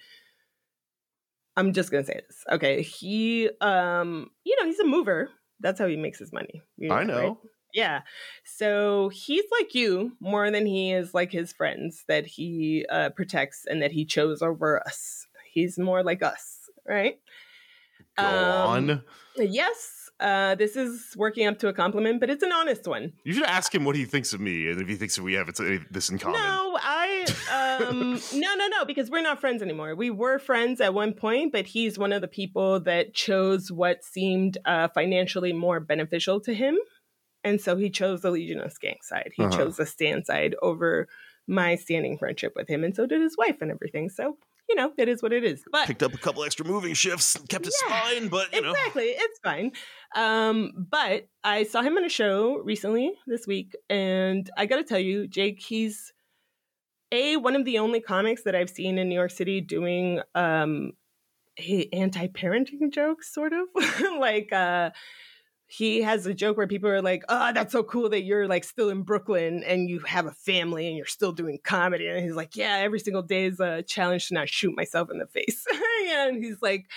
S3: I'm just going to say this. Okay. He, um, you know, he's a mover. That's how he makes his money. You know,
S2: I know.
S3: Right? Yeah. So he's like you more than he is like his friends that he uh, protects and that he chose over us. He's more like us, right?
S2: Go um, on.
S3: Yes. Uh, this is working up to a compliment, but it's an honest one.
S2: You should ask him what he thinks of me and if he thinks that we have this in common.
S3: No, I, um, no, no, no, because we're not friends anymore. We were friends at one point, but he's one of the people that chose what seemed uh, financially more beneficial to him. And so he chose the Legion of Skank side. He uh-huh. chose the Stan side over my standing friendship with him. And so did his wife and everything. So, you know, it is what it is. But
S2: picked up a couple extra moving shifts, kept it
S3: yeah,
S2: fine, but, you
S3: exactly,
S2: know.
S3: Exactly. It's fine. Um, but I saw him on a show recently this week. And I got to tell you, Jake, he's A, one of the only comics that I've seen in New York City doing um, anti-parenting jokes, sort of. like, uh, he has a joke where people are like, oh, that's so cool that you're like still in Brooklyn and you have a family and you're still doing comedy. And he's like, yeah, every single day is a challenge to not shoot myself in the face. And he's like,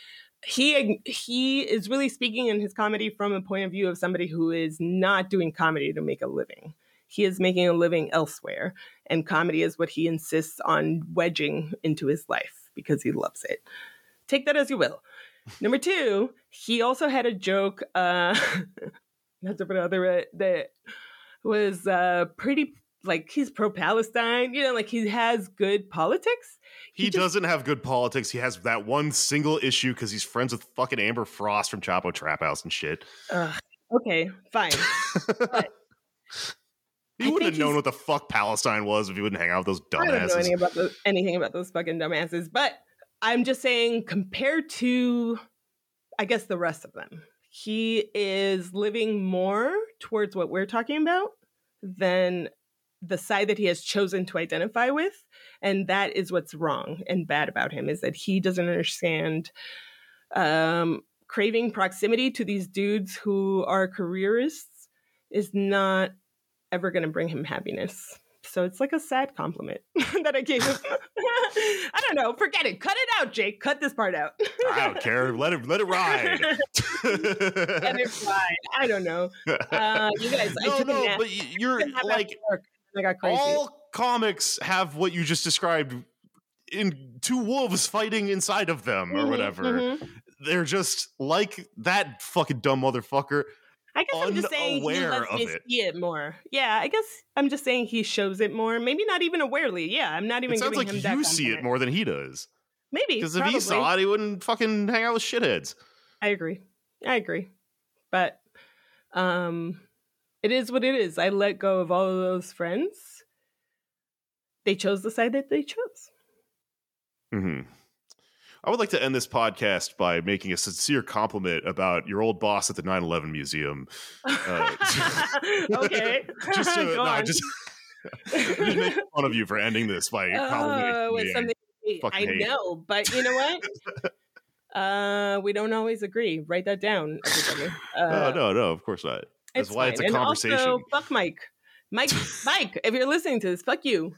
S3: he he is really speaking in his comedy from a point of view of somebody who is not doing comedy to make a living. He is making a living elsewhere. And comedy is what he insists on wedging into his life because he loves it. Take that as you will. Number two, he also had a joke, uh, not to put it out there, that was uh, pretty like he's pro-Palestine, you know, like he has good politics.
S2: He,
S3: He just-
S2: doesn't have good politics. He has that one single issue because he's friends with fucking Amber Frost from Chapo Trap House and shit.
S3: Ugh, okay, fine.
S2: He
S3: I
S2: wouldn't
S3: think
S2: have known
S3: he's-
S2: what the fuck Palestine was if he wouldn't hang out with those
S3: I don't know
S2: dumbasses.
S3: anything about, those, anything about those fucking dumbasses, but I'm just saying, compared to, I guess, the rest of them, he is living more towards what we're talking about than the side that he has chosen to identify with. And that is what's wrong and bad about him, is that he doesn't understand um, craving proximity to these dudes who are careerists is not ever going to bring him happiness. So it's like a sad compliment that I gave him. I don't know. Forget it. Cut it out, Jake. Cut this part out.
S2: I don't care. Let it let it ride.
S3: Let it ride. I don't know. Uh, you guys, I
S2: no,
S3: took a
S2: no,
S3: nap.
S2: but y- you're
S3: I took a nap
S2: like
S3: after work, and I got crazy.
S2: all comics have what you just described in two wolves fighting inside of them or
S3: Mhm,
S2: whatever.
S3: mhm.
S2: They're just like that fucking dumb motherfucker.
S3: I guess I'm just saying he
S2: unaware
S3: lets me
S2: of it.
S3: see it more. Yeah, I guess I'm just saying he shows it more. Maybe not even awarely. Yeah, I'm not even
S2: It sounds
S3: giving
S2: like
S3: him that
S2: you see it
S3: compliment.
S2: more than he does.
S3: Maybe.
S2: Because if
S3: probably.
S2: he saw it, he wouldn't fucking hang out with shitheads.
S3: I agree. I agree. But um it is what it is. I let go of all of those friends. They chose the side that they chose.
S2: hmm I would like to end this podcast by making a sincere compliment about your old boss at the nine eleven Museum. Uh,
S3: Okay.
S2: just to,
S3: Go
S2: no,
S3: on.
S2: just, just make fun of you for ending this by complimenting
S3: Oh,
S2: me.
S3: it's something I
S2: fucking hate.
S3: know, but you know what? uh, we don't always agree. Write that down, everybody. Uh,
S2: oh, no, no, of course not. That's
S3: it's
S2: why it's a
S3: fine. And
S2: conversation.
S3: also, fuck Mike. Mike, Mike, if you're listening to this, fuck you.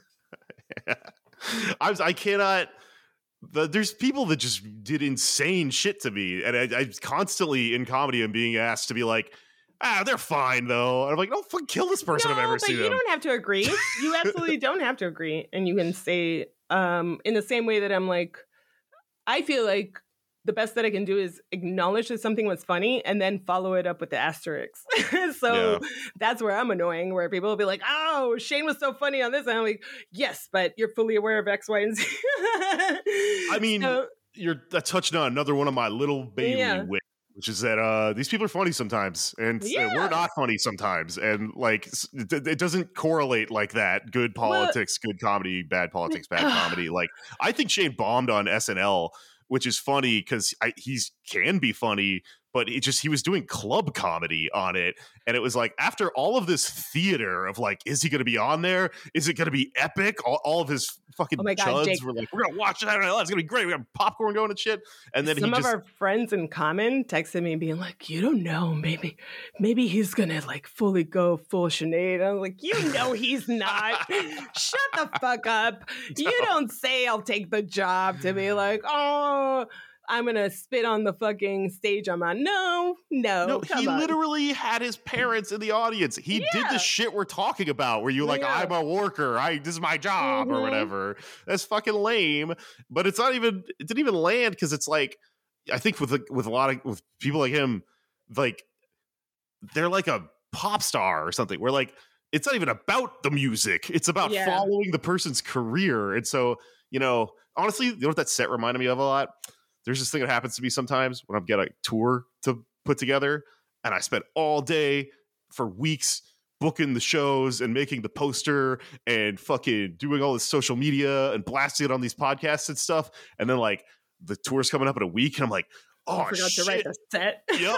S2: I, was, I cannot. The, there's people that just did insane shit to me, and I, I constantly in comedy am being asked to be like, "Ah, they're fine though." And I'm like, "Don't fucking kill this person
S3: no,
S2: I've ever
S3: but
S2: seen
S3: you
S2: them."
S3: don't have to agree. You absolutely don't have to agree, and you can say, um, in the same way that I'm like, I feel like the best that I can do is acknowledge that something was funny and then follow it up with the asterisks. So
S2: Yeah.
S3: that's where I'm annoying, where people will be like, "Oh, Shane was so funny on this," and I'm like, "Yes, but you're fully aware of X, Y, and Z."
S2: I mean,
S3: So-
S2: you're uh, touching on another one of my little baby
S3: Yeah.
S2: wits, which is that uh, these people are funny sometimes, and uh,
S3: Yeah.
S2: we're not funny sometimes, and like s- it, it doesn't correlate like that. Good
S3: Well-
S2: politics, good comedy; bad politics, bad comedy. Like I think Shane bombed on S N L, which is funny because he's can be funny, but it just he was doing club comedy on it, and it was like after all of this theater of like, is he going to be on there? Is it going to be epic? All, all of his fucking
S3: Oh my God,
S2: chuds
S3: Jake.
S2: were like, we're gonna watch that. It's gonna be great. We got popcorn going and shit. And then
S3: some
S2: he
S3: of
S2: just
S3: our friends in common texted me being like, "You don't know, maybe, maybe he's gonna like fully go full Sinead." I was like, "You know he's not. Shut the fuck up. You don't say I'll take the job to be like, oh, I'm gonna spit on the fucking stage I'm on. No, no,
S2: no,
S3: come
S2: he
S3: on.
S2: literally had his parents in the audience. He did
S3: Yeah.
S2: the shit we're talking about, where you're like,
S3: Yeah.
S2: I'm a worker, I this is my job or
S3: Mhm.
S2: whatever. That's fucking lame. But it's not even. It didn't even land because it's like, I think with with a lot of with people like him, like they're like a pop star or something. Where like it's not even about the music; it's about
S3: Yeah.
S2: following the person's career. And so, you know, honestly, you know what that set reminded me of a lot? There's this thing that happens to me sometimes when I've got a tour to put together, and I spent all day for weeks booking the shows and making the poster and fucking doing all this social media and blasting it on these podcasts and stuff. And then like the tour's coming up in a week, and I'm like, oh,
S3: I forgot
S2: shit.
S3: to write the set.
S2: Yep.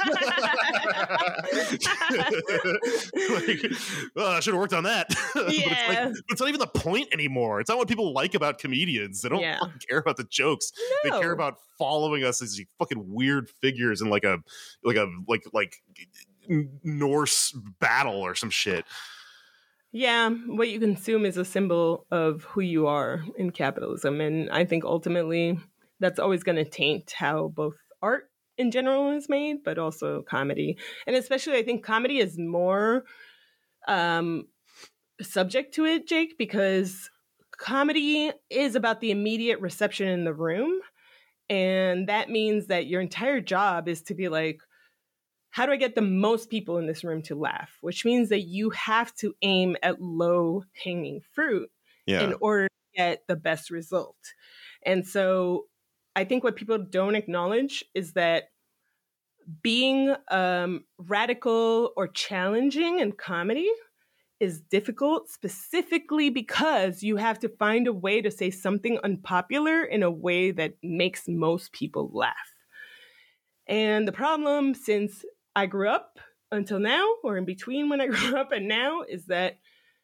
S2: like, oh, I should have worked on that. But it's,
S3: Yeah.
S2: like, it's not even the point anymore. It's not what people like about comedians. They don't
S3: Yeah.
S2: fucking care about the jokes. They care
S3: No.
S2: about following us as these fucking weird figures in like a like a like like Norse battle or some shit.
S3: Yeah, what you consume is a symbol of who you are in capitalism. And I think ultimately that's always going to taint how both art in general is made, but also comedy. And especially, I think comedy is more um, subject to it, Jake, because comedy is about the immediate reception in the room. And that means that your entire job is to be like, how do I get the most people in this room to laugh? Which means that you have to aim at low hanging fruit
S2: Yeah.
S3: in order to get the best result. And so I think what people don't acknowledge is that being um, radical or challenging in comedy is difficult, specifically because you have to find a way to say something unpopular in a way that makes most people laugh. And the problem, since I grew up until now, or in between when I grew up and now, is that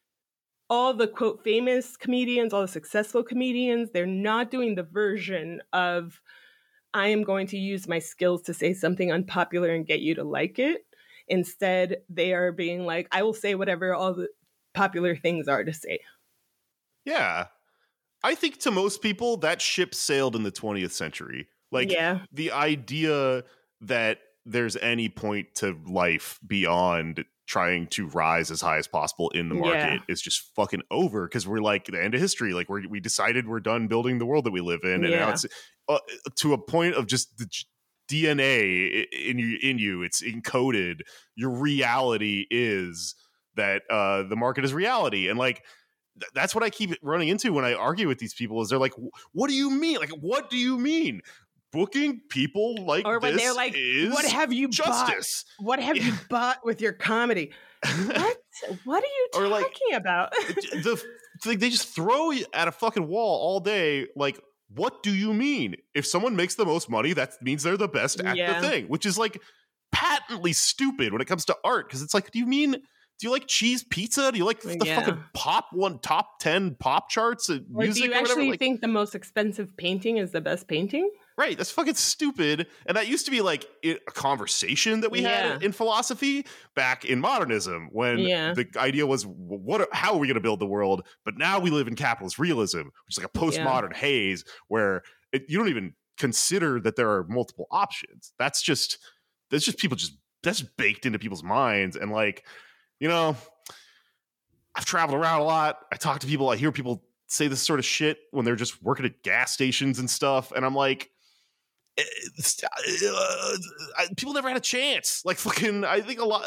S3: all the quote famous comedians, all the successful comedians, they're not doing the version of I am going to use my skills to say something unpopular and get you to like it. Instead, they are being like, I will say whatever all the popular things are to say.
S2: Yeah. I think to most people, that ship sailed in the twentieth century. Like,
S3: yeah.
S2: the idea that there's any point to life beyond trying to rise as high as possible in the market
S3: Yeah.
S2: is just fucking over, because we're like the end of history. Like, we we decided we're done building the world that we live in, and now
S3: Yeah.
S2: it's uh, to a point of just the j- D N A in you. In you, it's encoded. Your reality is that uh, the market is reality, and like th- that's what I keep running into when I argue with these people. Is they're like, "What do you mean? Like, what do you mean?" Booking people like
S3: Or when
S2: this
S3: they're like,
S2: is
S3: what have you
S2: justice.
S3: bought? What have
S2: Yeah.
S3: you bought with your comedy? What? What are you
S2: Or,
S3: talking
S2: like,
S3: about?
S2: the like they just throw you at a fucking wall all day. Like, what do you mean? If someone makes the most money, that means they're the best at
S3: Yeah.
S2: the thing, which is like patently stupid when it comes to art. Because it's like, do you mean? Do you like cheese pizza? Do you like the
S3: Yeah.
S2: fucking pop one top ten pop charts and
S3: Or
S2: music
S3: do you
S2: or whatever?
S3: actually
S2: Like,
S3: think the most expensive painting is the best painting?
S2: right, that's fucking stupid. And that used to be like i- a conversation that we
S3: Yeah.
S2: had in philosophy back in modernism, when
S3: Yeah.
S2: the idea was, w- what? are- How are we going to build the world? But now we live in capitalist realism, which is like a postmodern haze where it, you don't even consider that there are multiple options. That's just that's just people just that's baked into people's minds. And like, you know, I've traveled around a lot. I talk to people. I hear people say this sort of shit when they're just working at gas stations and stuff, and I'm like, it's, uh, I- people never had a chance. Like, fucking, I think a lot,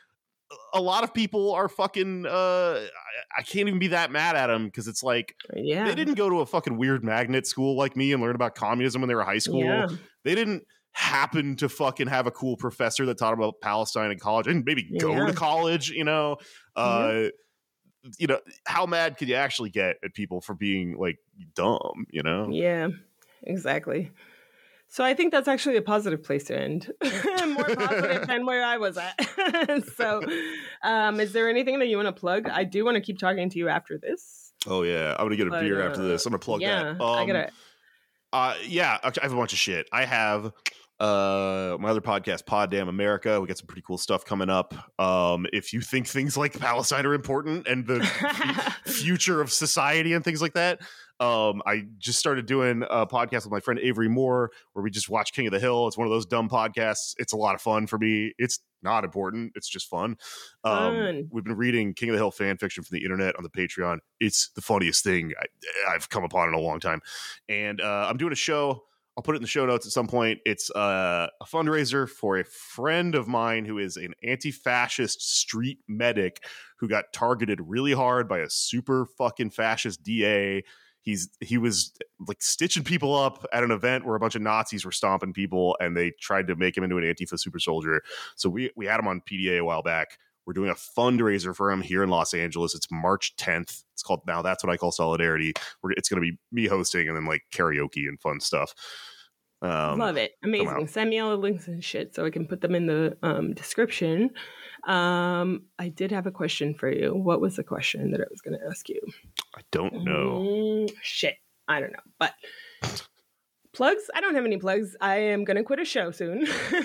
S2: a lot of people are fucking. Uh, I, I can't even be that mad at them, because it's like
S3: Yeah.
S2: they didn't go to a fucking weird magnet school like me and learn about communism when they were high school.
S3: Yeah.
S2: They didn't happen to fucking have a cool professor that taught about Palestine in college and maybe go
S3: Yeah.
S2: to college. You know, uh, you know, how mad could you actually get at people for being like dumb? You know.
S3: Yeah, exactly. So I think that's actually a positive place to end. More positive than where I was at. So um, is there anything that you want to plug? I do want to keep talking to you after this.
S2: Oh yeah, I'm gonna get a
S3: But,
S2: beer
S3: uh,
S2: after this. I'm gonna plug
S3: yeah,
S2: that.
S3: I
S2: Um,
S3: gotta.
S2: Uh, yeah, I have a bunch of shit. I have uh my other podcast, Pod Damn America. We got some pretty cool stuff coming up. Um, if you think things like Palestine are important and the f- future of society and things like that, um, I just started doing a podcast with my friend Avery Moore where we just watch King of the Hill. It's one of those dumb podcasts. It's a lot of fun for me. It's not important. It's just fun. Um,
S3: Fun.
S2: we've been reading King of the Hill fan fiction from the internet on the Patreon. It's the funniest thing I, I've come upon in a long time. And uh, I'm doing a show. I'll put it in the show notes at some point. It's uh, a fundraiser for a friend of mine who is an anti-fascist street medic who got targeted really hard by a super fucking fascist D A. He's he was like stitching people up at an event where a bunch of Nazis were stomping people, and they tried to make him into an Antifa super soldier. So we we had him on P D A a while back. We're doing a fundraiser for him here in Los Angeles. It's March tenth. It's called Now That's What I Call Solidarity. We're, it's going to be me hosting and then like karaoke and fun stuff. Um,
S3: Love it. Amazing.
S2: out.
S3: Send me all the links and shit so I can put them in the um, description. Um, I did have a question for you. What was the question that I was going to ask you?
S2: I don't know.
S3: Mm, shit. I don't know. But plugs? I don't have any plugs. I am going to quit a show soon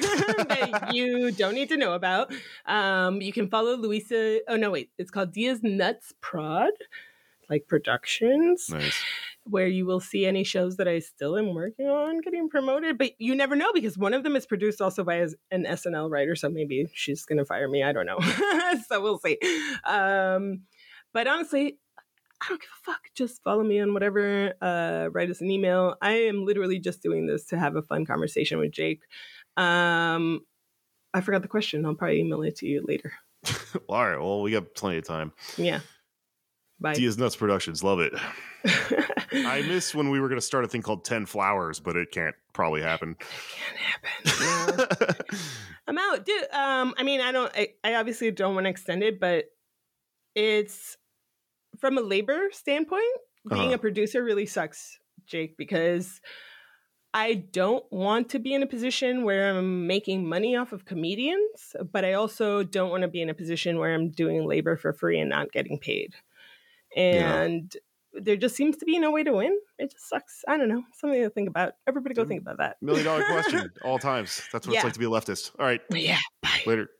S3: that you don't need to know about. Um, you can follow Luisa. Oh, no, wait. It's called Dia's Nuts Prod, like Productions.
S2: Nice.
S3: Where you will see any shows that I still am working on getting promoted. But you never know, because one of them is produced also by an S N L writer. So maybe she's going to fire me. I don't know. So we'll see. Um, but honestly, I don't give a fuck. Just follow me on whatever. Uh, write us an email. I am literally just doing this to have a fun conversation with Jake. Um, I forgot the question. I'll probably email it to you later.
S2: Well, all right. Well, we got plenty of time.
S3: Yeah. Bye.
S2: Diaz Nuts Productions. Love it. I miss when we were going to start a thing called ten Flowers, but it can't probably happen.
S3: It can't happen. No. I'm out, dude. Um, I mean, I don't. I, I obviously don't want to extend it, but it's from a labor standpoint. Being
S2: Uh-huh.
S3: a producer really sucks, Jake, because I don't want to be in a position where I'm making money off of comedians, but I also don't want to be in a position where I'm doing labor for free and not getting paid. And there just seems to be no way to win. It just sucks. I don't know. Something to think about. Everybody go think about that.
S2: Million dollar question all times. That's what
S3: Yeah.
S2: it's like to be a leftist. All right.
S3: Yeah. Bye.
S2: Later.